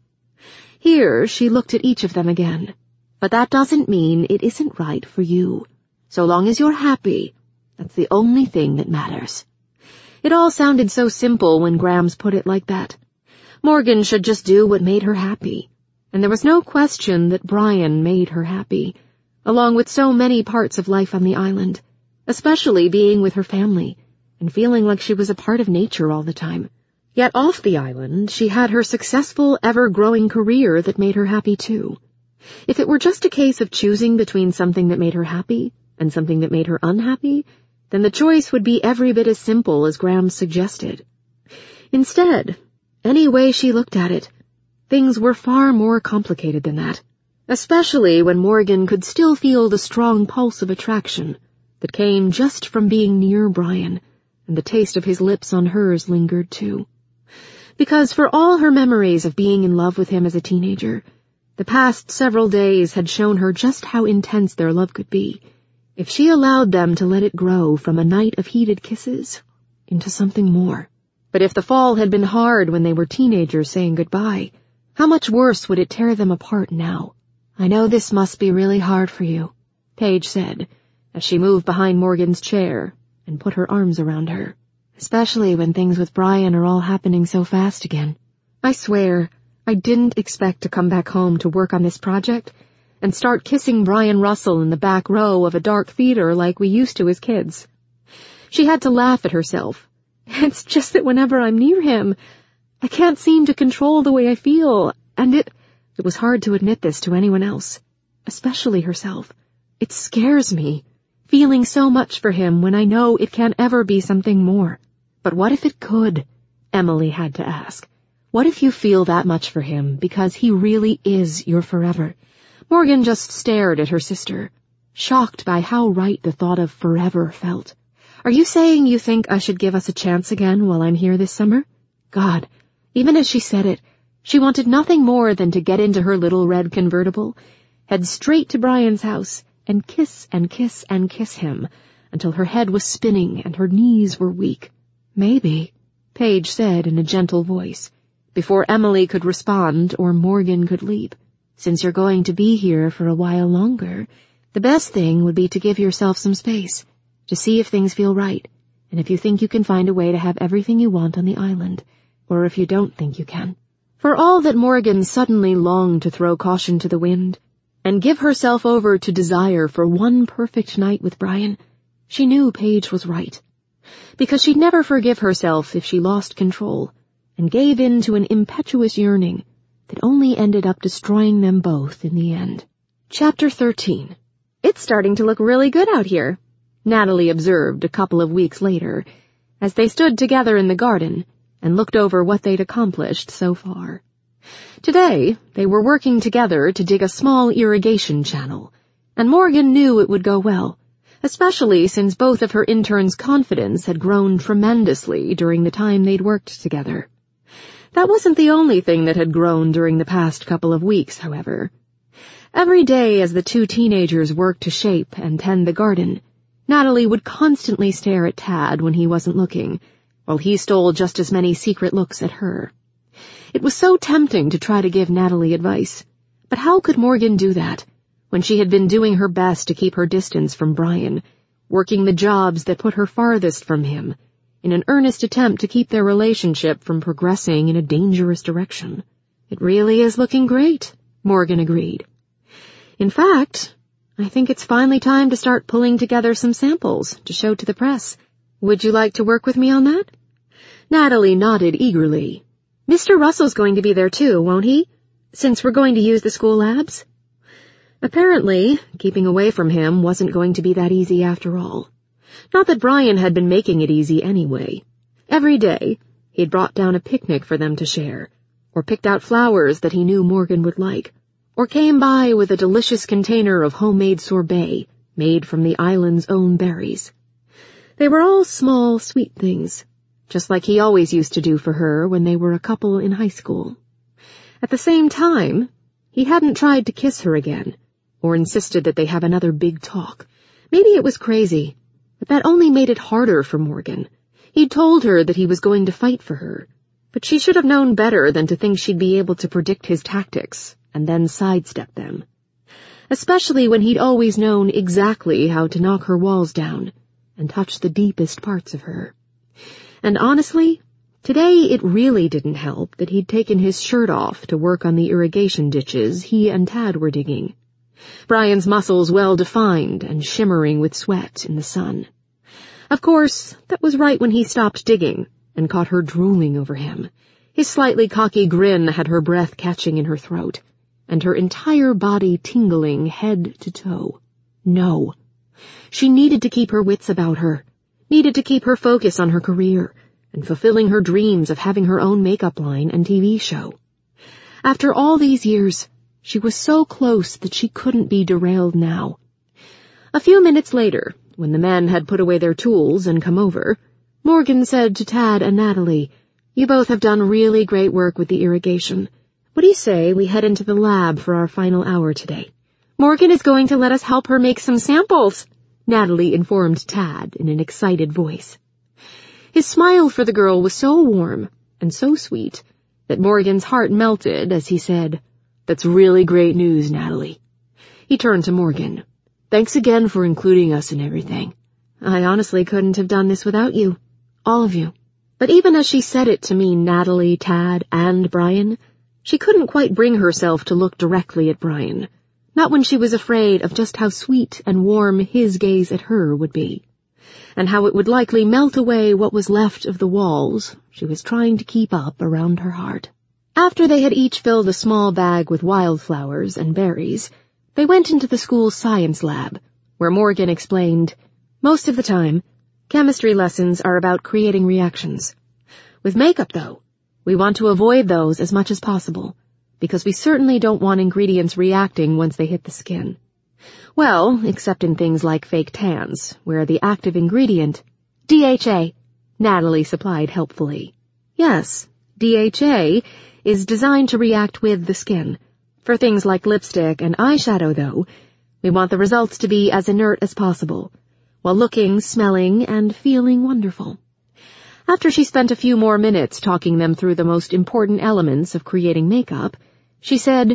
Here she looked at each of them again. But that doesn't mean it isn't right for you. So long as you're happy, that's the only thing that matters. It all sounded so simple when Grams put it like that. Morgan should just do what made her happy. And there was no question that Brian made her happy, along with so many parts of life on the island, especially being with her family and feeling like she was a part of nature all the time. Yet off the island, she had her successful, ever-growing career that made her happy too. If it were just a case of choosing between something that made her happy and something that made her unhappy, then the choice would be every bit as simple as Grams suggested. Instead, any way she looked at it, things were far more complicated than that, especially when Morgan could still feel the strong pulse of attraction that came just from being near Brian, and the taste of his lips on hers lingered too. Because for all her memories of being in love with him as a teenager, the past several days had shown her just how intense their love could be, if she allowed them to let it grow from a night of heated kisses into something more. But if the fall had been hard when they were teenagers saying goodbye, how much worse would it tear them apart now? I know this must be really hard for you, Paige said, as she moved behind Morgan's chair and put her arms around her, especially when things with Brian are all happening so fast again. I swear, I didn't expect to come back home to work on this project and start kissing Brian Russell in the back row of a dark theater like we used to as kids. She had to laugh at herself. It's just that whenever I'm near him, I can't seem to control the way I feel, and it, it was hard to admit this to anyone else, especially herself. It scares me, feeling so much for him when I know it can't ever be something more. But what if it could? Emily had to ask. What if you feel that much for him because he really is your forever? Morgan just stared at her sister, shocked by how right the thought of forever felt. Are you saying you think I should give us a chance again while I'm here this summer? God, even as she said it, she wanted nothing more than to get into her little red convertible, head straight to Brian's house, and kiss and kiss and kiss him until her head was spinning and her knees were weak. Maybe, Paige said in a gentle voice, before Emily could respond or Morgan could leap. Since you're going to be here for a while longer, the best thing would be to give yourself some space, to see if things feel right, and if you think you can find a way to have everything you want on the island, or if you don't think you can. For all that Morgan suddenly longed to throw caution to the wind, and give herself over to desire for one perfect night with Brian, she knew Paige was right. Because she'd never forgive herself if she lost control, and gave in to an impetuous yearning that only ended up destroying them both in the end. Chapter thirteen. It's starting to look really good out here, Natalie observed a couple of weeks later, as they stood together in the garden and looked over what they'd accomplished so far. Today, they were working together to dig a small irrigation channel, and Morgan knew it would go well, especially since both of her interns' confidence had grown tremendously during the time they'd worked together. That wasn't the only thing that had grown during the past couple of weeks, however. Every day as the two teenagers worked to shape and tend the garden, Natalie would constantly stare at Tad when he wasn't looking, while he stole just as many secret looks at her. It was so tempting to try to give Natalie advice, but how could Morgan do that when she had been doing her best to keep her distance from Brian, working the jobs that put her farthest from him, in an earnest attempt to keep their relationship from progressing in a dangerous direction? It really is looking great, Morgan agreed. In fact, I think it's finally time to start pulling together some samples to show to the press. Would you like to work with me on that? Natalie nodded eagerly. Mister Russell's going to be there too, won't he? Since we're going to use the school labs? Apparently, keeping away from him wasn't going to be that easy after all. Not that Brian had been making it easy anyway. Every day, he'd brought down a picnic for them to share, or picked out flowers that he knew Morgan would like, or came by with a delicious container of homemade sorbet made from the island's own berries. They were all small, sweet things, just like he always used to do for her when they were a couple in high school. At the same time, he hadn't tried to kiss her again, or insisted that they have another big talk. Maybe it was crazy, but that only made it harder for Morgan. He'd told her that he was going to fight for her, but she should have known better than to think she'd be able to predict his tactics and then sidestep them. Especially when he'd always known exactly how to knock her walls down and touch the deepest parts of her. And honestly, today it really didn't help that he'd taken his shirt off to work on the irrigation ditches he and Tad were digging. Brian's muscles well-defined and shimmering with sweat in the sun. Of course, that was right when he stopped digging and caught her drooling over him. His slightly cocky grin had her breath catching in her throat, and her entire body tingling head to toe. No. She needed to keep her wits about her, needed to keep her focus on her career, and fulfilling her dreams of having her own makeup line and T V show. After all these years, she was so close that she couldn't be derailed now. A few minutes later, when the men had put away their tools and come over, Morgan said to Tad and Natalie, "You both have done really great work with the irrigation. What do you say we head into the lab for our final hour today?" "Morgan is going to let us help her make some samples," Natalie informed Tad in an excited voice. His smile for the girl was so warm and so sweet that Morgan's heart melted as he said, "That's really great news, Natalie." He turned to Morgan. "Thanks again for including us in everything. I honestly couldn't have done this without you. All of you." But even as she said it to mean Natalie, Tad, and Brian, she couldn't quite bring herself to look directly at Brian, not when she was afraid of just how sweet and warm his gaze at her would be, and how it would likely melt away what was left of the walls she was trying to keep up around her heart. After they had each filled a small bag with wildflowers and berries, they went into the school's science lab, where Morgan explained, "Most of the time, chemistry lessons are about creating reactions. With makeup, though, we want to avoid those as much as possible, because we certainly don't want ingredients reacting once they hit the skin. Well, except in things like fake tans, where the active ingredient—" D H A, Natalie supplied helpfully. "Yes, D H A is designed to react with the skin. For things like lipstick and eyeshadow, though, we want the results to be as inert as possible, while looking, smelling, and feeling wonderful." After she spent a few more minutes talking them through the most important elements of creating makeup, she said,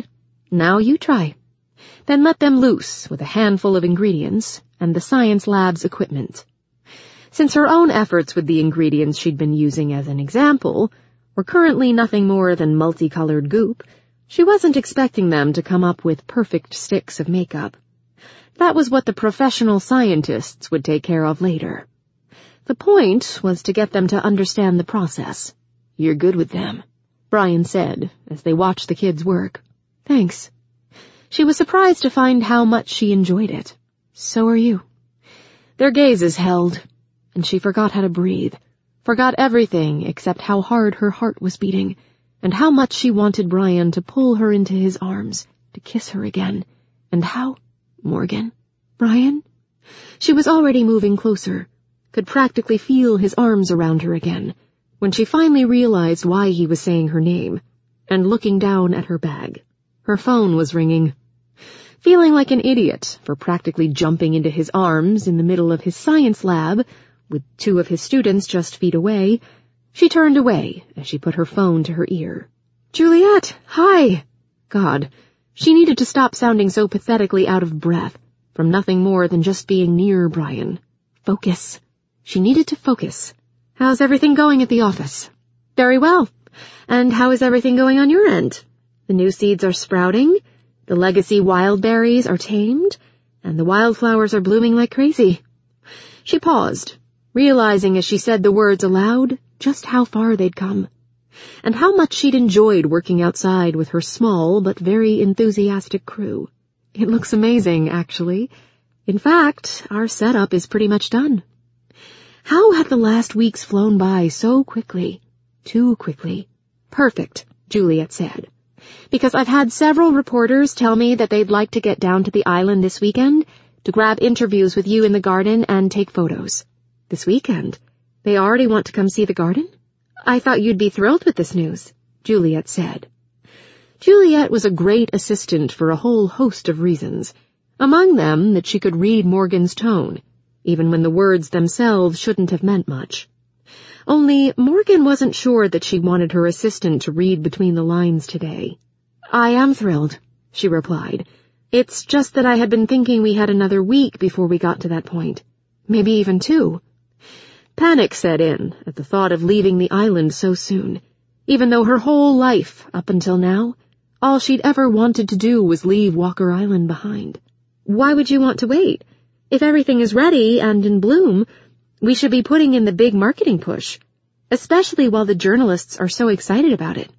Now you try. Then let them loose with a handful of ingredients and the science lab's equipment. Since her own efforts with the ingredients she'd been using as an example were currently nothing more than multicolored goop, she wasn't expecting them to come up with perfect sticks of makeup. That was what the professional scientists would take care of later. The point was to get them to understand the process. "You're good with them," Brian said as they watched the kids work. "Thanks." She was surprised to find how much she enjoyed it. "So are you." Their gazes held, and she forgot how to breathe, forgot everything except how hard her heart was beating, and how much she wanted Brian to pull her into his arms, to kiss her again, and how... Morgan? Brian? She was already moving closer, could practically feel his arms around her again, when she finally realized why he was saying her name, and looking down at her bag. Her phone was ringing. Feeling like an idiot for practically jumping into his arms in the middle of his science lab, with two of his students just feet away, she turned away as she put her phone to her ear. "Juliet, hi!" God, she needed to stop sounding so pathetically out of breath from nothing more than just being near Brian. Focus. She needed to focus. "How's everything going at the office?" "Very well. And how is everything going on your end? The new seeds are sprouting, the legacy wild berries are tamed, and the wildflowers are blooming like crazy." She paused, realizing as she said the words aloud just how far they'd come, and how much she'd enjoyed working outside with her small but very enthusiastic crew. "It looks amazing, actually. In fact, our setup is pretty much done." How had the last weeks flown by so quickly? Too quickly. "Perfect," Juliet said. "Because I've had several reporters tell me that they'd like to get down to the island this weekend to grab interviews with you in the garden and take photos." "This weekend? They already want to come see the garden?" "I thought you'd be thrilled with this news," Juliet said. Juliet was a great assistant for a whole host of reasons, among them that she could read Morgan's tone, even when the words themselves shouldn't have meant much. Only Morgan wasn't sure that she wanted her assistant to read between the lines today. "I am thrilled," she replied. "It's just that I had been thinking we had another week before we got to that point. Maybe even two." Panic set in at the thought of leaving the island so soon, even though her whole life, up until now, all she'd ever wanted to do was leave Walker Island behind. "Why would you want to wait? If everything is ready and in bloom, we should be putting in the big marketing push, especially while the journalists are so excited about it."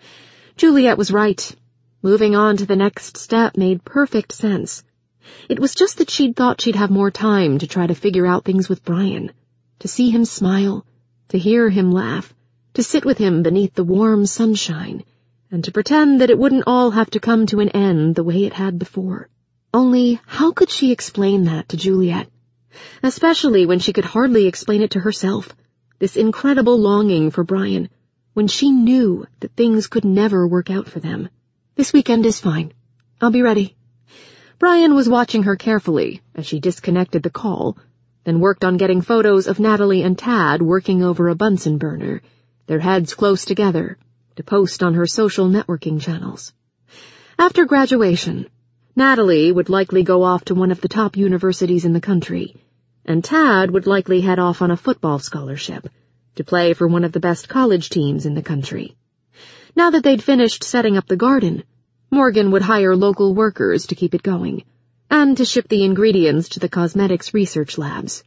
Juliet was right. Moving on to the next step made perfect sense. It was just that she'd thought she'd have more time to try to figure out things with Brian, to see him smile, to hear him laugh, to sit with him beneath the warm sunshine, and to pretend that it wouldn't all have to come to an end the way it had before. Only, how could she explain that to Juliet? Especially when she could hardly explain it to herself, this incredible longing for Brian, when she knew that things could never work out for them. "This weekend is fine. I'll be ready." Brian was watching her carefully as she disconnected the call, then worked on getting photos of Natalie and Tad working over a Bunsen burner, their heads close together, to post on her social networking channels. After graduation, Natalie would likely go off to one of the top universities in the country, and Tad would likely head off on a football scholarship to play for one of the best college teams in the country. Now that they'd finished setting up the garden, Morgan would hire local workers to keep it going, and to ship the ingredients to the cosmetics research labs.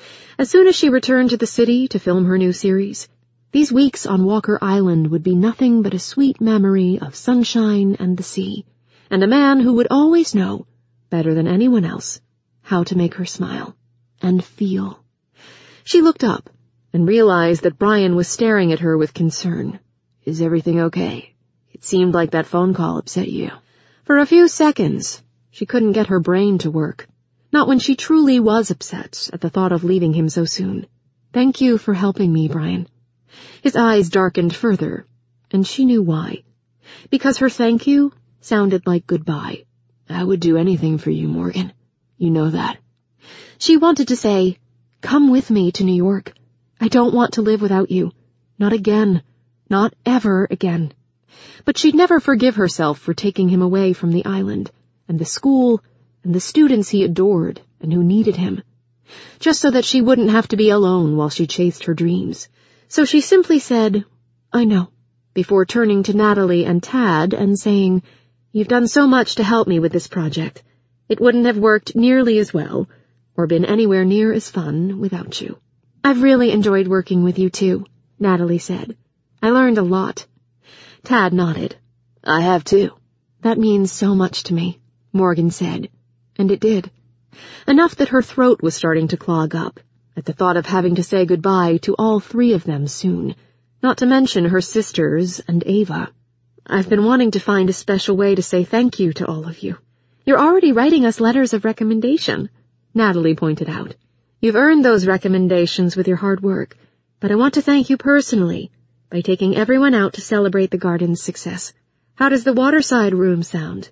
As soon as she returned to the city to film her new series, these weeks on Walker Island would be nothing but a sweet memory of sunshine and the sea, and a man who would always know, better than anyone else, how to make her smile and feel. She looked up and realized that Brian was staring at her with concern. "Is everything okay? It seemed like that phone call upset you." For a few seconds, she couldn't get her brain to work, not when she truly was upset at the thought of leaving him so soon. "Thank you for helping me, Brian." His eyes darkened further, and she knew why. Because her thank you sounded like goodbye. "I would do anything for you, Morgan. You know that." She wanted to say, "Come with me to New York. I don't want to live without you. Not again. Not ever again." But she'd never forgive herself for taking him away from the island, and the school, and the students he adored and who needed him, just so that she wouldn't have to be alone while she chased her dreams. So she simply said, "I know," before turning to Natalie and Tad and saying, "You've done so much to help me with this project. It wouldn't have worked nearly as well, or been anywhere near as fun without you." "I've really enjoyed working with you too," Natalie said. "I learned a lot." Tad nodded. "I have too." "That means so much to me," Morgan said. And it did. Enough that her throat was starting to clog up at the thought of having to say goodbye to all three of them soon, not to mention her sisters and Ava. "I've been wanting to find a special way to say thank you to all of you. You're already writing us letters of recommendation," Natalie pointed out. "You've earned those recommendations with your hard work, but I want to thank you personally by taking everyone out to celebrate the garden's success. How does the Waterside Room sound?"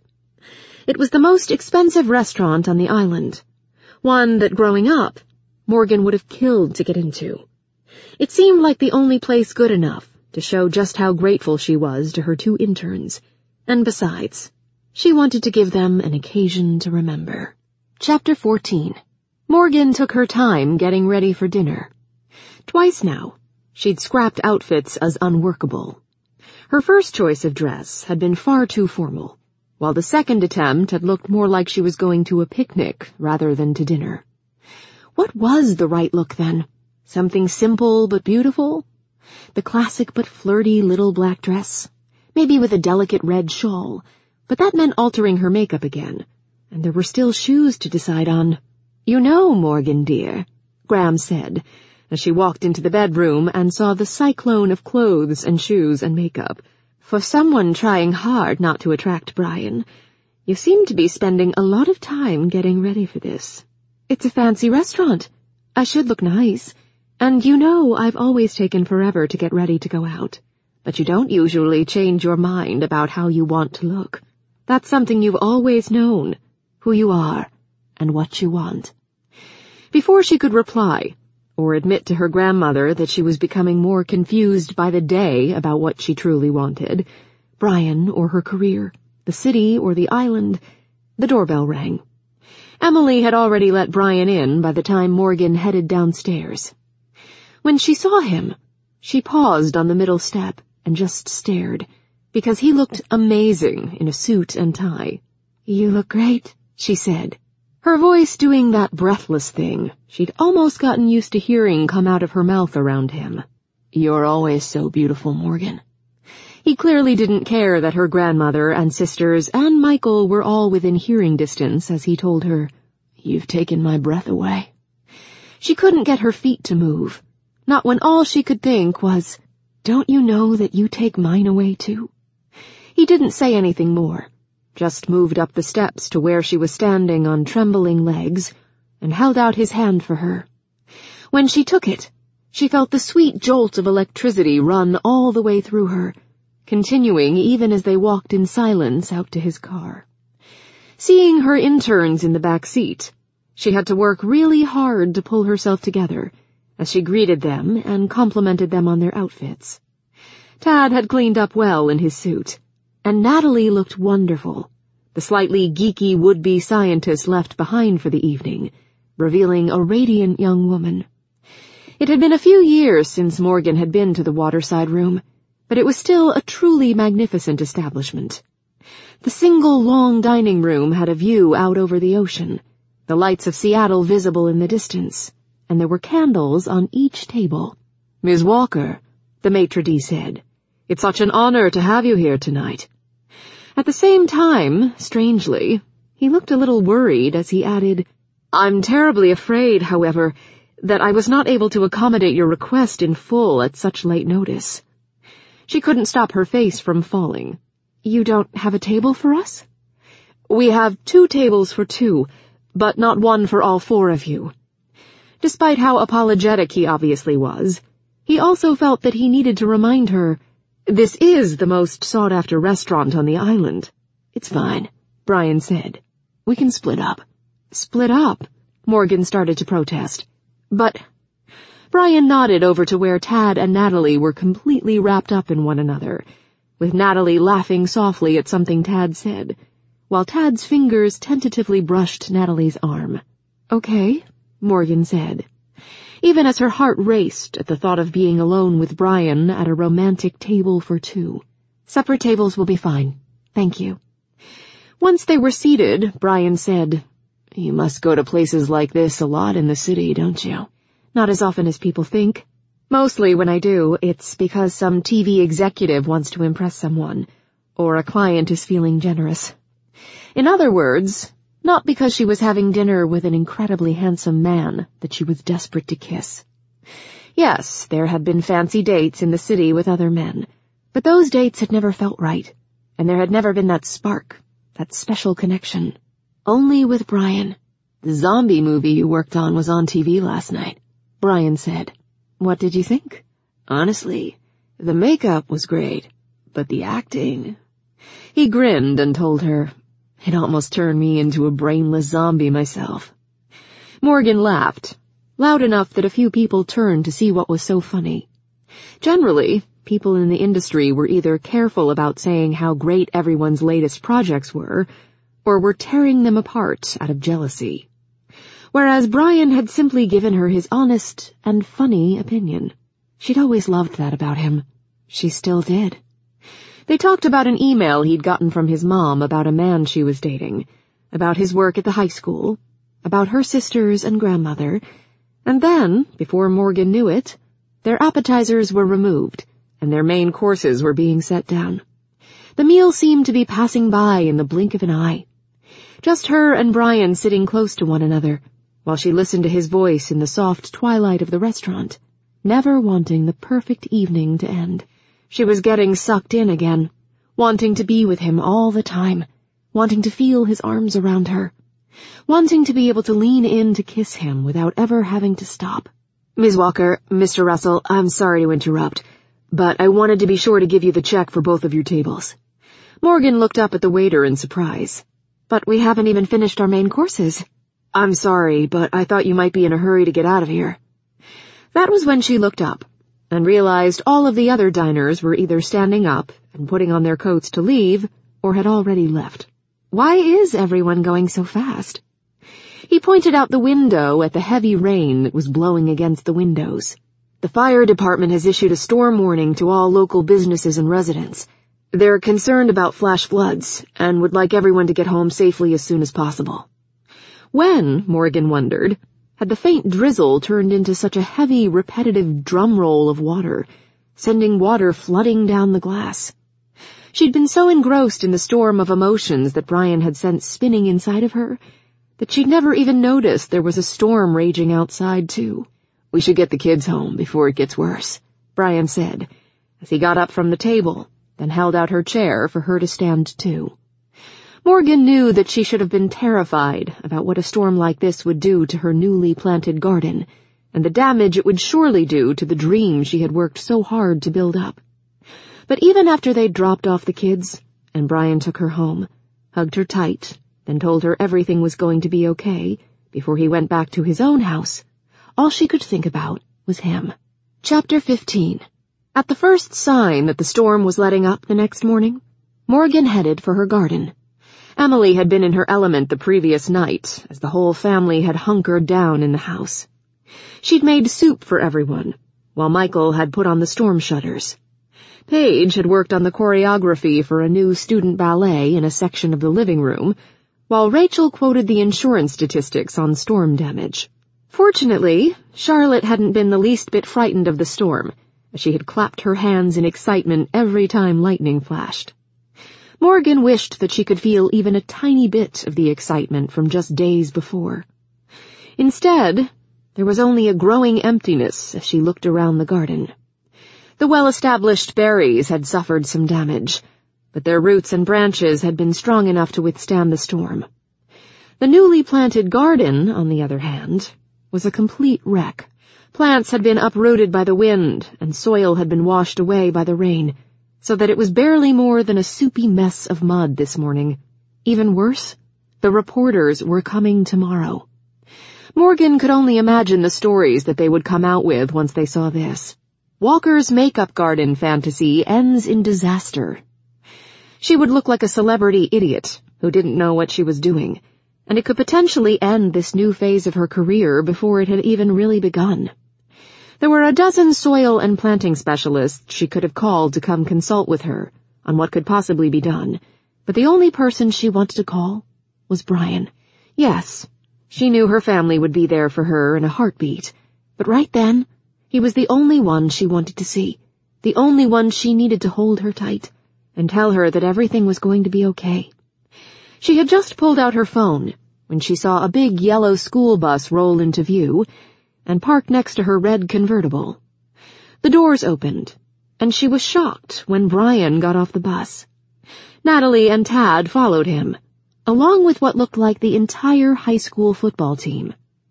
It was the most expensive restaurant on the island, one that, growing up, Morgan would have killed to get into. It seemed like the only place good enough to show just how grateful she was to her two interns, and besides, she wanted to give them an occasion to remember. Chapter fourteen. Morgan took her time getting ready for dinner. Twice now, she'd scrapped outfits as unworkable. Her first choice of dress had been far too formal, while the second attempt had looked more like she was going to a picnic rather than to dinner. What was the right look, then? Something simple but beautiful? The classic but flirty little black dress? Maybe with a delicate red shawl, but that meant altering her makeup again, and there were still shoes to decide on. "You know, Morgan dear," Graham said, as she walked into the bedroom and saw the cyclone of clothes and shoes and makeup, "for someone trying hard not to attract Brian, you seem to be spending a lot of time getting ready for this. It's a fancy restaurant. I should look nice. And you know I've always taken forever to get ready to go out. But you don't usually change your mind about how you want to look. That's something you've always known, who you are and what you want." Before she could reply, or admit to her grandmother that she was becoming more confused by the day about what she truly wanted, Brian or her career, the city or the island, the doorbell rang. Emily had already let Brian in by the time Morgan headed downstairs. When she saw him, she paused on the middle step and just stared, because he looked amazing in a suit and tie. "You look great," she said, her voice doing that breathless thing she'd almost gotten used to hearing come out of her mouth around him. "You're always so beautiful, Morgan." He clearly didn't care that her grandmother and sisters and Michael were all within hearing distance as he told her, "You've taken my breath away." She couldn't get her feet to move, not when all she could think was, "Don't you know that you take mine away too?" He didn't say anything more, just moved up the steps to where she was standing on trembling legs and held out his hand for her. When she took it, she felt the sweet jolt of electricity run all the way through her, continuing even as they walked in silence out to his car. Seeing her interns in the back seat, she had to work really hard to pull herself together as she greeted them and complimented them on their outfits. Tad had cleaned up well in his suit, and Natalie looked wonderful, the slightly geeky would-be scientist left behind for the evening, revealing a radiant young woman. It had been a few years since Morgan had been to the Waterside Room, but it was still a truly magnificent establishment. The single long dining room had a view out over the ocean, the lights of Seattle visible in the distance, and there were candles on each table. "Miz Walker," the maitre d' said, "it's such an honor to have you here tonight." At the same time, strangely, he looked a little worried as he added, "I'm terribly afraid, however, that I was not able to accommodate your request in full at such late notice." She couldn't stop her face from falling. "You don't have a table for us?" "We have two tables for two, but not one for all four of you." Despite how apologetic he obviously was, he also felt that he needed to remind her, "This is the most sought-after restaurant on the island." "It's fine," Brian said. "We can split up." "Split up?" Morgan started to protest. "But—" Brian nodded over to where Tad and Natalie were completely wrapped up in one another, with Natalie laughing softly at something Tad said, while Tad's fingers tentatively brushed Natalie's arm. "Okay," Morgan said, even as her heart raced at the thought of being alone with Brian at a romantic table for two. "Separate tables will be fine. Thank you." Once they were seated, Brian said, "You must go to places like this a lot in the city, don't you?" "Not as often as people think. Mostly when I do, it's because some T V executive wants to impress someone, or a client is feeling generous. In other words, not because she was having dinner with an incredibly handsome man that she was desperate to kiss. Yes, there had been fancy dates in the city with other men, but those dates had never felt right, and there had never been that spark, that special connection. Only with Brian. "The zombie movie you worked on was on T V last night," Brian said. "What did you think?" "Honestly, the makeup was great, but the acting..." He grinned and told her, "It almost turned me into a brainless zombie myself." Morgan laughed, loud enough that a few people turned to see what was so funny. Generally, people in the industry were either careful about saying how great everyone's latest projects were, or were tearing them apart out of jealousy. Whereas Brian had simply given her his honest and funny opinion. She'd always loved that about him. She still did. They talked about an email he'd gotten from his mom about a man she was dating, about his work at the high school, about her sisters and grandmother, and then, before Morgan knew it, their appetizers were removed, and their main courses were being set down. The meal seemed to be passing by in the blink of an eye. Just her and Brian sitting close to one another, while she listened to his voice in the soft twilight of the restaurant, never wanting the perfect evening to end. She was getting sucked in again, wanting to be with him all the time, wanting to feel his arms around her, wanting to be able to lean in to kiss him without ever having to stop. "Miz Walker, Mister Russell, I'm sorry to interrupt, but I wanted to be sure to give you the check for both of your tables." Morgan looked up at the waiter in surprise. "But we haven't even finished our main courses." "I'm sorry, but I thought you might be in a hurry to get out of here." That was when she looked up and realized all of the other diners were either standing up and putting on their coats to leave or had already left. "Why is everyone going so fast?" He pointed out the window at the heavy rain that was blowing against the windows. "The fire department has issued a storm warning to all local businesses and residents. They're concerned about flash floods and would like everyone to get home safely as soon as possible." When, Morgan wondered, had the faint drizzle turned into such a heavy, repetitive drum roll of water, sending water flooding down the glass? She'd been so engrossed in the storm of emotions that Brian had sent spinning inside of her that she'd never even noticed there was a storm raging outside, too. "We should get the kids home before it gets worse," Brian said, as he got up from the table, then held out her chair for her to stand too. Morgan knew that she should have been terrified about what a storm like this would do to her newly planted garden, and the damage it would surely do to the dream she had worked so hard to build up. But even after they'd dropped off the kids, and Brian took her home, hugged her tight, then told her everything was going to be okay, before he went back to his own house, all she could think about was him. Chapter fifteen. At the first sign that the storm was letting up the next morning, Morgan headed for her garden. Emily had been in her element the previous night, as the whole family had hunkered down in the house. She'd made soup for everyone, while Michael had put on the storm shutters. Paige had worked on the choreography for a new student ballet in a section of the living room, while Rachel quoted the insurance statistics on storm damage. Fortunately, Charlotte hadn't been the least bit frightened of the storm, as she had clapped her hands in excitement every time lightning flashed. Morgan wished that she could feel even a tiny bit of the excitement from just days before. Instead, there was only a growing emptiness as she looked around the garden. The well-established berries had suffered some damage, but their roots and branches had been strong enough to withstand the storm. The newly planted garden, on the other hand, was a complete wreck. Plants had been uprooted by the wind, and soil had been washed away by the rain, so that it was barely more than a soupy mess of mud this morning. Even worse, the reporters were coming tomorrow. Morgan could only imagine the stories that they would come out with once they saw this. Walker's makeup garden fantasy ends in disaster. She would look like a celebrity idiot who didn't know what she was doing, and it could potentially end this new phase of her career before it had even really begun. There were a dozen soil and planting specialists she could have called to come consult with her on what could possibly be done, but the only person she wanted to call was Brian. Yes, she knew her family would be there for her in a heartbeat, but right then, he was the only one she wanted to see, the only one she needed to hold her tight and tell her that everything was going to be okay. She had just pulled out her phone when she saw a big yellow school bus roll into view and park next to her red convertible. The doors opened, and she was shocked when Brian got off the bus. Natalie and Tad followed him, along with what looked like the entire high school football team.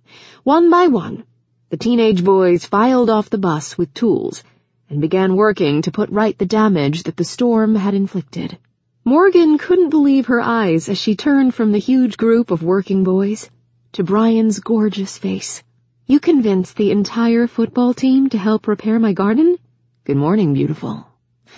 One by one, the teenage boys filed off the bus with tools and began working to put right the damage that the storm had inflicted. Morgan couldn't believe her eyes as she turned from the huge group of working boys to Brian's gorgeous face. "You convinced the entire football team to help repair my garden? Good morning, beautiful."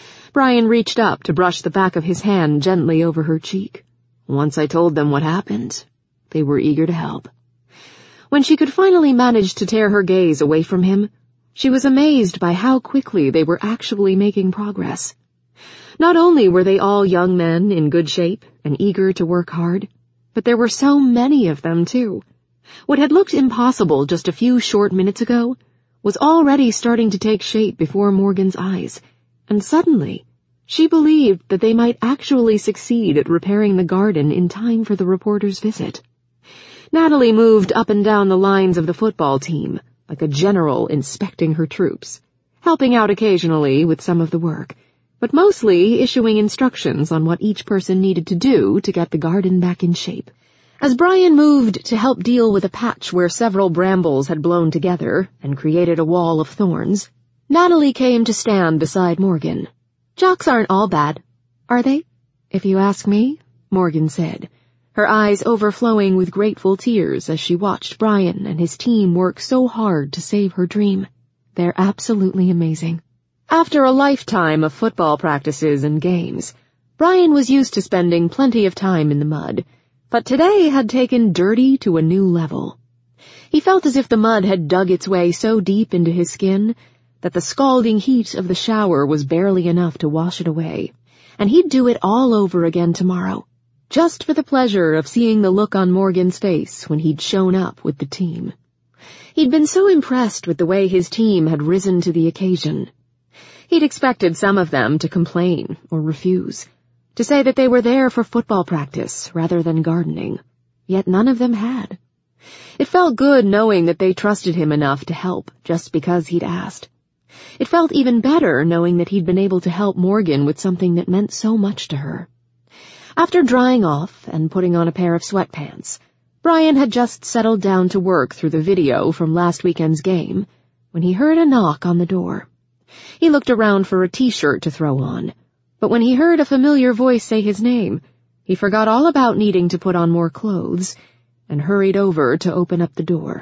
Brian reached up to brush the back of his hand gently over her cheek. Once I told them what happened, they were eager to help. When she could finally manage to tear her gaze away from him, she was amazed by how quickly they were actually making progress. Not only were they all young men in good shape and eager to work hard, but there were so many of them, too. What had looked impossible just a few short minutes ago was already starting to take shape before Morgan's eyes, and suddenly she believed that they might actually succeed at repairing the garden in time for the reporter's visit. Natalie moved up and down the lines of the football team, like a general inspecting her troops, helping out occasionally with some of the work, but mostly issuing instructions on what each person needed to do to get the garden back in shape. As Brian moved to help deal with a patch where several brambles had blown together and created a wall of thorns, Natalie came to stand beside Morgan. "Jocks aren't all bad, are they?" "If you ask me," Morgan said, her eyes overflowing with grateful tears as she watched Brian and his team work so hard to save her dream. "They're absolutely amazing." After a lifetime of football practices and games, Brian was used to spending plenty of time in the mud, but today had taken dirty to a new level. He felt as if the mud had dug its way so deep into his skin that the scalding heat of the shower was barely enough to wash it away, and he'd do it all over again tomorrow, just for the pleasure of seeing the look on Morgan's face when he'd shown up with the team. He'd been so impressed with the way his team had risen to the occasion. He'd expected some of them to complain or refuse, to say that they were there for football practice rather than gardening, yet none of them had. It felt good knowing that they trusted him enough to help just because he'd asked. It felt even better knowing that he'd been able to help Morgan with something that meant so much to her. After drying off and putting on a pair of sweatpants, Brian had just settled down to work through the video from last weekend's game when he heard a knock on the door. He looked around for a t-shirt to throw on, but when he heard a familiar voice say his name, he forgot all about needing to put on more clothes and hurried over to open up the door.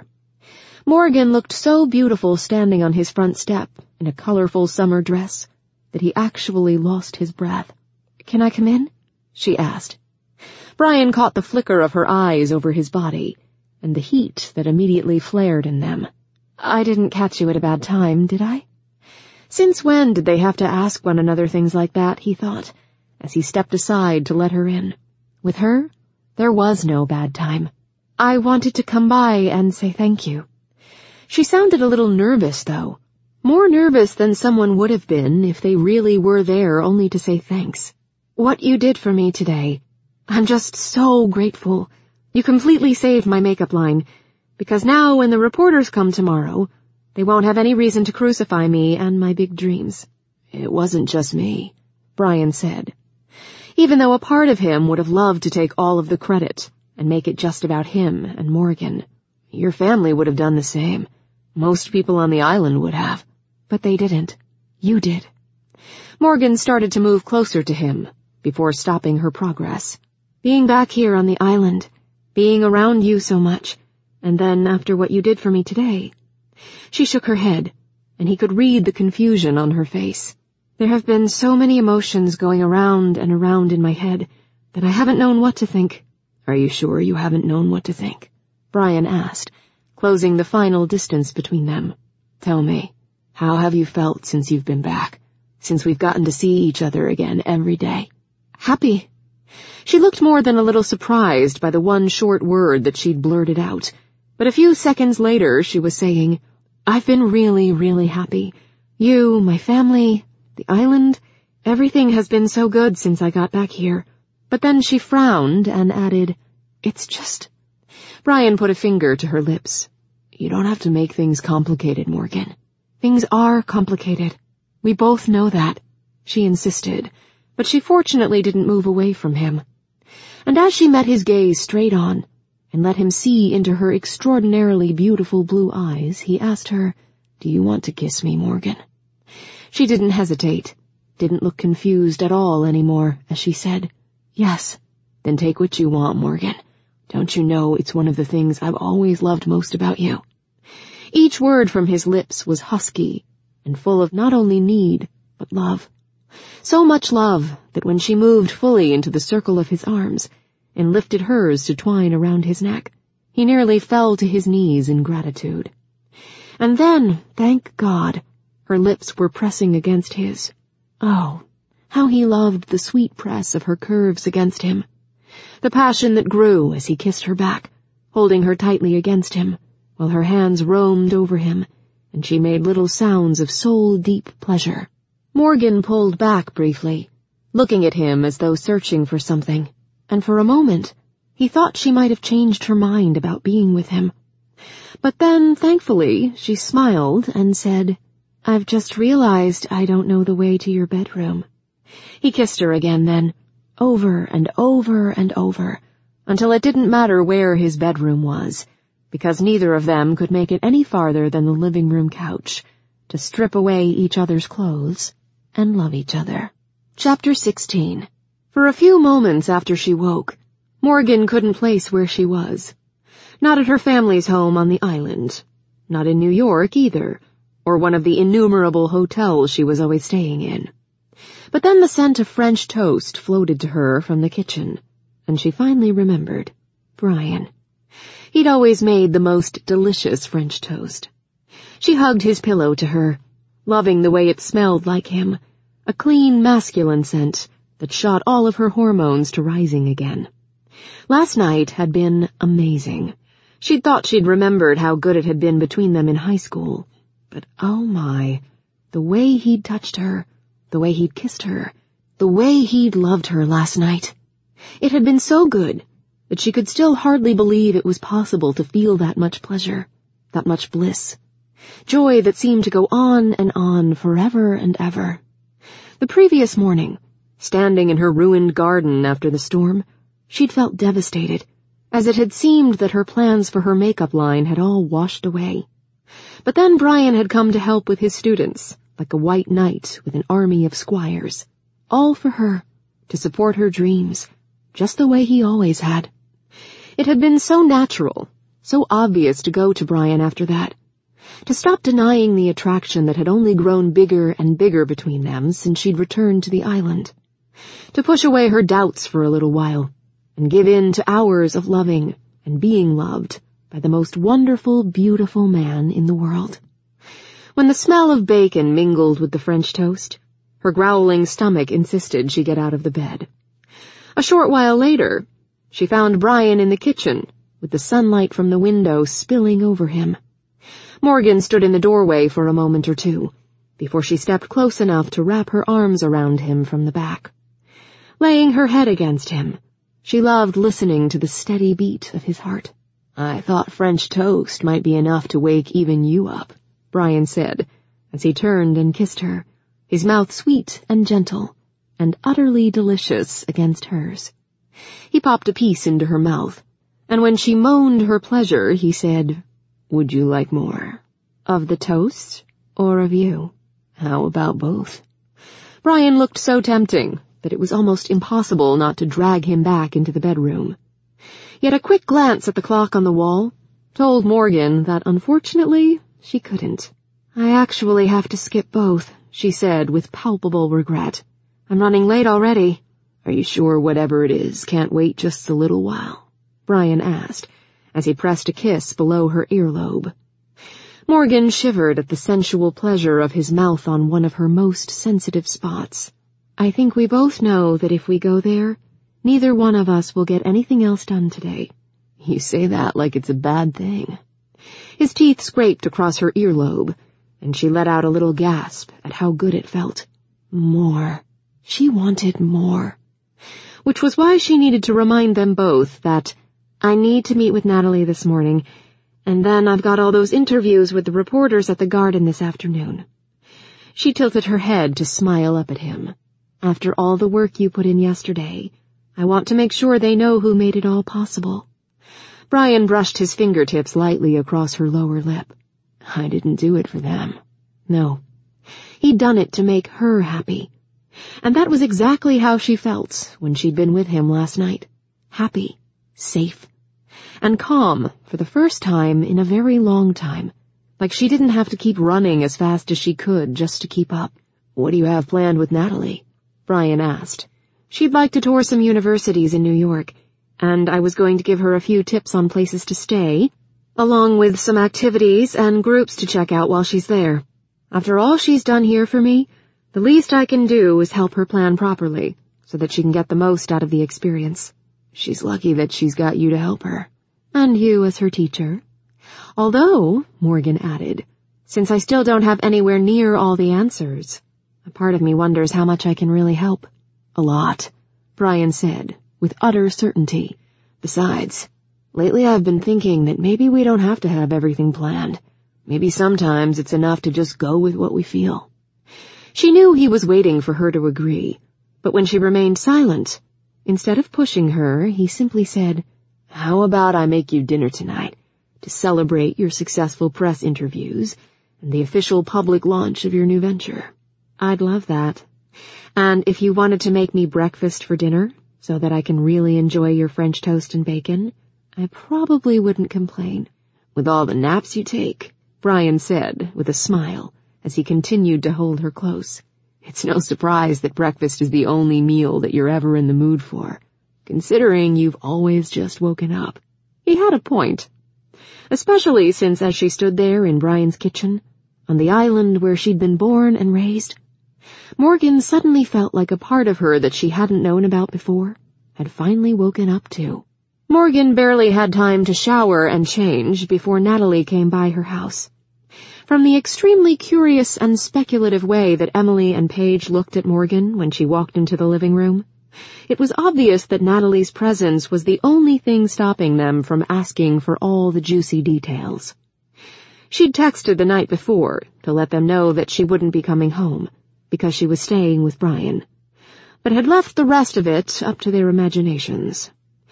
Morgan looked so beautiful standing on his front step in a colorful summer dress that he actually lost his breath. "Can I come in?" she asked. Brian caught the flicker of her eyes over his body and the heat that immediately flared in them. "I didn't catch you at a bad time, did I?" Since when did they have to ask one another things like that, he thought, as he stepped aside to let her in. With her, there was no bad time. "I wanted to come by and say thank you." She sounded a little nervous, though. More nervous than someone would have been if they really were there only to say thanks. "What you did for me today. I'm just so grateful. You completely saved my makeup line, because now when the reporters come tomorrow, they won't have any reason to crucify me and my big dreams." "It wasn't just me," Brian said, even though a part of him would have loved to take all of the credit and make it just about him and Morgan. "Your family would have done the same. Most people on the island would have. But they didn't. You did." Morgan started to move closer to him before stopping her progress. "Being back here on the island, being around you so much, and then after what you did for me today." She shook her head. and he could read the confusion on her face. There have been so many emotions going around and around in my head that I haven't known what to think. Are you sure you haven't known what to think? Brian asked, closing the final distance between them. Tell me, how have you felt since you've been back, since we've gotten to see each other again every day? Happy. She looked more than a little surprised by the one short word that she'd blurted out, but a few seconds later she was saying, I've been really, really happy. You, my family, the island, everything has been so good since I got back here. But then she frowned and added, It's just... Brian put a finger to her lips. You don't have to make things complicated, Morgan. Things are complicated. We both know that, she insisted, but she fortunately didn't move away from him. And as she met his gaze straight on, and let him see into her extraordinarily beautiful blue eyes, he asked her, Do you want to kiss me, Morgan? She didn't hesitate, didn't look confused at all anymore, as she said, Yes. Then take what you want, Morgan. Don't you know it's one of the things I've always loved most about you? Each word from his lips was husky and full of not only need, but love. So much love that when she moved fully into the circle of his arms and lifted hers to twine around his neck, he nearly fell to his knees in gratitude. And then, thank God, her lips were pressing against his. Oh, how he loved the sweet press of her curves against him. The passion that grew as he kissed her back, holding her tightly against him, while her hands roamed over him, and she made little sounds of soul-deep pleasure. Morgan pulled back briefly, looking at him as though searching for something, and for a moment he thought she might have changed her mind about being with him. But then, thankfully, she smiled and said, I've just realized I don't know the way to your bedroom. He kissed her again then, over and over and over, until it didn't matter where his bedroom was, because neither of them could make it any farther than the living room couch, to strip away each other's clothes and love each other. Chapter sixteen. For a few moments after she woke, Morgan couldn't place where she was. Not at her family's home on the island, not in New York either, or one of the innumerable hotels she was always staying in. But then the scent of French toast floated to her from the kitchen, and she finally remembered Brian. He'd always made the most delicious French toast. She hugged his pillow to her, loving the way it smelled like him, a clean, masculine scent that shot all of her hormones to rising again. Last night had been amazing. She'd thought she'd remembered how good it had been between them in high school, but oh my, the way he'd touched her, the way he'd kissed her, the way he'd loved her last night. It had been so good that she could still hardly believe it was possible to feel that much pleasure, that much bliss, joy that seemed to go on and on forever and ever. The previous morning, standing in her ruined garden after the storm, she'd felt devastated, as it had seemed that her plans for her makeup line had all washed away. But then Brian had come to help with his students, like a white knight with an army of squires, all for her, to support her dreams, just the way he always had. It had been so natural, so obvious to go to Brian after that, to stop denying the attraction that had only grown bigger and bigger between them since she'd returned to the island, to push away her doubts for a little while, and give in to hours of loving and being loved by the most wonderful, beautiful man in the world. When the smell of bacon mingled with the French toast, her growling stomach insisted she get out of the bed. A short while later, she found Brian in the kitchen, with the sunlight from the window spilling over him. Morgan stood in the doorway for a moment or two, before she stepped close enough to wrap her arms around him from the back. Laying her head against him, she loved listening to the steady beat of his heart. I thought French toast might be enough to wake even you up, Brian said, as he turned and kissed her, his mouth sweet and gentle, and utterly delicious against hers. He popped a piece into her mouth, and when she moaned her pleasure, he said, Would you like more? Of the toast, or of you? How about both? Brian looked so tempting that it was almost impossible not to drag him back into the bedroom. Yet a quick glance at the clock on the wall told Morgan that, unfortunately, she couldn't. I actually have to skip both, she said with palpable regret. I'm running late already. Are you sure whatever it is can't wait just a little while? Brian asked, as he pressed a kiss below her earlobe. Morgan shivered at the sensual pleasure of his mouth on one of her most sensitive spots. I think we both know that if we go there, neither one of us will get anything else done today. You say that like it's a bad thing. His teeth scraped across her earlobe, and she let out a little gasp at how good it felt. More. She wanted more. Which was why she needed to remind them both that, I need to meet with Natalie this morning, and then I've got all those interviews with the reporters at the Garden this afternoon. She tilted her head to smile up at him. After all the work you put in yesterday, I want to make sure they know who made it all possible. Brian brushed his fingertips lightly across her lower lip. I didn't do it for them. No. He'd done it to make her happy. And that was exactly how she felt when she'd been with him last night. Happy, safe, and calm for the first time in a very long time, like she didn't have to keep running as fast as she could just to keep up. What do you have planned with Natalie? Brian asked. She'd like to tour some universities in New York, and I was going to give her a few tips on places to stay, along with some activities and groups to check out while she's there. After all she's done here for me, the least I can do is help her plan properly, so that she can get the most out of the experience. She's lucky that she's got you to help her. And you as her teacher. Although, Morgan added, since I still don't have anywhere near all the answers, a part of me wonders how much I can really help. A lot, Brian said, with utter certainty. Besides, lately I've been thinking that maybe we don't have to have everything planned. Maybe sometimes it's enough to just go with what we feel. She knew he was waiting for her to agree, but when she remained silent, instead of pushing her, he simply said, How about I make you dinner tonight, to celebrate your successful press interviews and the official public launch of your new venture? I'd love that. And if you wanted to make me breakfast for dinner, so that I can really enjoy your French toast and bacon, I probably wouldn't complain. With all the naps you take, Brian said, with a smile, as he continued to hold her close. It's no surprise that breakfast is the only meal that you're ever in the mood for, considering you've always just woken up. He had a point, especially since as she stood there in Brian's kitchen, on the island where she'd been born and raised, Morgan suddenly felt like a part of her that she hadn't known about before, had finally woken up to. Morgan barely had time to shower and change before Natalie came by her house. From the extremely curious and speculative way that Emily and Paige looked at Morgan when she walked into the living room, it was obvious that Natalie's presence was the only thing stopping them from asking for all the juicy details. She'd texted the night before to let them know that she wouldn't be coming home, because she was staying with Brian, but had left the rest of it up to their imaginations.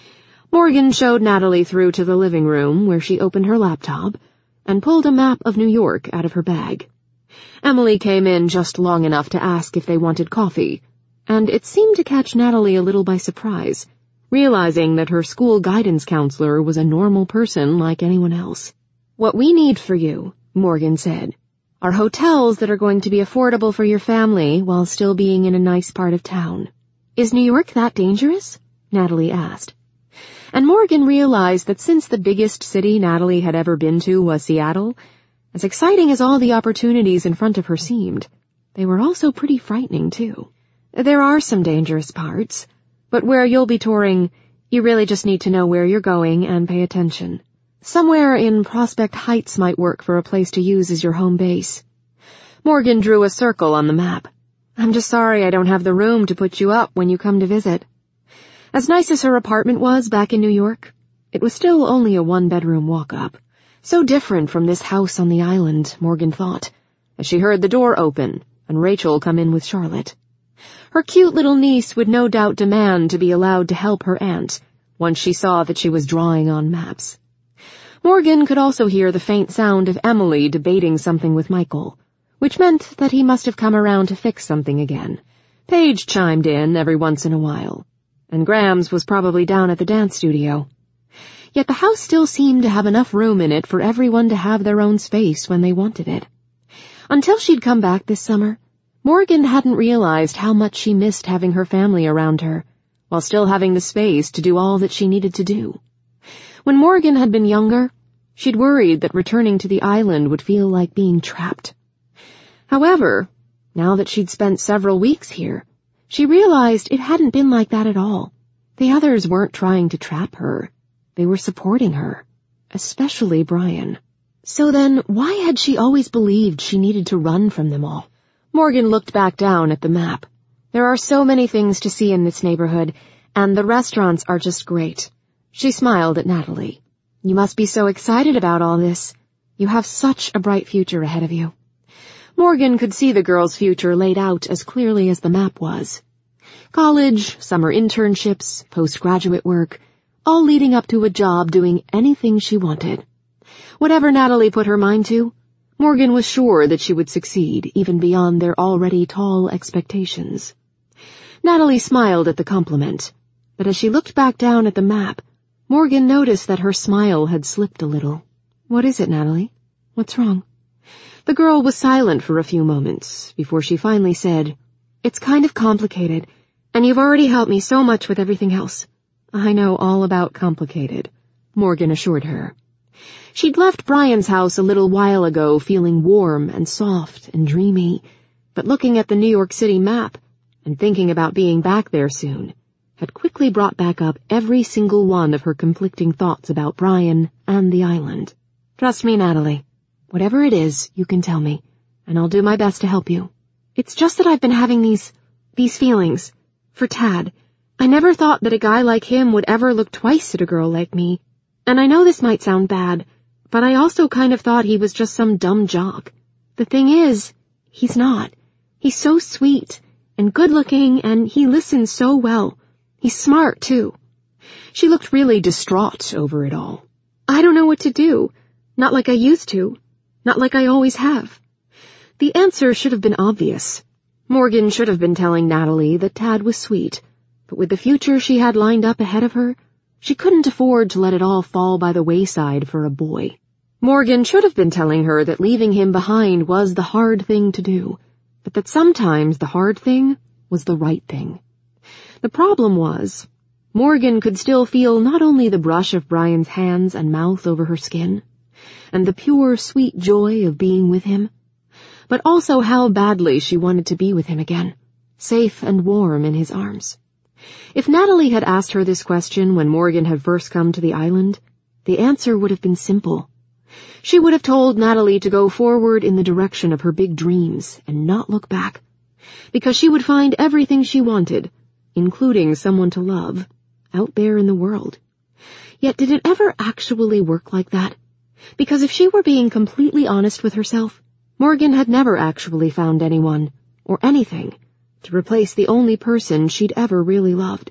Morgan showed Natalie through to the living room, where she opened her laptop and pulled a map of New York out of her bag. Emily came in just long enough to ask if they wanted coffee, and it seemed to catch Natalie a little by surprise, realizing that her school guidance counselor was a normal person like anyone else. What we need for you, Morgan said, are hotels that are going to be affordable for your family while still being in a nice part of town. Is New York that dangerous? Natalie asked. And Morgan realized that since the biggest city Natalie had ever been to was Seattle, as exciting as all the opportunities in front of her seemed, they were also pretty frightening, too. There are some dangerous parts, but where you'll be touring, you really just need to know where you're going and pay attention. Somewhere in Prospect Heights might work for a place to use as your home base. Morgan drew a circle on the map. I'm just sorry I don't have the room to put you up when you come to visit. As nice as her apartment was back in New York, it was still only a one-bedroom walk-up. So different from this house on the island, Morgan thought, as she heard the door open and Rachel come in with Charlotte. Her cute little niece would no doubt demand to be allowed to help her aunt once she saw that she was drawing on maps. Morgan could also hear the faint sound of Emily debating something with Michael, which meant that he must have come around to fix something again. Paige chimed in every once in a while, and Grams was probably down at the dance studio. Yet the house still seemed to have enough room in it for everyone to have their own space when they wanted it. Until she'd come back this summer, Morgan hadn't realized how much she missed having her family around her, while still having the space to do all that she needed to do. When Morgan had been younger, she'd worried that returning to the island would feel like being trapped. However, now that she'd spent several weeks here, she realized it hadn't been like that at all. The others weren't trying to trap her. They were supporting her, especially Brian. So then, why had she always believed she needed to run from them all? Morgan looked back down at the map. There are so many things to see in this neighborhood, and the restaurants are just great. She smiled at Natalie. You must be so excited about all this. You have such a bright future ahead of you. Morgan could see the girl's future laid out as clearly as the map was. College, summer internships, postgraduate work, all leading up to a job doing anything she wanted. Whatever Natalie put her mind to, Morgan was sure that she would succeed, even beyond their already tall expectations. Natalie smiled at the compliment, but as she looked back down at the map, Morgan noticed that her smile had slipped a little. What is it, Natalie? What's wrong? The girl was silent for a few moments before she finally said, It's kind of complicated, and you've already helped me so much with everything else. I know all about complicated, Morgan assured her. She'd left Brian's house a little while ago feeling warm and soft and dreamy, but looking at the New York City map and thinking about being back there soon had quickly brought back up every single one of her conflicting thoughts about Brian and the island. Trust me, Natalie. Whatever it is, you can tell me, and I'll do my best to help you. It's just that I've been having these, these feelings, for Tad. I never thought that a guy like him would ever look twice at a girl like me, and I know this might sound bad, but I also kind of thought he was just some dumb jock. The thing is, he's not. He's so sweet and good-looking, and he listens so well. He's smart, too. She looked really distraught over it all. I don't know what to do. Not like I used to. Not like I always have. The answer should have been obvious. Morgan should have been telling Natalie that Tad was sweet, but with the future she had lined up ahead of her, she couldn't afford to let it all fall by the wayside for a boy. Morgan should have been telling her that leaving him behind was the hard thing to do, but that sometimes the hard thing was the right thing. The problem was, Morgan could still feel not only the brush of Brian's hands and mouth over her skin, and the pure, sweet joy of being with him, but also how badly she wanted to be with him again, safe and warm in his arms. If Natalie had asked her this question when Morgan had first come to the island, the answer would have been simple. She would have told Natalie to go forward in the direction of her big dreams and not look back, because she would find everything she wanted, including someone to love, out there in the world. Yet did it ever actually work like that? Because if she were being completely honest with herself, Morgan had never actually found anyone, or anything, to replace the only person she'd ever really loved.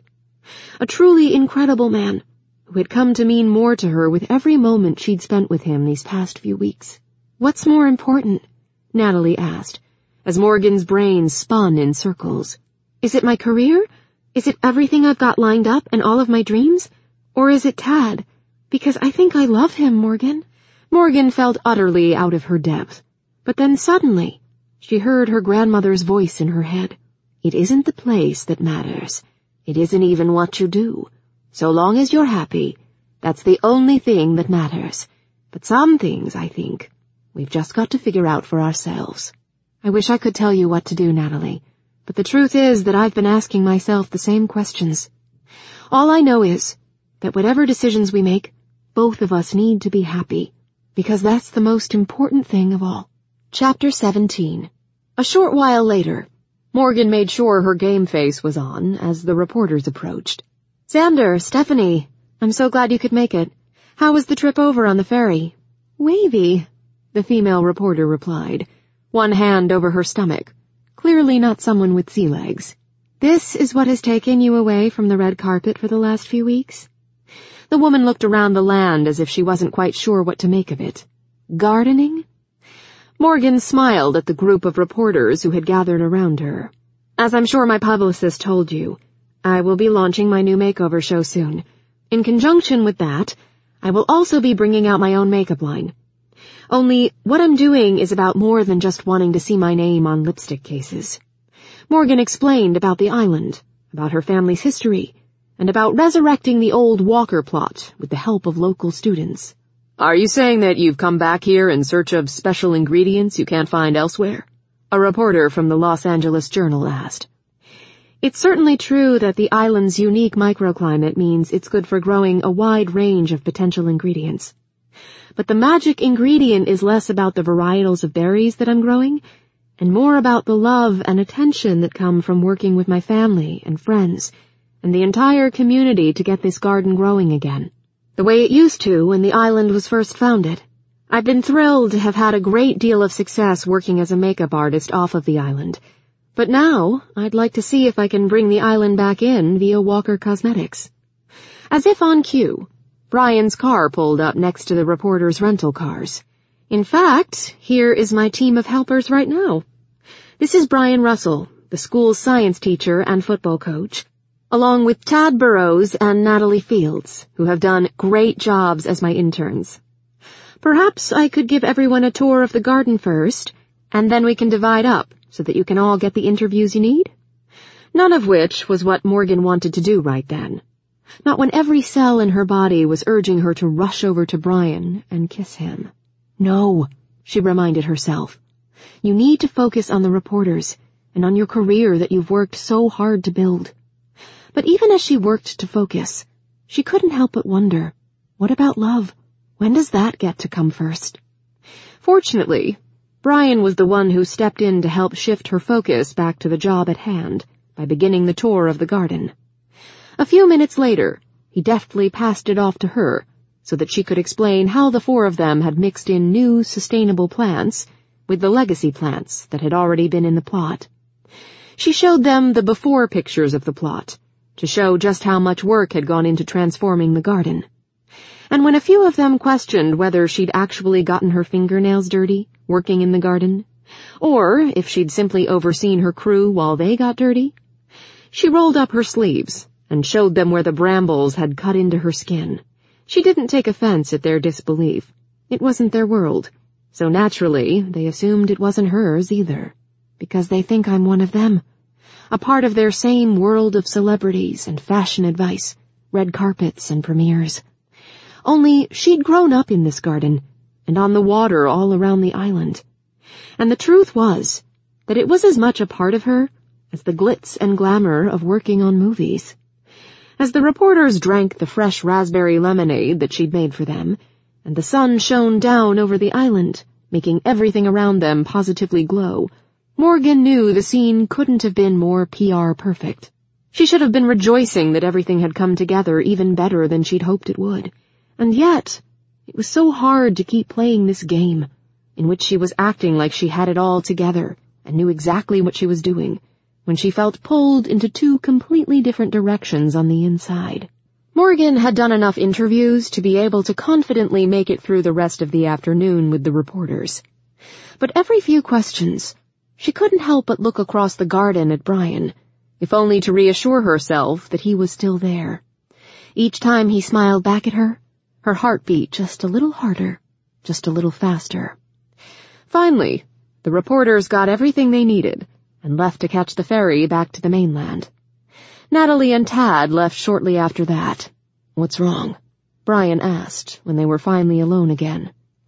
A truly incredible man, who had come to mean more to her with every moment she'd spent with him these past few weeks. What's more important? Natalie asked, as Morgan's brain spun in circles. Is it my career? Is it everything I've got lined up and all of my dreams? Or is it Tad? Because I think I love him, Morgan. Morgan felt utterly out of her depth. But then suddenly, she heard her grandmother's voice in her head. It isn't the place that matters. It isn't even what you do. So long as you're happy, that's the only thing that matters. But some things, I think, we've just got to figure out for ourselves. I wish I could tell you what to do, Natalie, but the truth is that I've been asking myself the same questions. All I know is that whatever decisions we make, both of us need to be happy, because that's the most important thing of all. Chapter seventeen. A short while later, Morgan made sure her game face was on as the reporters approached. Xander, Stephanie, I'm so glad you could make it. How was the trip over on the ferry? Wavy, the female reporter replied, one hand over her stomach, clearly not someone with sea legs. This is what has taken you away from the red carpet for the last few weeks? The woman looked around the land as if she wasn't quite sure what to make of it. Gardening? Morgan smiled at the group of reporters who had gathered around her. As I'm sure my publicist told you, I will be launching my new makeover show soon. In conjunction with that, I will also be bringing out my own makeup line. Only, what I'm doing is about more than just wanting to see my name on lipstick cases. Morgan explained about the island, about her family's history, and about resurrecting the old Walker plot with the help of local students. Are you saying that you've come back here in search of special ingredients you can't find elsewhere? A reporter from the Los Angeles Journal asked. It's certainly true that the island's unique microclimate means it's good for growing a wide range of potential ingredients. But the magic ingredient is less about the varietals of berries that I'm growing, and more about the love and attention that come from working with my family and friends and the entire community to get this garden growing again, the way it used to when the island was first founded. I've been thrilled to have had a great deal of success working as a makeup artist off of the island, but now I'd like to see if I can bring the island back in via Walker Cosmetics. As if on cue, Brian's car pulled up next to the reporter's rental cars. In fact, here is my team of helpers right now. This is Brian Russell, the school's science teacher and football coach, along with Tad Burrows and Natalie Fields, who have done great jobs as my interns. Perhaps I could give everyone a tour of the garden first, and then we can divide up so that you can all get the interviews you need? None of which was what Morgan wanted to do right then. Not when every cell in her body was urging her to rush over to Brian and kiss him. No, she reminded herself. You need to focus on the reporters and on your career that you've worked so hard to build. But even as she worked to focus, she couldn't help but wonder, what about love? When does that get to come first? Fortunately, Brian was the one who stepped in to help shift her focus back to the job at hand by beginning the tour of the garden. A few minutes later, he deftly passed it off to her so that she could explain how the four of them had mixed in new, sustainable plants with the legacy plants that had already been in the plot. She showed them the before pictures of the plot to show just how much work had gone into transforming the garden. And when a few of them questioned whether she'd actually gotten her fingernails dirty working in the garden, or if she'd simply overseen her crew while they got dirty, she rolled up her sleeves and showed them where the brambles had cut into her skin. She didn't take offense at their disbelief. It wasn't their world, so naturally they assumed it wasn't hers either, because they think I'm one of them, a part of their same world of celebrities and fashion advice, red carpets and premieres. Only she'd grown up in this garden, and on the water all around the island. And the truth was that it was as much a part of her as the glitz and glamour of working on movies. As the reporters drank the fresh raspberry lemonade that she'd made for them, and the sun shone down over the island, making everything around them positively glow, Morgan knew the scene couldn't have been more P R perfect. She should have been rejoicing that everything had come together even better than she'd hoped it would. And yet, it was so hard to keep playing this game, in which she was acting like she had it all together and knew exactly what she was doing, when she felt pulled into two completely different directions on the inside. Morgan had done enough interviews to be able to confidently make it through the rest of the afternoon with the reporters. But every few questions, she couldn't help but look across the garden at Brian, if only to reassure herself that he was still there. Each time he smiled back at her, her heart beat just a little harder, just a little faster. Finally, the reporters got everything they needed and left to catch the ferry back to the mainland. Natalie and Tad left shortly after that. "What's wrong?" Brian asked when they were finally alone again.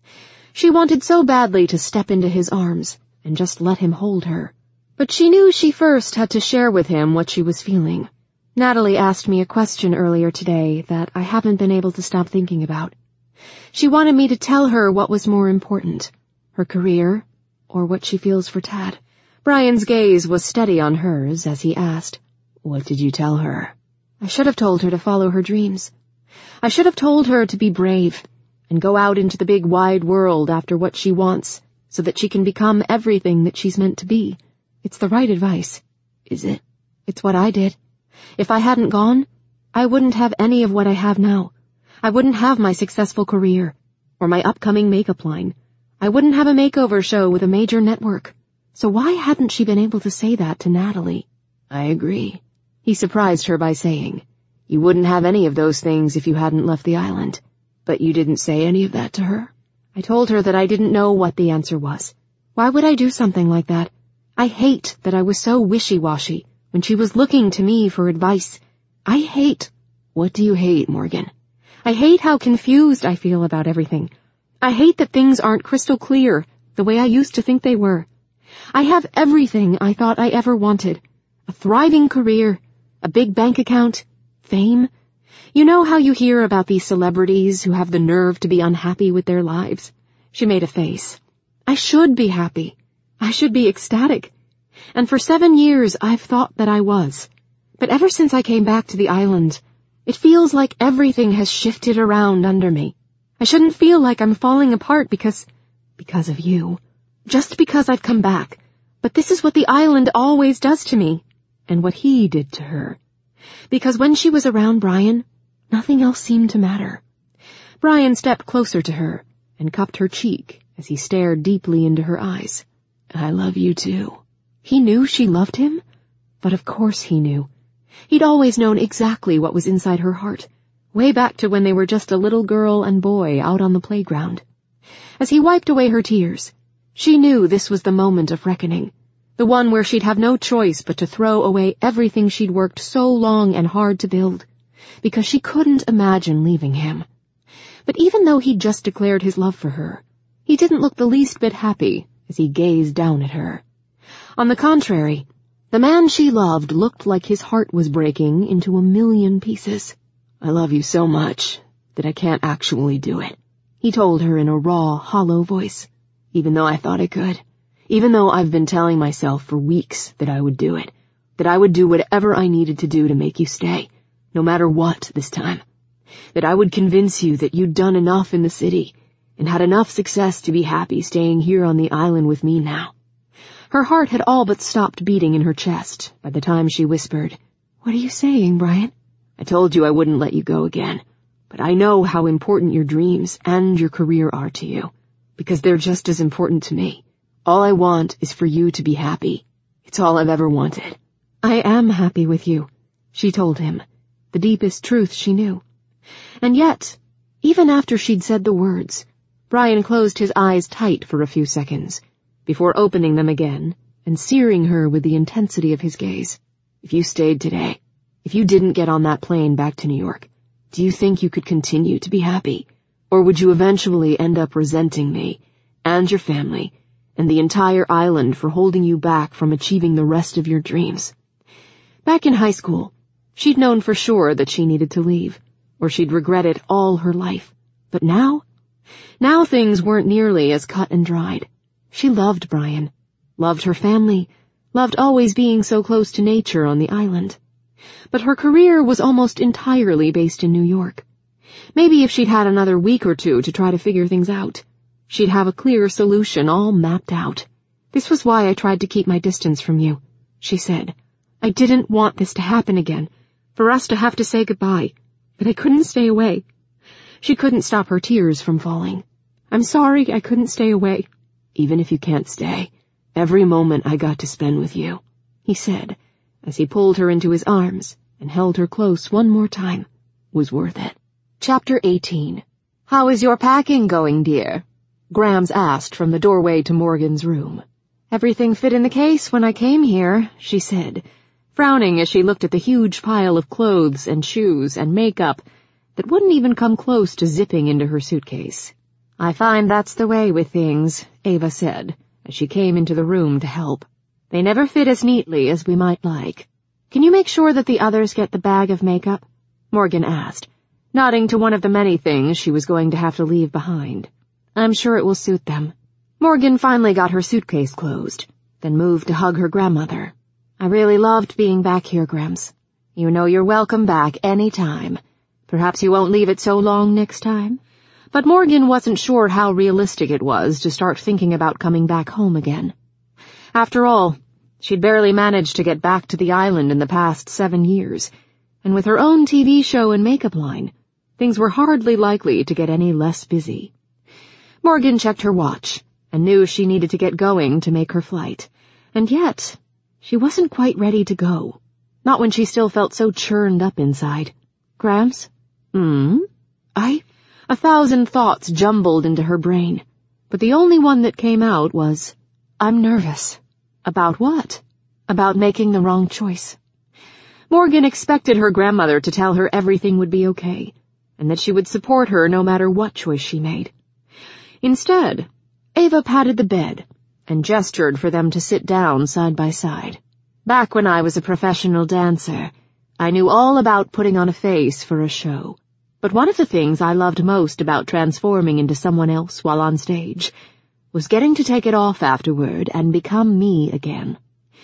She wanted so badly to step into his arms and just let him hold her, but she knew she first had to share with him what she was feeling. Natalie asked me a question earlier today that I haven't been able to stop thinking about. She wanted me to tell her what was more important, her career or what she feels for Tad. Brian's gaze was steady on hers as he asked, "What did you tell her?" I should have told her to follow her dreams. I should have told her to be brave and go out into the big wide world after what she wants so that she can become everything that she's meant to be. It's the right advice. Is it? It's what I did. If I hadn't gone, I wouldn't have any of what I have now. I wouldn't have my successful career, or my upcoming makeup line. I wouldn't have a makeover show with a major network. So why hadn't she been able to say that to Natalie? I agree, he surprised her by saying. You wouldn't have any of those things if you hadn't left the island. But you didn't say any of that to her? I told her that I didn't know what the answer was. Why would I do something like that? I hate that I was so wishy-washy when she was looking to me for advice. I hate... What do you hate, Morgan? I hate how confused I feel about everything. I hate that things aren't crystal clear, the way I used to think they were. I have everything I thought I ever wanted. A thriving career, a big bank account, fame. You know how you hear about these celebrities who have the nerve to be unhappy with their lives? She made a face. I should be happy. I should be ecstatic. And for seven years I've thought that I was. But ever since I came back to the island, it feels like everything has shifted around under me. I shouldn't feel like I'm falling apart because... because of you. Just because I've come back. But this is what the island always does to me. And what he did to her. Because when she was around Brian, nothing else seemed to matter. Brian stepped closer to her and cupped her cheek as he stared deeply into her eyes. I love you too. He knew she loved him? But of course he knew. He'd always known exactly what was inside her heart, way back to when they were just a little girl and boy out on the playground. As he wiped away her tears, she knew this was the moment of reckoning, the one where she'd have no choice but to throw away everything she'd worked so long and hard to build, because she couldn't imagine leaving him. But even though he'd just declared his love for her, he didn't look the least bit happy as he gazed down at her. On the contrary, the man she loved looked like his heart was breaking into a million pieces. I love you so much that I can't actually do it, he told her in a raw, hollow voice, even though I thought I could, even though I've been telling myself for weeks that I would do it, that I would do whatever I needed to do to make you stay, no matter what this time, that I would convince you that you'd done enough in the city and had enough success to be happy staying here on the island with me now. Her heart had all but stopped beating in her chest by the time she whispered, What are you saying, Brian? I told you I wouldn't let you go again, but I know how important your dreams and your career are to you, because they're just as important to me. All I want is for you to be happy. It's all I've ever wanted. I am happy with you, she told him, the deepest truth she knew. And yet, even after she'd said the words, Brian closed his eyes tight for a few seconds, before opening them again and searing her with the intensity of his gaze. If you stayed today, if you didn't get on that plane back to New York, do you think you could continue to be happy? Or would you eventually end up resenting me and your family and the entire island for holding you back from achieving the rest of your dreams? Back in high school, she'd known for sure that she needed to leave, or she'd regret it all her life. But now? Now things weren't nearly as cut and dried. She loved Brian, loved her family, loved always being so close to nature on the island. But her career was almost entirely based in New York. Maybe if she'd had another week or two to try to figure things out, she'd have a clear solution all mapped out. This was why I tried to keep my distance from you, she said. I didn't want this to happen again, for us to have to say goodbye, but I couldn't stay away. She couldn't stop her tears from falling. I'm sorry I couldn't stay away. Even if you can't stay, every moment I got to spend with you, he said, as he pulled her into his arms and held her close one more time, was worth it. Chapter eighteen. How is your packing going, dear? Grams asked from the doorway to Morgan's room. Everything fit in the case when I came here, she said, frowning as she looked at the huge pile of clothes and shoes and makeup that wouldn't even come close to zipping into her suitcase. I find that's the way with things, Ava said, as she came into the room to help. They never fit as neatly as we might like. Can you make sure that the others get the bag of makeup? Morgan asked, nodding to one of the many things she was going to have to leave behind. I'm sure it will suit them. Morgan finally got her suitcase closed, then moved to hug her grandmother. I really loved being back here, Grams. You know you're welcome back any time. Perhaps you won't leave it so long next time? But Morgan wasn't sure how realistic it was to start thinking about coming back home again. After all, she'd barely managed to get back to the island in the past seven years, and with her own T V show and makeup line, things were hardly likely to get any less busy. Morgan checked her watch and knew she needed to get going to make her flight, and yet she wasn't quite ready to go, not when she still felt so churned up inside. Grams? Hmm? I... A thousand thoughts jumbled into her brain, but the only one that came out was, I'm nervous. About what? About making the wrong choice. Morgan expected her grandmother to tell her everything would be okay, and that she would support her no matter what choice she made. Instead, Ava patted the bed and gestured for them to sit down side by side. Back when I was a professional dancer, I knew all about putting on a face for a show. But one of the things I loved most about transforming into someone else while on stage was getting to take it off afterward and become me again.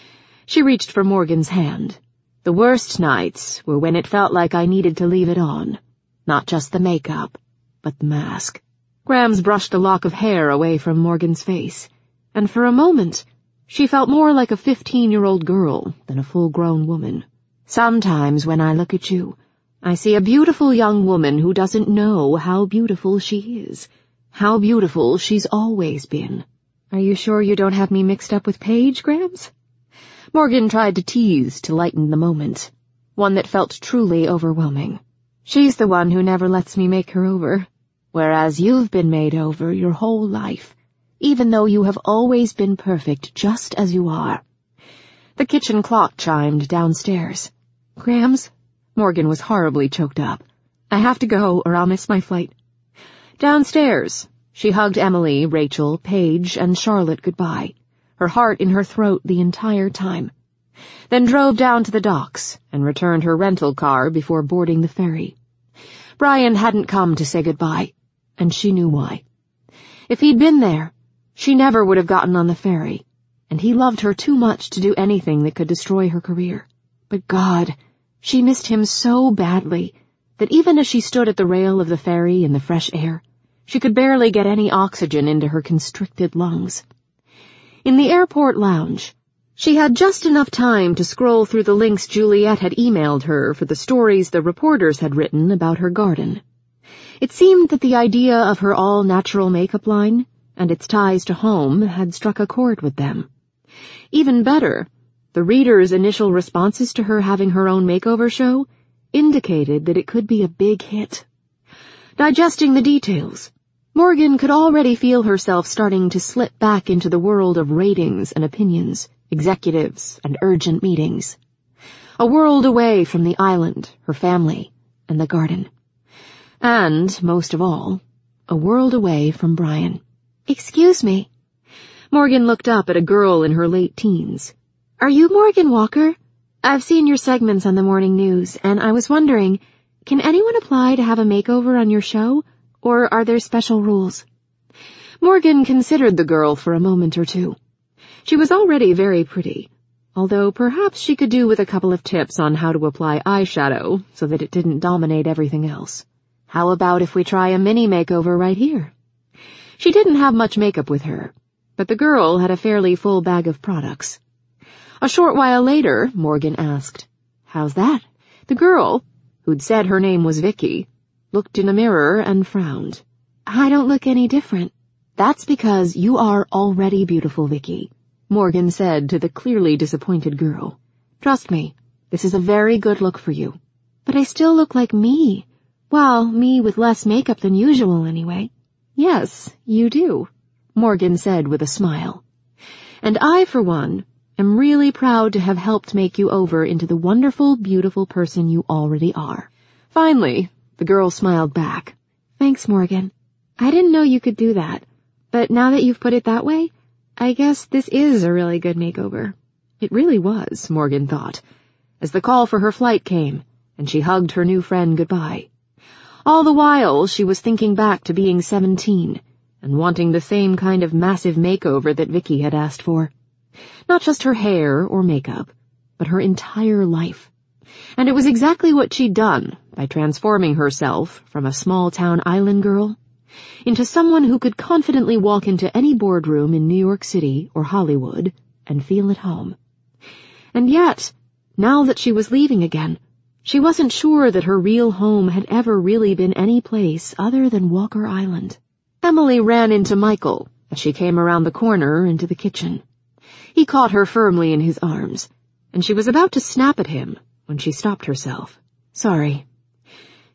She reached for Morgan's hand. The worst nights were when it felt like I needed to leave it on. Not just the makeup, but the mask. Grams brushed a lock of hair away from Morgan's face, and for a moment, she felt more like a fifteen-year-old girl than a full-grown woman. Sometimes when I look at you, I see a beautiful young woman who doesn't know how beautiful she is, how beautiful she's always been. Are you sure you don't have me mixed up with Paige, Grams? Morgan tried to tease to lighten the moment, one that felt truly overwhelming. She's the one who never lets me make her over, whereas you've been made over your whole life, even though you have always been perfect just as you are. The kitchen clock chimed downstairs. Grams? Morgan was horribly choked up. I have to go or I'll miss my flight. Downstairs, she hugged Emily, Rachel, Paige, and Charlotte goodbye, her heart in her throat the entire time, then drove down to the docks and returned her rental car before boarding the ferry. Brian hadn't come to say goodbye, and she knew why. If he'd been there, she never would have gotten on the ferry, and he loved her too much to do anything that could destroy her career. But God, she missed him so badly that even as she stood at the rail of the ferry in the fresh air, she could barely get any oxygen into her constricted lungs. In the airport lounge, she had just enough time to scroll through the links Juliet had emailed her for the stories the reporters had written about her garden. It seemed that the idea of her all-natural makeup line and its ties to home had struck a chord with them. Even better, the readers' initial responses to her having her own makeover show indicated that it could be a big hit. Digesting the details, Morgan could already feel herself starting to slip back into the world of ratings and opinions, executives and urgent meetings. A world away from the island, her family, and the garden. And, most of all, a world away from Brian. Excuse me. Morgan looked up at a girl in her late teens. Are you Morgan Walker? I've seen your segments on the morning news, and I was wondering, can anyone apply to have a makeover on your show, or are there special rules? Morgan considered the girl for a moment or two. She was already very pretty, although perhaps she could do with a couple of tips on how to apply eyeshadow so that it didn't dominate everything else. How about if we try a mini makeover right here? She didn't have much makeup with her, but the girl had a fairly full bag of products. A short while later, Morgan asked, How's that? The girl, who'd said her name was Vicky, looked in a mirror and frowned. I don't look any different. That's because you are already beautiful, Vicky, Morgan said to the clearly disappointed girl. Trust me, this is a very good look for you. But I still look like me. Well, me with less makeup than usual, anyway. Yes, you do, Morgan said with a smile. And I, for one, am really proud to have helped make you over into the wonderful, beautiful person you already are. Finally, the girl smiled back. Thanks, Morgan. I didn't know you could do that, but now that you've put it that way, I guess this is a really good makeover. It really was, Morgan thought, as the call for her flight came, and she hugged her new friend goodbye. All the while, she was thinking back to being seventeen, and wanting the same kind of massive makeover that Vicky had asked for. Not just her hair or makeup, but her entire life. And it was exactly what she'd done by transforming herself from a small-town island girl into someone who could confidently walk into any boardroom in New York City or Hollywood and feel at home. And yet, now that she was leaving again, she wasn't sure that her real home had ever really been any place other than Walker Island. Emily ran into Michael as she came around the corner into the kitchen. He caught her firmly in his arms, and she was about to snap at him when she stopped herself. Sorry.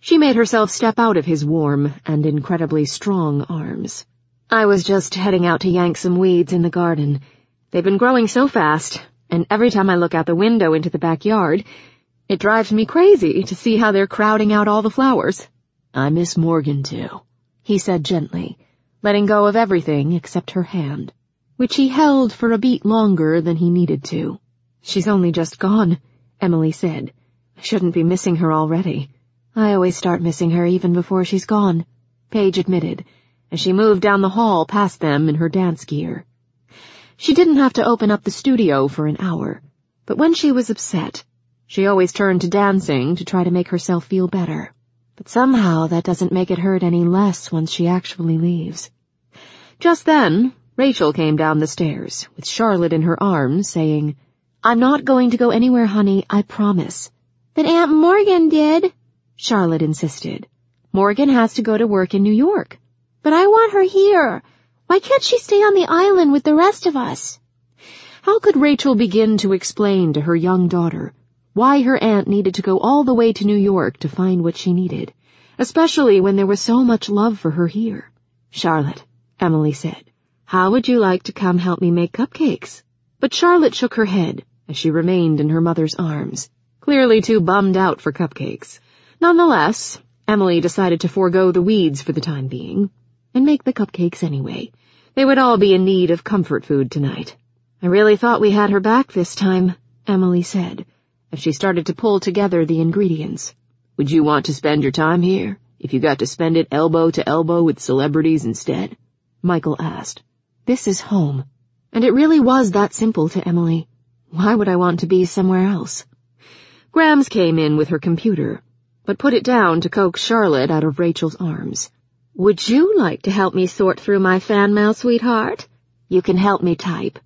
She made herself step out of his warm and incredibly strong arms. I was just heading out to yank some weeds in the garden. They've been growing so fast, and every time I look out the window into the backyard, it drives me crazy to see how they're crowding out all the flowers. I miss Morgan, too, he said gently, letting go of everything except her hand, which he held for a beat longer than he needed to. She's only just gone, Emily said. I shouldn't be missing her already. I always start missing her even before she's gone, Paige admitted, as she moved down the hall past them in her dance gear. She didn't have to open up the studio for an hour, but when she was upset, she always turned to dancing to try to make herself feel better. But somehow that doesn't make it hurt any less once she actually leaves. Just then, Rachel came down the stairs, with Charlotte in her arms, saying, "I'm not going to go anywhere, honey, I promise." "But Aunt Morgan did," Charlotte insisted. "Morgan has to go to work in New York." "But I want her here. Why can't she stay on the island with the rest of us?" How could Rachel begin to explain to her young daughter why her aunt needed to go all the way to New York to find what she needed, especially when there was so much love for her here? "Charlotte," Emily said, "how would you like to come help me make cupcakes?" But Charlotte shook her head as she remained in her mother's arms, clearly too bummed out for cupcakes. Nonetheless, Emily decided to forego the weeds for the time being and make the cupcakes anyway. They would all be in need of comfort food tonight. "I really thought we had her back this time," Emily said, as she started to pull together the ingredients. "Would you want to spend your time here, if you got to spend it elbow to elbow with celebrities instead?" Michael asked. This is home. And it really was that simple to Emily. Why would I want to be somewhere else? Grams came in with her computer, but put it down to coax Charlotte out of Rachel's arms. "Would you like to help me sort through my fan mail, sweetheart? You can help me type."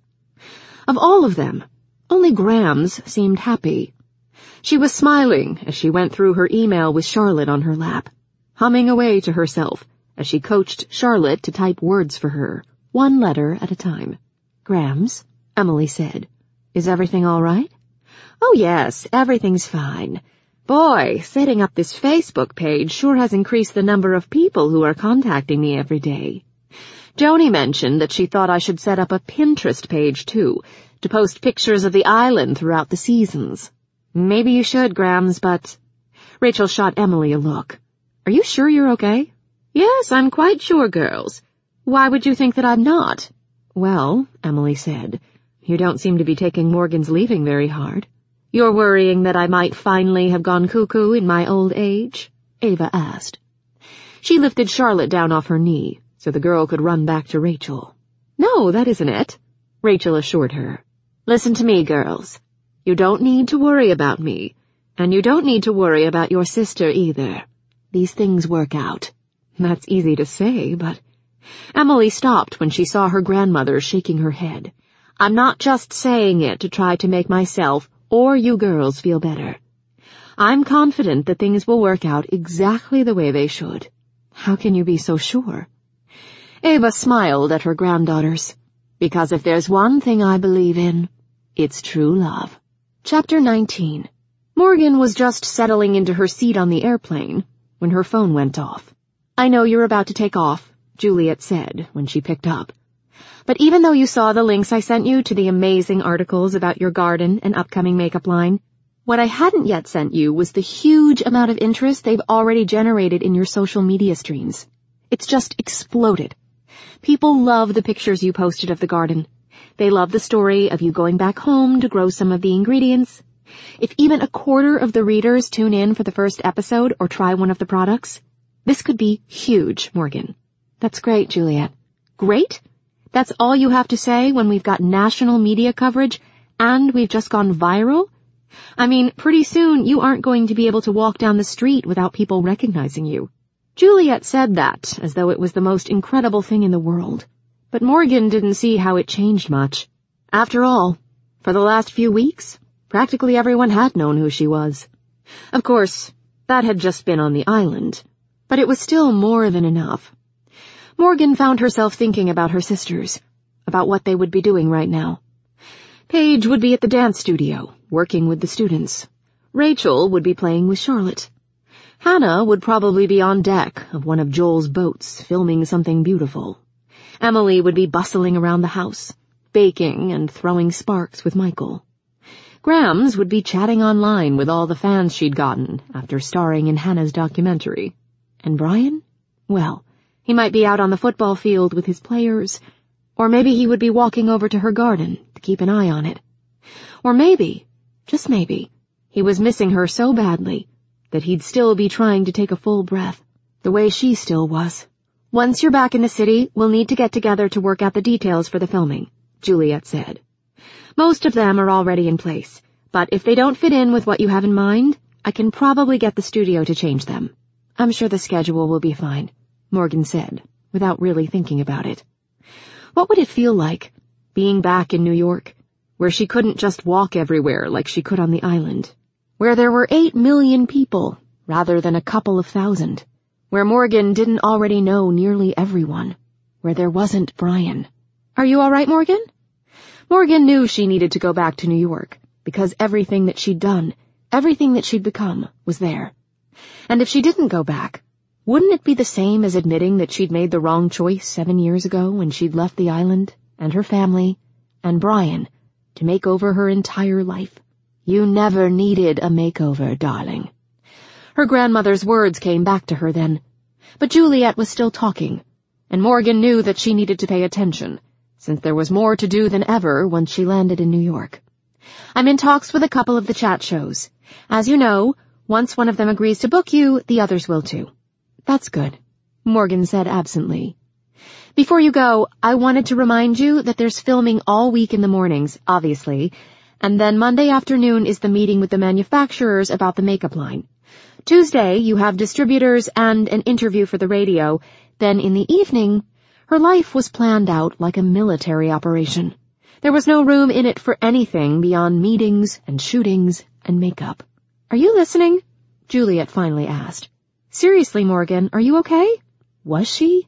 Of all of them, only Grams seemed happy. She was smiling as she went through her email with Charlotte on her lap, humming away to herself as she coached Charlotte to type words for her, one letter at a time. "Grams," Emily said, "is everything all right?" "Oh yes, everything's fine. Boy, setting up this Facebook page sure has increased the number of people who are contacting me every day. Joni mentioned that she thought I should set up a Pinterest page, too, to post pictures of the island throughout the seasons. Maybe you should, Grams, but—" Rachel shot Emily a look. "Are you sure you're okay?" "Yes, I'm quite sure, girls. Why would you think that I'm not?" "Well," Emily said, "you don't seem to be taking Morgan's leaving very hard." "You're worrying that I might finally have gone cuckoo in my old age?" Ava asked. She lifted Charlotte down off her knee so the girl could run back to Rachel. "No, that isn't it," Rachel assured her. "Listen to me, girls. You don't need to worry about me, and you don't need to worry about your sister either. These things work out." That's easy to say, but... Emily stopped when she saw her grandmother shaking her head. "I'm not just saying it to try to make myself or you girls feel better. I'm confident that things will work out exactly the way they should." "How can you be so sure?" Ava smiled at her granddaughters. "Because if there's one thing I believe in, it's true love." Chapter nineteen. Morgan was just settling into her seat on the airplane when her phone went off. "I know you're about to take off," Juliet said when she picked up. "But even though you saw the links I sent you to the amazing articles about your garden and upcoming makeup line, what I hadn't yet sent you was the huge amount of interest they've already generated in your social media streams. It's just exploded. People love the pictures you posted of the garden. They love the story of you going back home to grow some of the ingredients. If even a quarter of the readers tune in for the first episode or try one of the products, this could be huge, Morgan." "That's great, Juliet." "Great? That's all you have to say when we've got national media coverage and we've just gone viral? I mean, pretty soon you aren't going to be able to walk down the street without people recognizing you." Juliet said that as though it was the most incredible thing in the world. But Morgan didn't see how it changed much. After all, for the last few weeks, practically everyone had known who she was. Of course, that had just been on the island, but it was still more than enough. Morgan found herself thinking about her sisters, about what they would be doing right now. Paige would be at the dance studio, working with the students. Rachel would be playing with Charlotte. Hannah would probably be on deck of one of Joel's boats, filming something beautiful. Emily would be bustling around the house, baking and throwing sparks with Michael. Grams would be chatting online with all the fans she'd gotten after starring in Hannah's documentary. And Brian? Well, he might be out on the football field with his players, or maybe he would be walking over to her garden to keep an eye on it. Or maybe, just maybe, he was missing her so badly that he'd still be trying to take a full breath, the way she still was. "Once you're back in the city, we'll need to get together to work out the details for the filming," Juliet said. "Most of them are already in place, but if they don't fit in with what you have in mind, I can probably get the studio to change them." "I'm sure the schedule will be fine," Morgan said, without really thinking about it. What would it feel like, being back in New York, where she couldn't just walk everywhere like she could on the island, where there were eight million people rather than a couple of thousand, where Morgan didn't already know nearly everyone, where there wasn't Brian? "Are you all right, Morgan?" Morgan knew she needed to go back to New York, because everything that she'd done, everything that she'd become, was there. And if she didn't go back, wouldn't it be the same as admitting that she'd made the wrong choice seven years ago when she'd left the island, and her family, and Brian, to make over her entire life? "You never needed a makeover, darling." Her grandmother's words came back to her then, but Juliet was still talking, and Morgan knew that she needed to pay attention, since there was more to do than ever once she landed in New York. "I'm in talks with a couple of the chat shows. As you know, once one of them agrees to book you, the others will too." "That's good," Morgan said absently. "Before you go, I wanted to remind you that there's filming all week in the mornings, obviously, and then Monday afternoon is the meeting with the manufacturers about the makeup line. Tuesday, you have distributors and an interview for the radio. Then in the evening, her life was planned out like a military operation. There was no room in it for anything beyond meetings and shootings and makeup." "Are you listening?" Juliet finally asked. "Seriously, Morgan, are you okay?" Was she?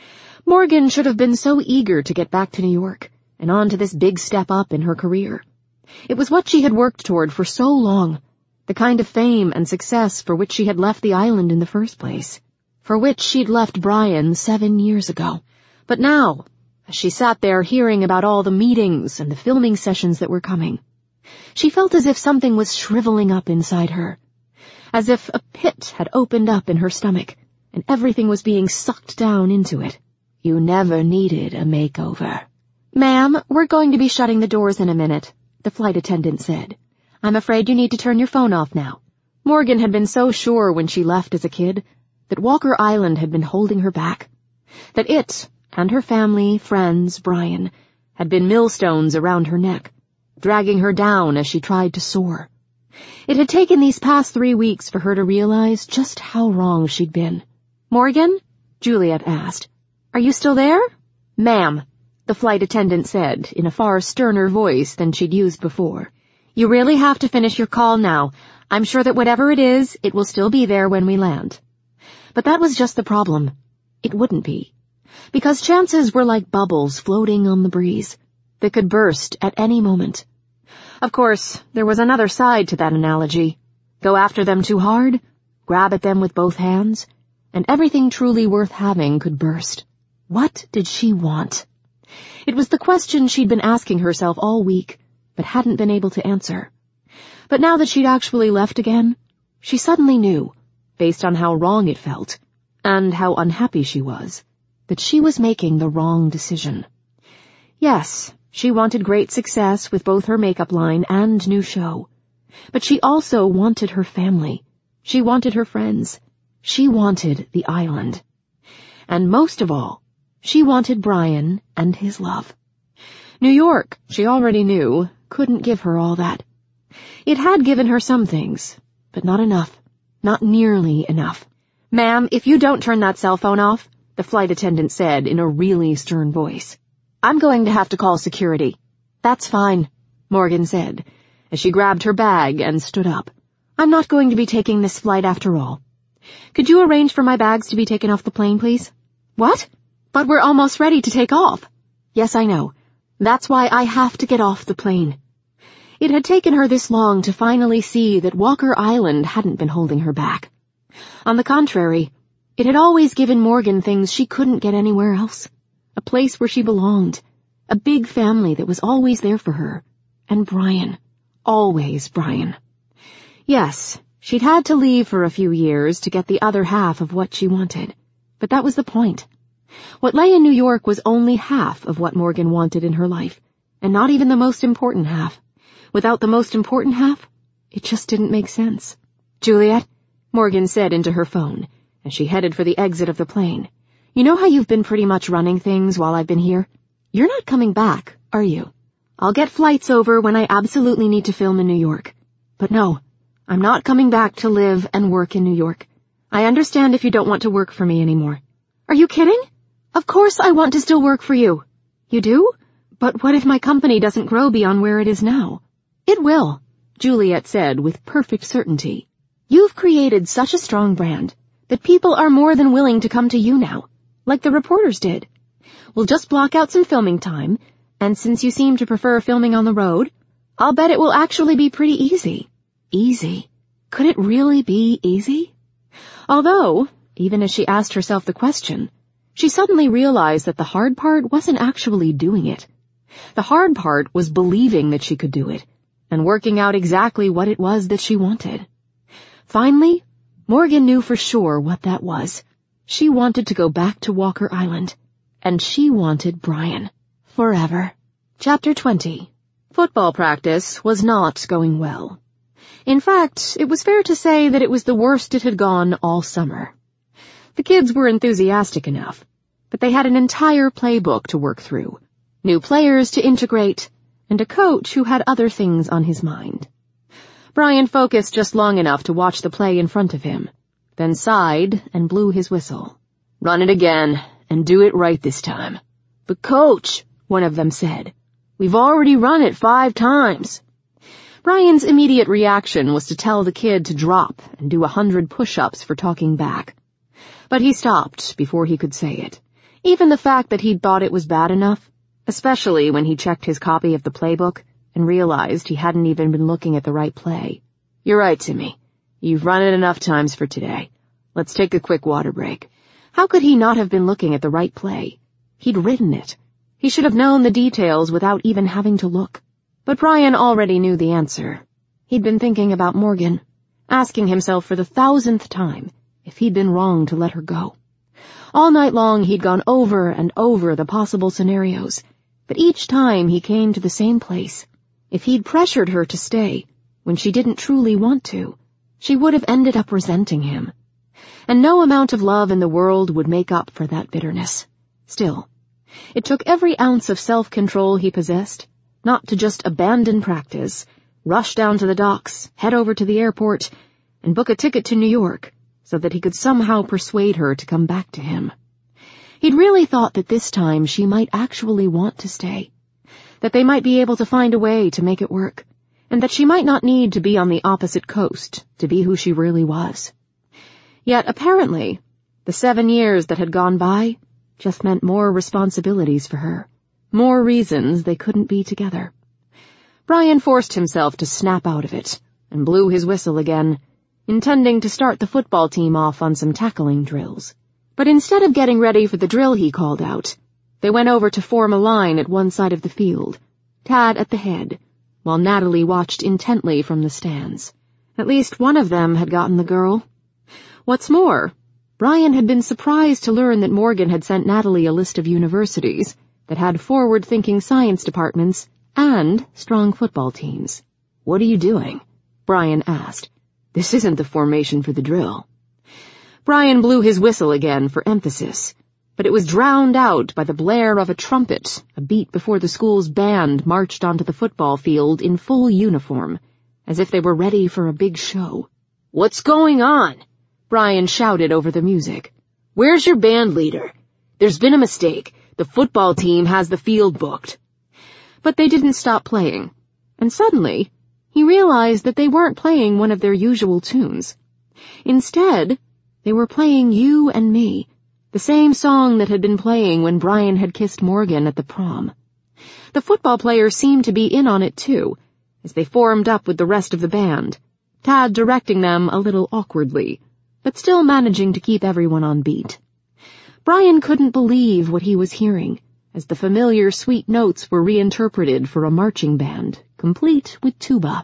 Morgan should have been so eager to get back to New York and on to this big step up in her career. It was what she had worked toward for so long, the kind of fame and success for which she had left the island in the first place, for which she'd left Brian seven years ago. But now, as she sat there hearing about all the meetings and the filming sessions that were coming, she felt as if something was shriveling up inside her, as if a pit had opened up in her stomach and everything was being sucked down into it. "You never needed a makeover." "Ma'am, we're going to be shutting the doors in a minute," the flight attendant said. "I'm afraid you need to turn your phone off now." Morgan had been so sure when she left as a kid that Walker Island had been holding her back, that it, and her family, friends, Brian, had been millstones around her neck, dragging her down as she tried to soar. It had taken these past three weeks for her to realize just how wrong she'd been. "Morgan?" Juliet asked. "Are you still there?" "Ma'am," the flight attendant said in a far sterner voice than she'd used before. "You really have to finish your call now. I'm sure that whatever it is, it will still be there when we land." But that was just the problem. It wouldn't be. Because chances were like bubbles floating on the breeze that could burst at any moment. Of course, there was another side to that analogy. Go after them too hard, grab at them with both hands, and everything truly worth having could burst. What did she want? It was the question she'd been asking herself all week, but hadn't been able to answer. But now that she'd actually left again, she suddenly knew, based on how wrong it felt, and how unhappy she was, that she was making the wrong decision. Yes, she wanted great success with both her makeup line and new show, but she also wanted her family. She wanted her friends. She wanted the island. And most of all, she wanted Brian and his love. New York, she already knew, couldn't give her all that. It had given her some things, but not enough. Not nearly enough. "Ma'am, if you don't turn that cell phone off," the flight attendant said in a really stern voice, "I'm going to have to call security." "That's fine," Morgan said, as she grabbed her bag and stood up. "I'm not going to be taking this flight after all. Could you arrange for my bags to be taken off the plane, please?" "What? But we're almost ready to take off." "Yes, I know. That's why I have to get off the plane." It had taken her this long to finally see that Walker Island hadn't been holding her back. On the contrary, it had always given Morgan things she couldn't get anywhere else. A place where she belonged, a big family that was always there for her, and Brian. Always Brian. Yes, she'd had to leave for a few years to get the other half of what she wanted, but that was the point. What lay in New York was only half of what Morgan wanted in her life, and not even the most important half. Without the most important half, it just didn't make sense. "Juliet," Morgan said into her phone, as she headed for the exit of the plane. "You know how you've been pretty much running things while I've been here? You're not coming back, are you? I'll get flights over when I absolutely need to film in New York. But no, I'm not coming back to live and work in New York. I understand if you don't want to work for me anymore." "Are you kidding? Of course I want to still work for you." "You do? But what if my company doesn't grow beyond where it is now?" "It will," Juliet said with perfect certainty. "You've created such a strong brand that people are more than willing to come to you now, like the reporters did. We'll just block out some filming time, and since you seem to prefer filming on the road, I'll bet it will actually be pretty easy." Easy? Could it really be easy? Although, even as she asked herself the question, she suddenly realized that the hard part wasn't actually doing it. The hard part was believing that she could do it, and working out exactly what it was that she wanted. Finally, Morgan knew for sure what that was. She wanted to go back to Walker Island, and she wanted Brian. Forever. Chapter twenty. Football practice was not going well. In fact, it was fair to say that it was the worst it had gone all summer. The kids were enthusiastic enough, but they had an entire playbook to work through, new players to integrate, and a coach who had other things on his mind. Brian focused just long enough to watch the play in front of him, then sighed and blew his whistle. "Run it again, and do it right this time." "But coach," one of them said, "we've already run it five times." Brian's immediate reaction was to tell the kid to drop and do a hundred push-ups for talking back. But he stopped before he could say it. Even the fact that he'd thought it was bad enough, especially when he checked his copy of the playbook and realized he hadn't even been looking at the right play. "You're right, Timmy. You've run it enough times for today. Let's take a quick water break." How could he not have been looking at the right play? He'd written it. He should have known the details without even having to look. But Brian already knew the answer. He'd been thinking about Morgan, asking himself for the thousandth time if he'd been wrong to let her go. All night long he'd gone over and over the possible scenarios, but each time he came to the same place. If he'd pressured her to stay when she didn't truly want to, she would have ended up resenting him. And no amount of love in the world would make up for that bitterness. Still, it took every ounce of self-control he possessed not to just abandon practice, rush down to the docks, head over to the airport, and book a ticket to New York so that he could somehow persuade her to come back to him. He'd really thought that this time she might actually want to stay, that they might be able to find a way to make it work, and that she might not need to be on the opposite coast to be who she really was. Yet apparently, the seven years that had gone by just meant more responsibilities for her. More reasons they couldn't be together. Brian forced himself to snap out of it and blew his whistle again, intending to start the football team off on some tackling drills. But instead of getting ready for the drill he called out, they went over to form a line at one side of the field, Tad at the head, while Natalie watched intently from the stands. At least one of them had gotten the girl. What's more, Brian had been surprised to learn that Morgan had sent Natalie a list of universities that had forward-thinking science departments and strong football teams. "What are you doing?" Brian asked. "This isn't the formation for the drill." Brian blew his whistle again for emphasis, but it was drowned out by the blare of a trumpet a beat before the school's band marched onto the football field in full uniform, as if they were ready for a big show. "What's going on?" Brian shouted over the music. "Where's your band leader? There's been a mistake. The football team has the field booked." But they didn't stop playing, and suddenly he realized that they weren't playing one of their usual tunes. Instead, they were playing You and Me, the same song that had been playing when Brian had kissed Morgan at the prom. The football players seemed to be in on it too, as they formed up with the rest of the band, Tad directing them a little awkwardly, but still managing to keep everyone on beat. Brian couldn't believe what he was hearing, as the familiar sweet notes were reinterpreted for a marching band, complete with tuba.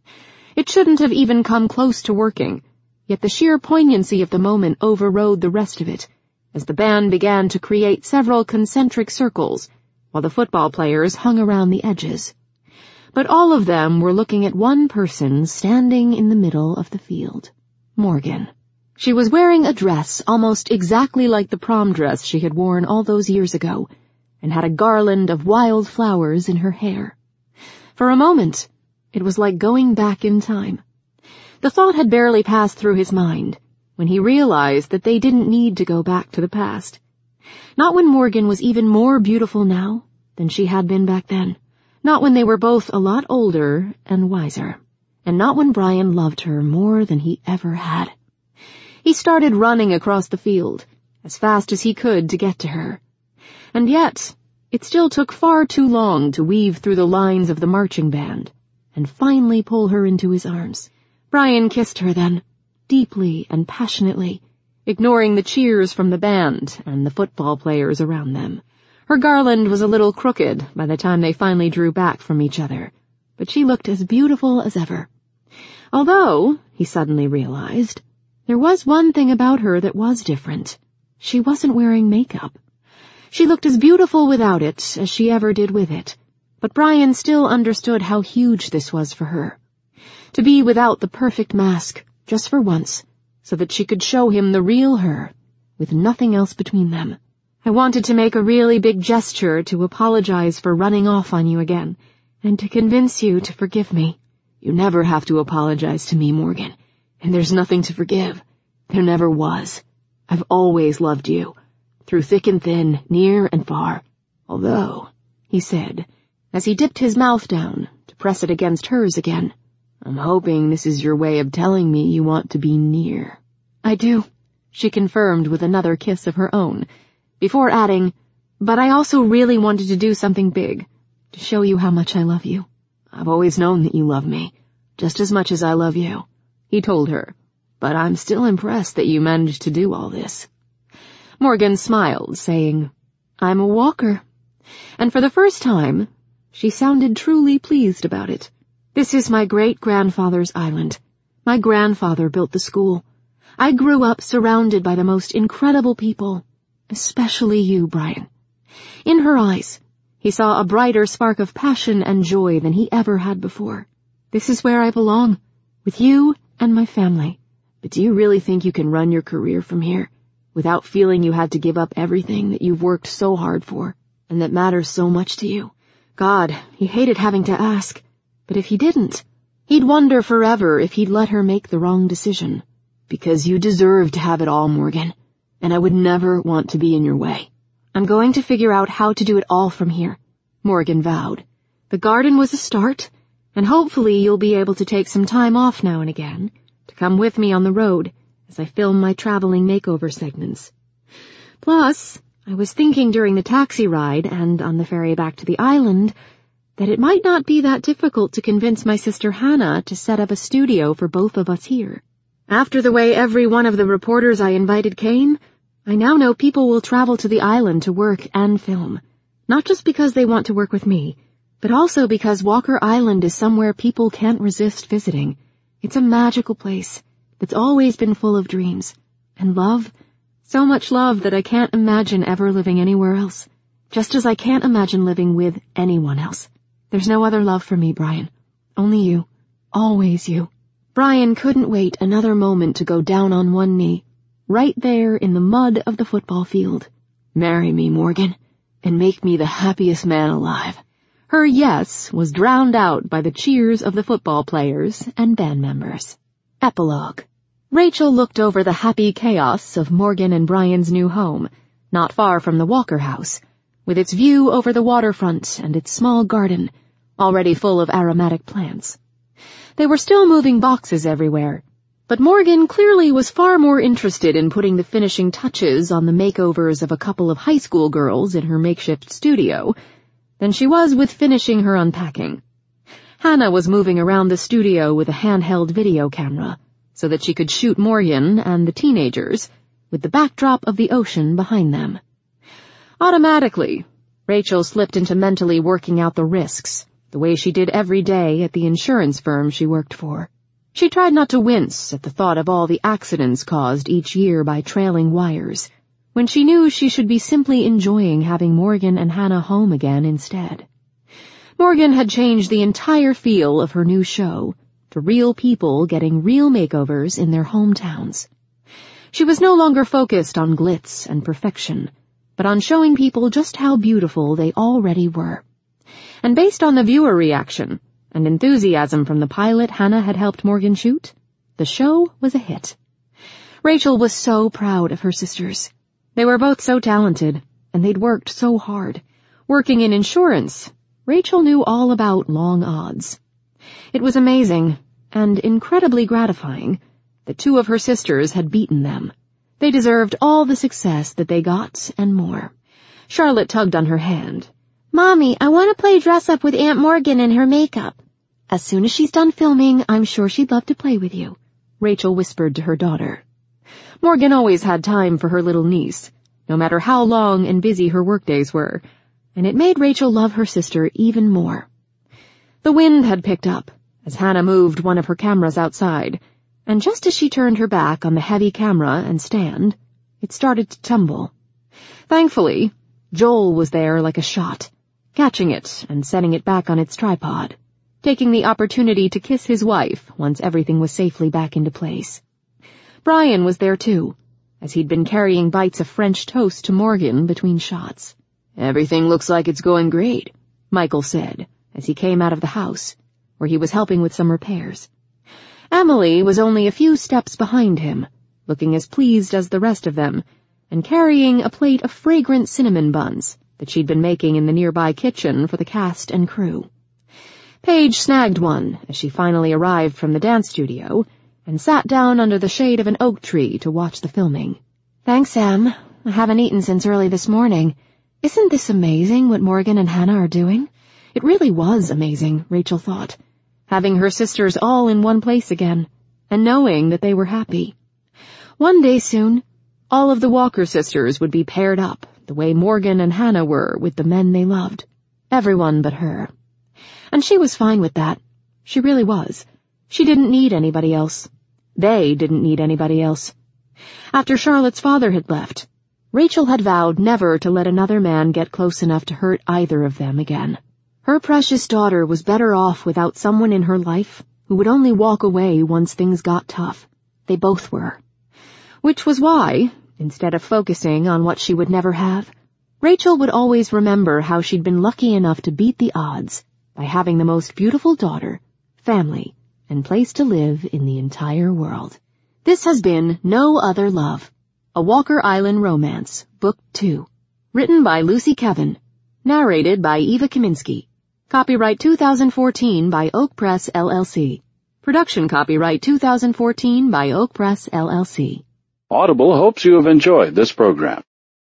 It shouldn't have even come close to working, yet the sheer poignancy of the moment overrode the rest of it, as the band began to create several concentric circles, while the football players hung around the edges. But all of them were looking at one person standing in the middle of the field. Morgan. She was wearing a dress almost exactly like the prom dress she had worn all those years ago, and had a garland of wild flowers in her hair. For a moment, it was like going back in time. The thought had barely passed through his mind when he realized that they didn't need to go back to the past. Not when Morgan was even more beautiful now than she had been back then. Not when they were both a lot older and wiser. And not when Brian loved her more than he ever had. He started running across the field, as fast as he could to get to her. And yet, it still took far too long to weave through the lines of the marching band, and finally pull her into his arms. Brian kissed her then, deeply and passionately, ignoring the cheers from the band and the football players around them. Her garland was a little crooked by the time they finally drew back from each other, but she looked as beautiful as ever. Although, he suddenly realized, there was one thing about her that was different. She wasn't wearing makeup. She looked as beautiful without it as she ever did with it, but Brian still understood how huge this was for her. To be without the perfect mask, just for once, so that she could show him the real her, with nothing else between them. I wanted to make a really big gesture to apologize for running off on you again, and to convince you to forgive me. You never have to apologize to me, Morgan, and there's nothing to forgive. There never was. I've always loved you, through thick and thin, near and far. Although, he said, as he dipped his mouth down to press it against hers again, I'm hoping this is your way of telling me you want to be near. I do, she confirmed with another kiss of her own, before adding, but I also really wanted to do something big, to show you how much I love you. I've always known that you love me, just as much as I love you, he told her, but I'm still impressed that you managed to do all this. Morgan smiled, saying, I'm a walker, and for the first time, she sounded truly pleased about it. This is my great-grandfather's island. My grandfather built the school. I grew up surrounded by the most incredible people, especially you, Brian. In her eyes, he saw a brighter spark of passion and joy than he ever had before. This is where I belong, with you and my family. But do you really think you can run your career from here, without feeling you had to give up everything that you've worked so hard for, and that matters so much to you? God, he hated having to ask. But if he didn't, he'd wonder forever if he'd let her make the wrong decision. Because you deserve to have it all, Morgan, and I would never want to be in your way. I'm going to figure out how to do it all from here, Morgan vowed. The garden was a start, and hopefully you'll be able to take some time off now and again to come with me on the road as I film my traveling makeover segments. Plus, I was thinking during the taxi ride and on the ferry back to the island that it might not be that difficult to convince my sister Hannah to set up a studio for both of us here. After the way every one of the reporters I invited came, I now know people will travel to the island to work and film, not just because they want to work with me, but also because Walker Island is somewhere people can't resist visiting. It's a magical place that's always been full of dreams, and love, so much love that I can't imagine ever living anywhere else, just as I can't imagine living with anyone else. There's no other love for me, Brian. Only you. Always you. Brian couldn't wait another moment to go down on one knee, right there in the mud of the football field. Marry me, Morgan, and make me the happiest man alive. Her yes was drowned out by the cheers of the football players and band members. Epilogue. Rachel looked over the happy chaos of Morgan and Brian's new home, not far from the Walker house, with its view over the waterfront and its small garden, already full of aromatic plants. They were still moving boxes everywhere, but Morgan clearly was far more interested in putting the finishing touches on the makeovers of a couple of high school girls in her makeshift studio than she was with finishing her unpacking. Hannah was moving around the studio with a handheld video camera, so that she could shoot Morgan and the teenagers with the backdrop of the ocean behind them. Automatically, Rachel slipped into mentally working out the risks, the way she did every day at the insurance firm she worked for. She tried not to wince at the thought of all the accidents caused each year by trailing wires, when she knew she should be simply enjoying having Morgan and Hannah home again instead. Morgan had changed the entire feel of her new show to real people getting real makeovers in their hometowns. She was no longer focused on glitz and perfection, but on showing people just how beautiful they already were. And based on the viewer reaction and enthusiasm from the pilot Hannah had helped Morgan shoot, the show was a hit. Rachel was so proud of her sisters. They were both so talented, and they'd worked so hard. Working in insurance, Rachel knew all about long odds. It was amazing, and incredibly gratifying, that two of her sisters had beaten them. They deserved all the success that they got and more. Charlotte tugged on her hand. Mommy, I want to play dress-up with Aunt Morgan in her makeup. As soon as she's done filming, I'm sure she'd love to play with you, Rachel whispered to her daughter. Morgan always had time for her little niece, no matter how long and busy her workdays were, and it made Rachel love her sister even more. The wind had picked up as Hannah moved one of her cameras outside, and just as she turned her back on the heavy camera and stand, it started to tumble. Thankfully, Joel was there like a shot, catching it and setting it back on its tripod, taking the opportunity to kiss his wife once everything was safely back into place. Brian was there too, as he'd been carrying bites of French toast to Morgan between shots. "Everything looks like it's going great," Michael said, as he came out of the house, where he was helping with some repairs. Emily was only a few steps behind him, looking as pleased as the rest of them, and carrying a plate of fragrant cinnamon buns that she'd been making in the nearby kitchen for the cast and crew. Paige snagged one as she finally arrived from the dance studio, and sat down under the shade of an oak tree to watch the filming. "Thanks, Em. I haven't eaten since early this morning. Isn't this amazing what Morgan and Hannah are doing?" It really was amazing, Rachel thought, having her sisters all in one place again, and knowing that they were happy. One day soon, all of the Walker sisters would be paired up, the way Morgan and Hannah were with the men they loved. Everyone but her. And she was fine with that. She really was. She didn't need anybody else. They didn't need anybody else. After Charlotte's father had left, Rachel had vowed never to let another man get close enough to hurt either of them again. Her precious daughter was better off without someone in her life who would only walk away once things got tough. They both were. Which was why, instead of focusing on what she would never have, Rachel would always remember how she'd been lucky enough to beat the odds by having the most beautiful daughter, family, and place to live in the entire world. This has been No Other Love, a Walker Island romance, Book two, written by Lucy Kevin, narrated by Eva Kaminsky. Copyright two thousand fourteen by Oak Press, L L C. Production copyright two thousand fourteen by Oak Press, L L C. Audible hopes you have enjoyed this program.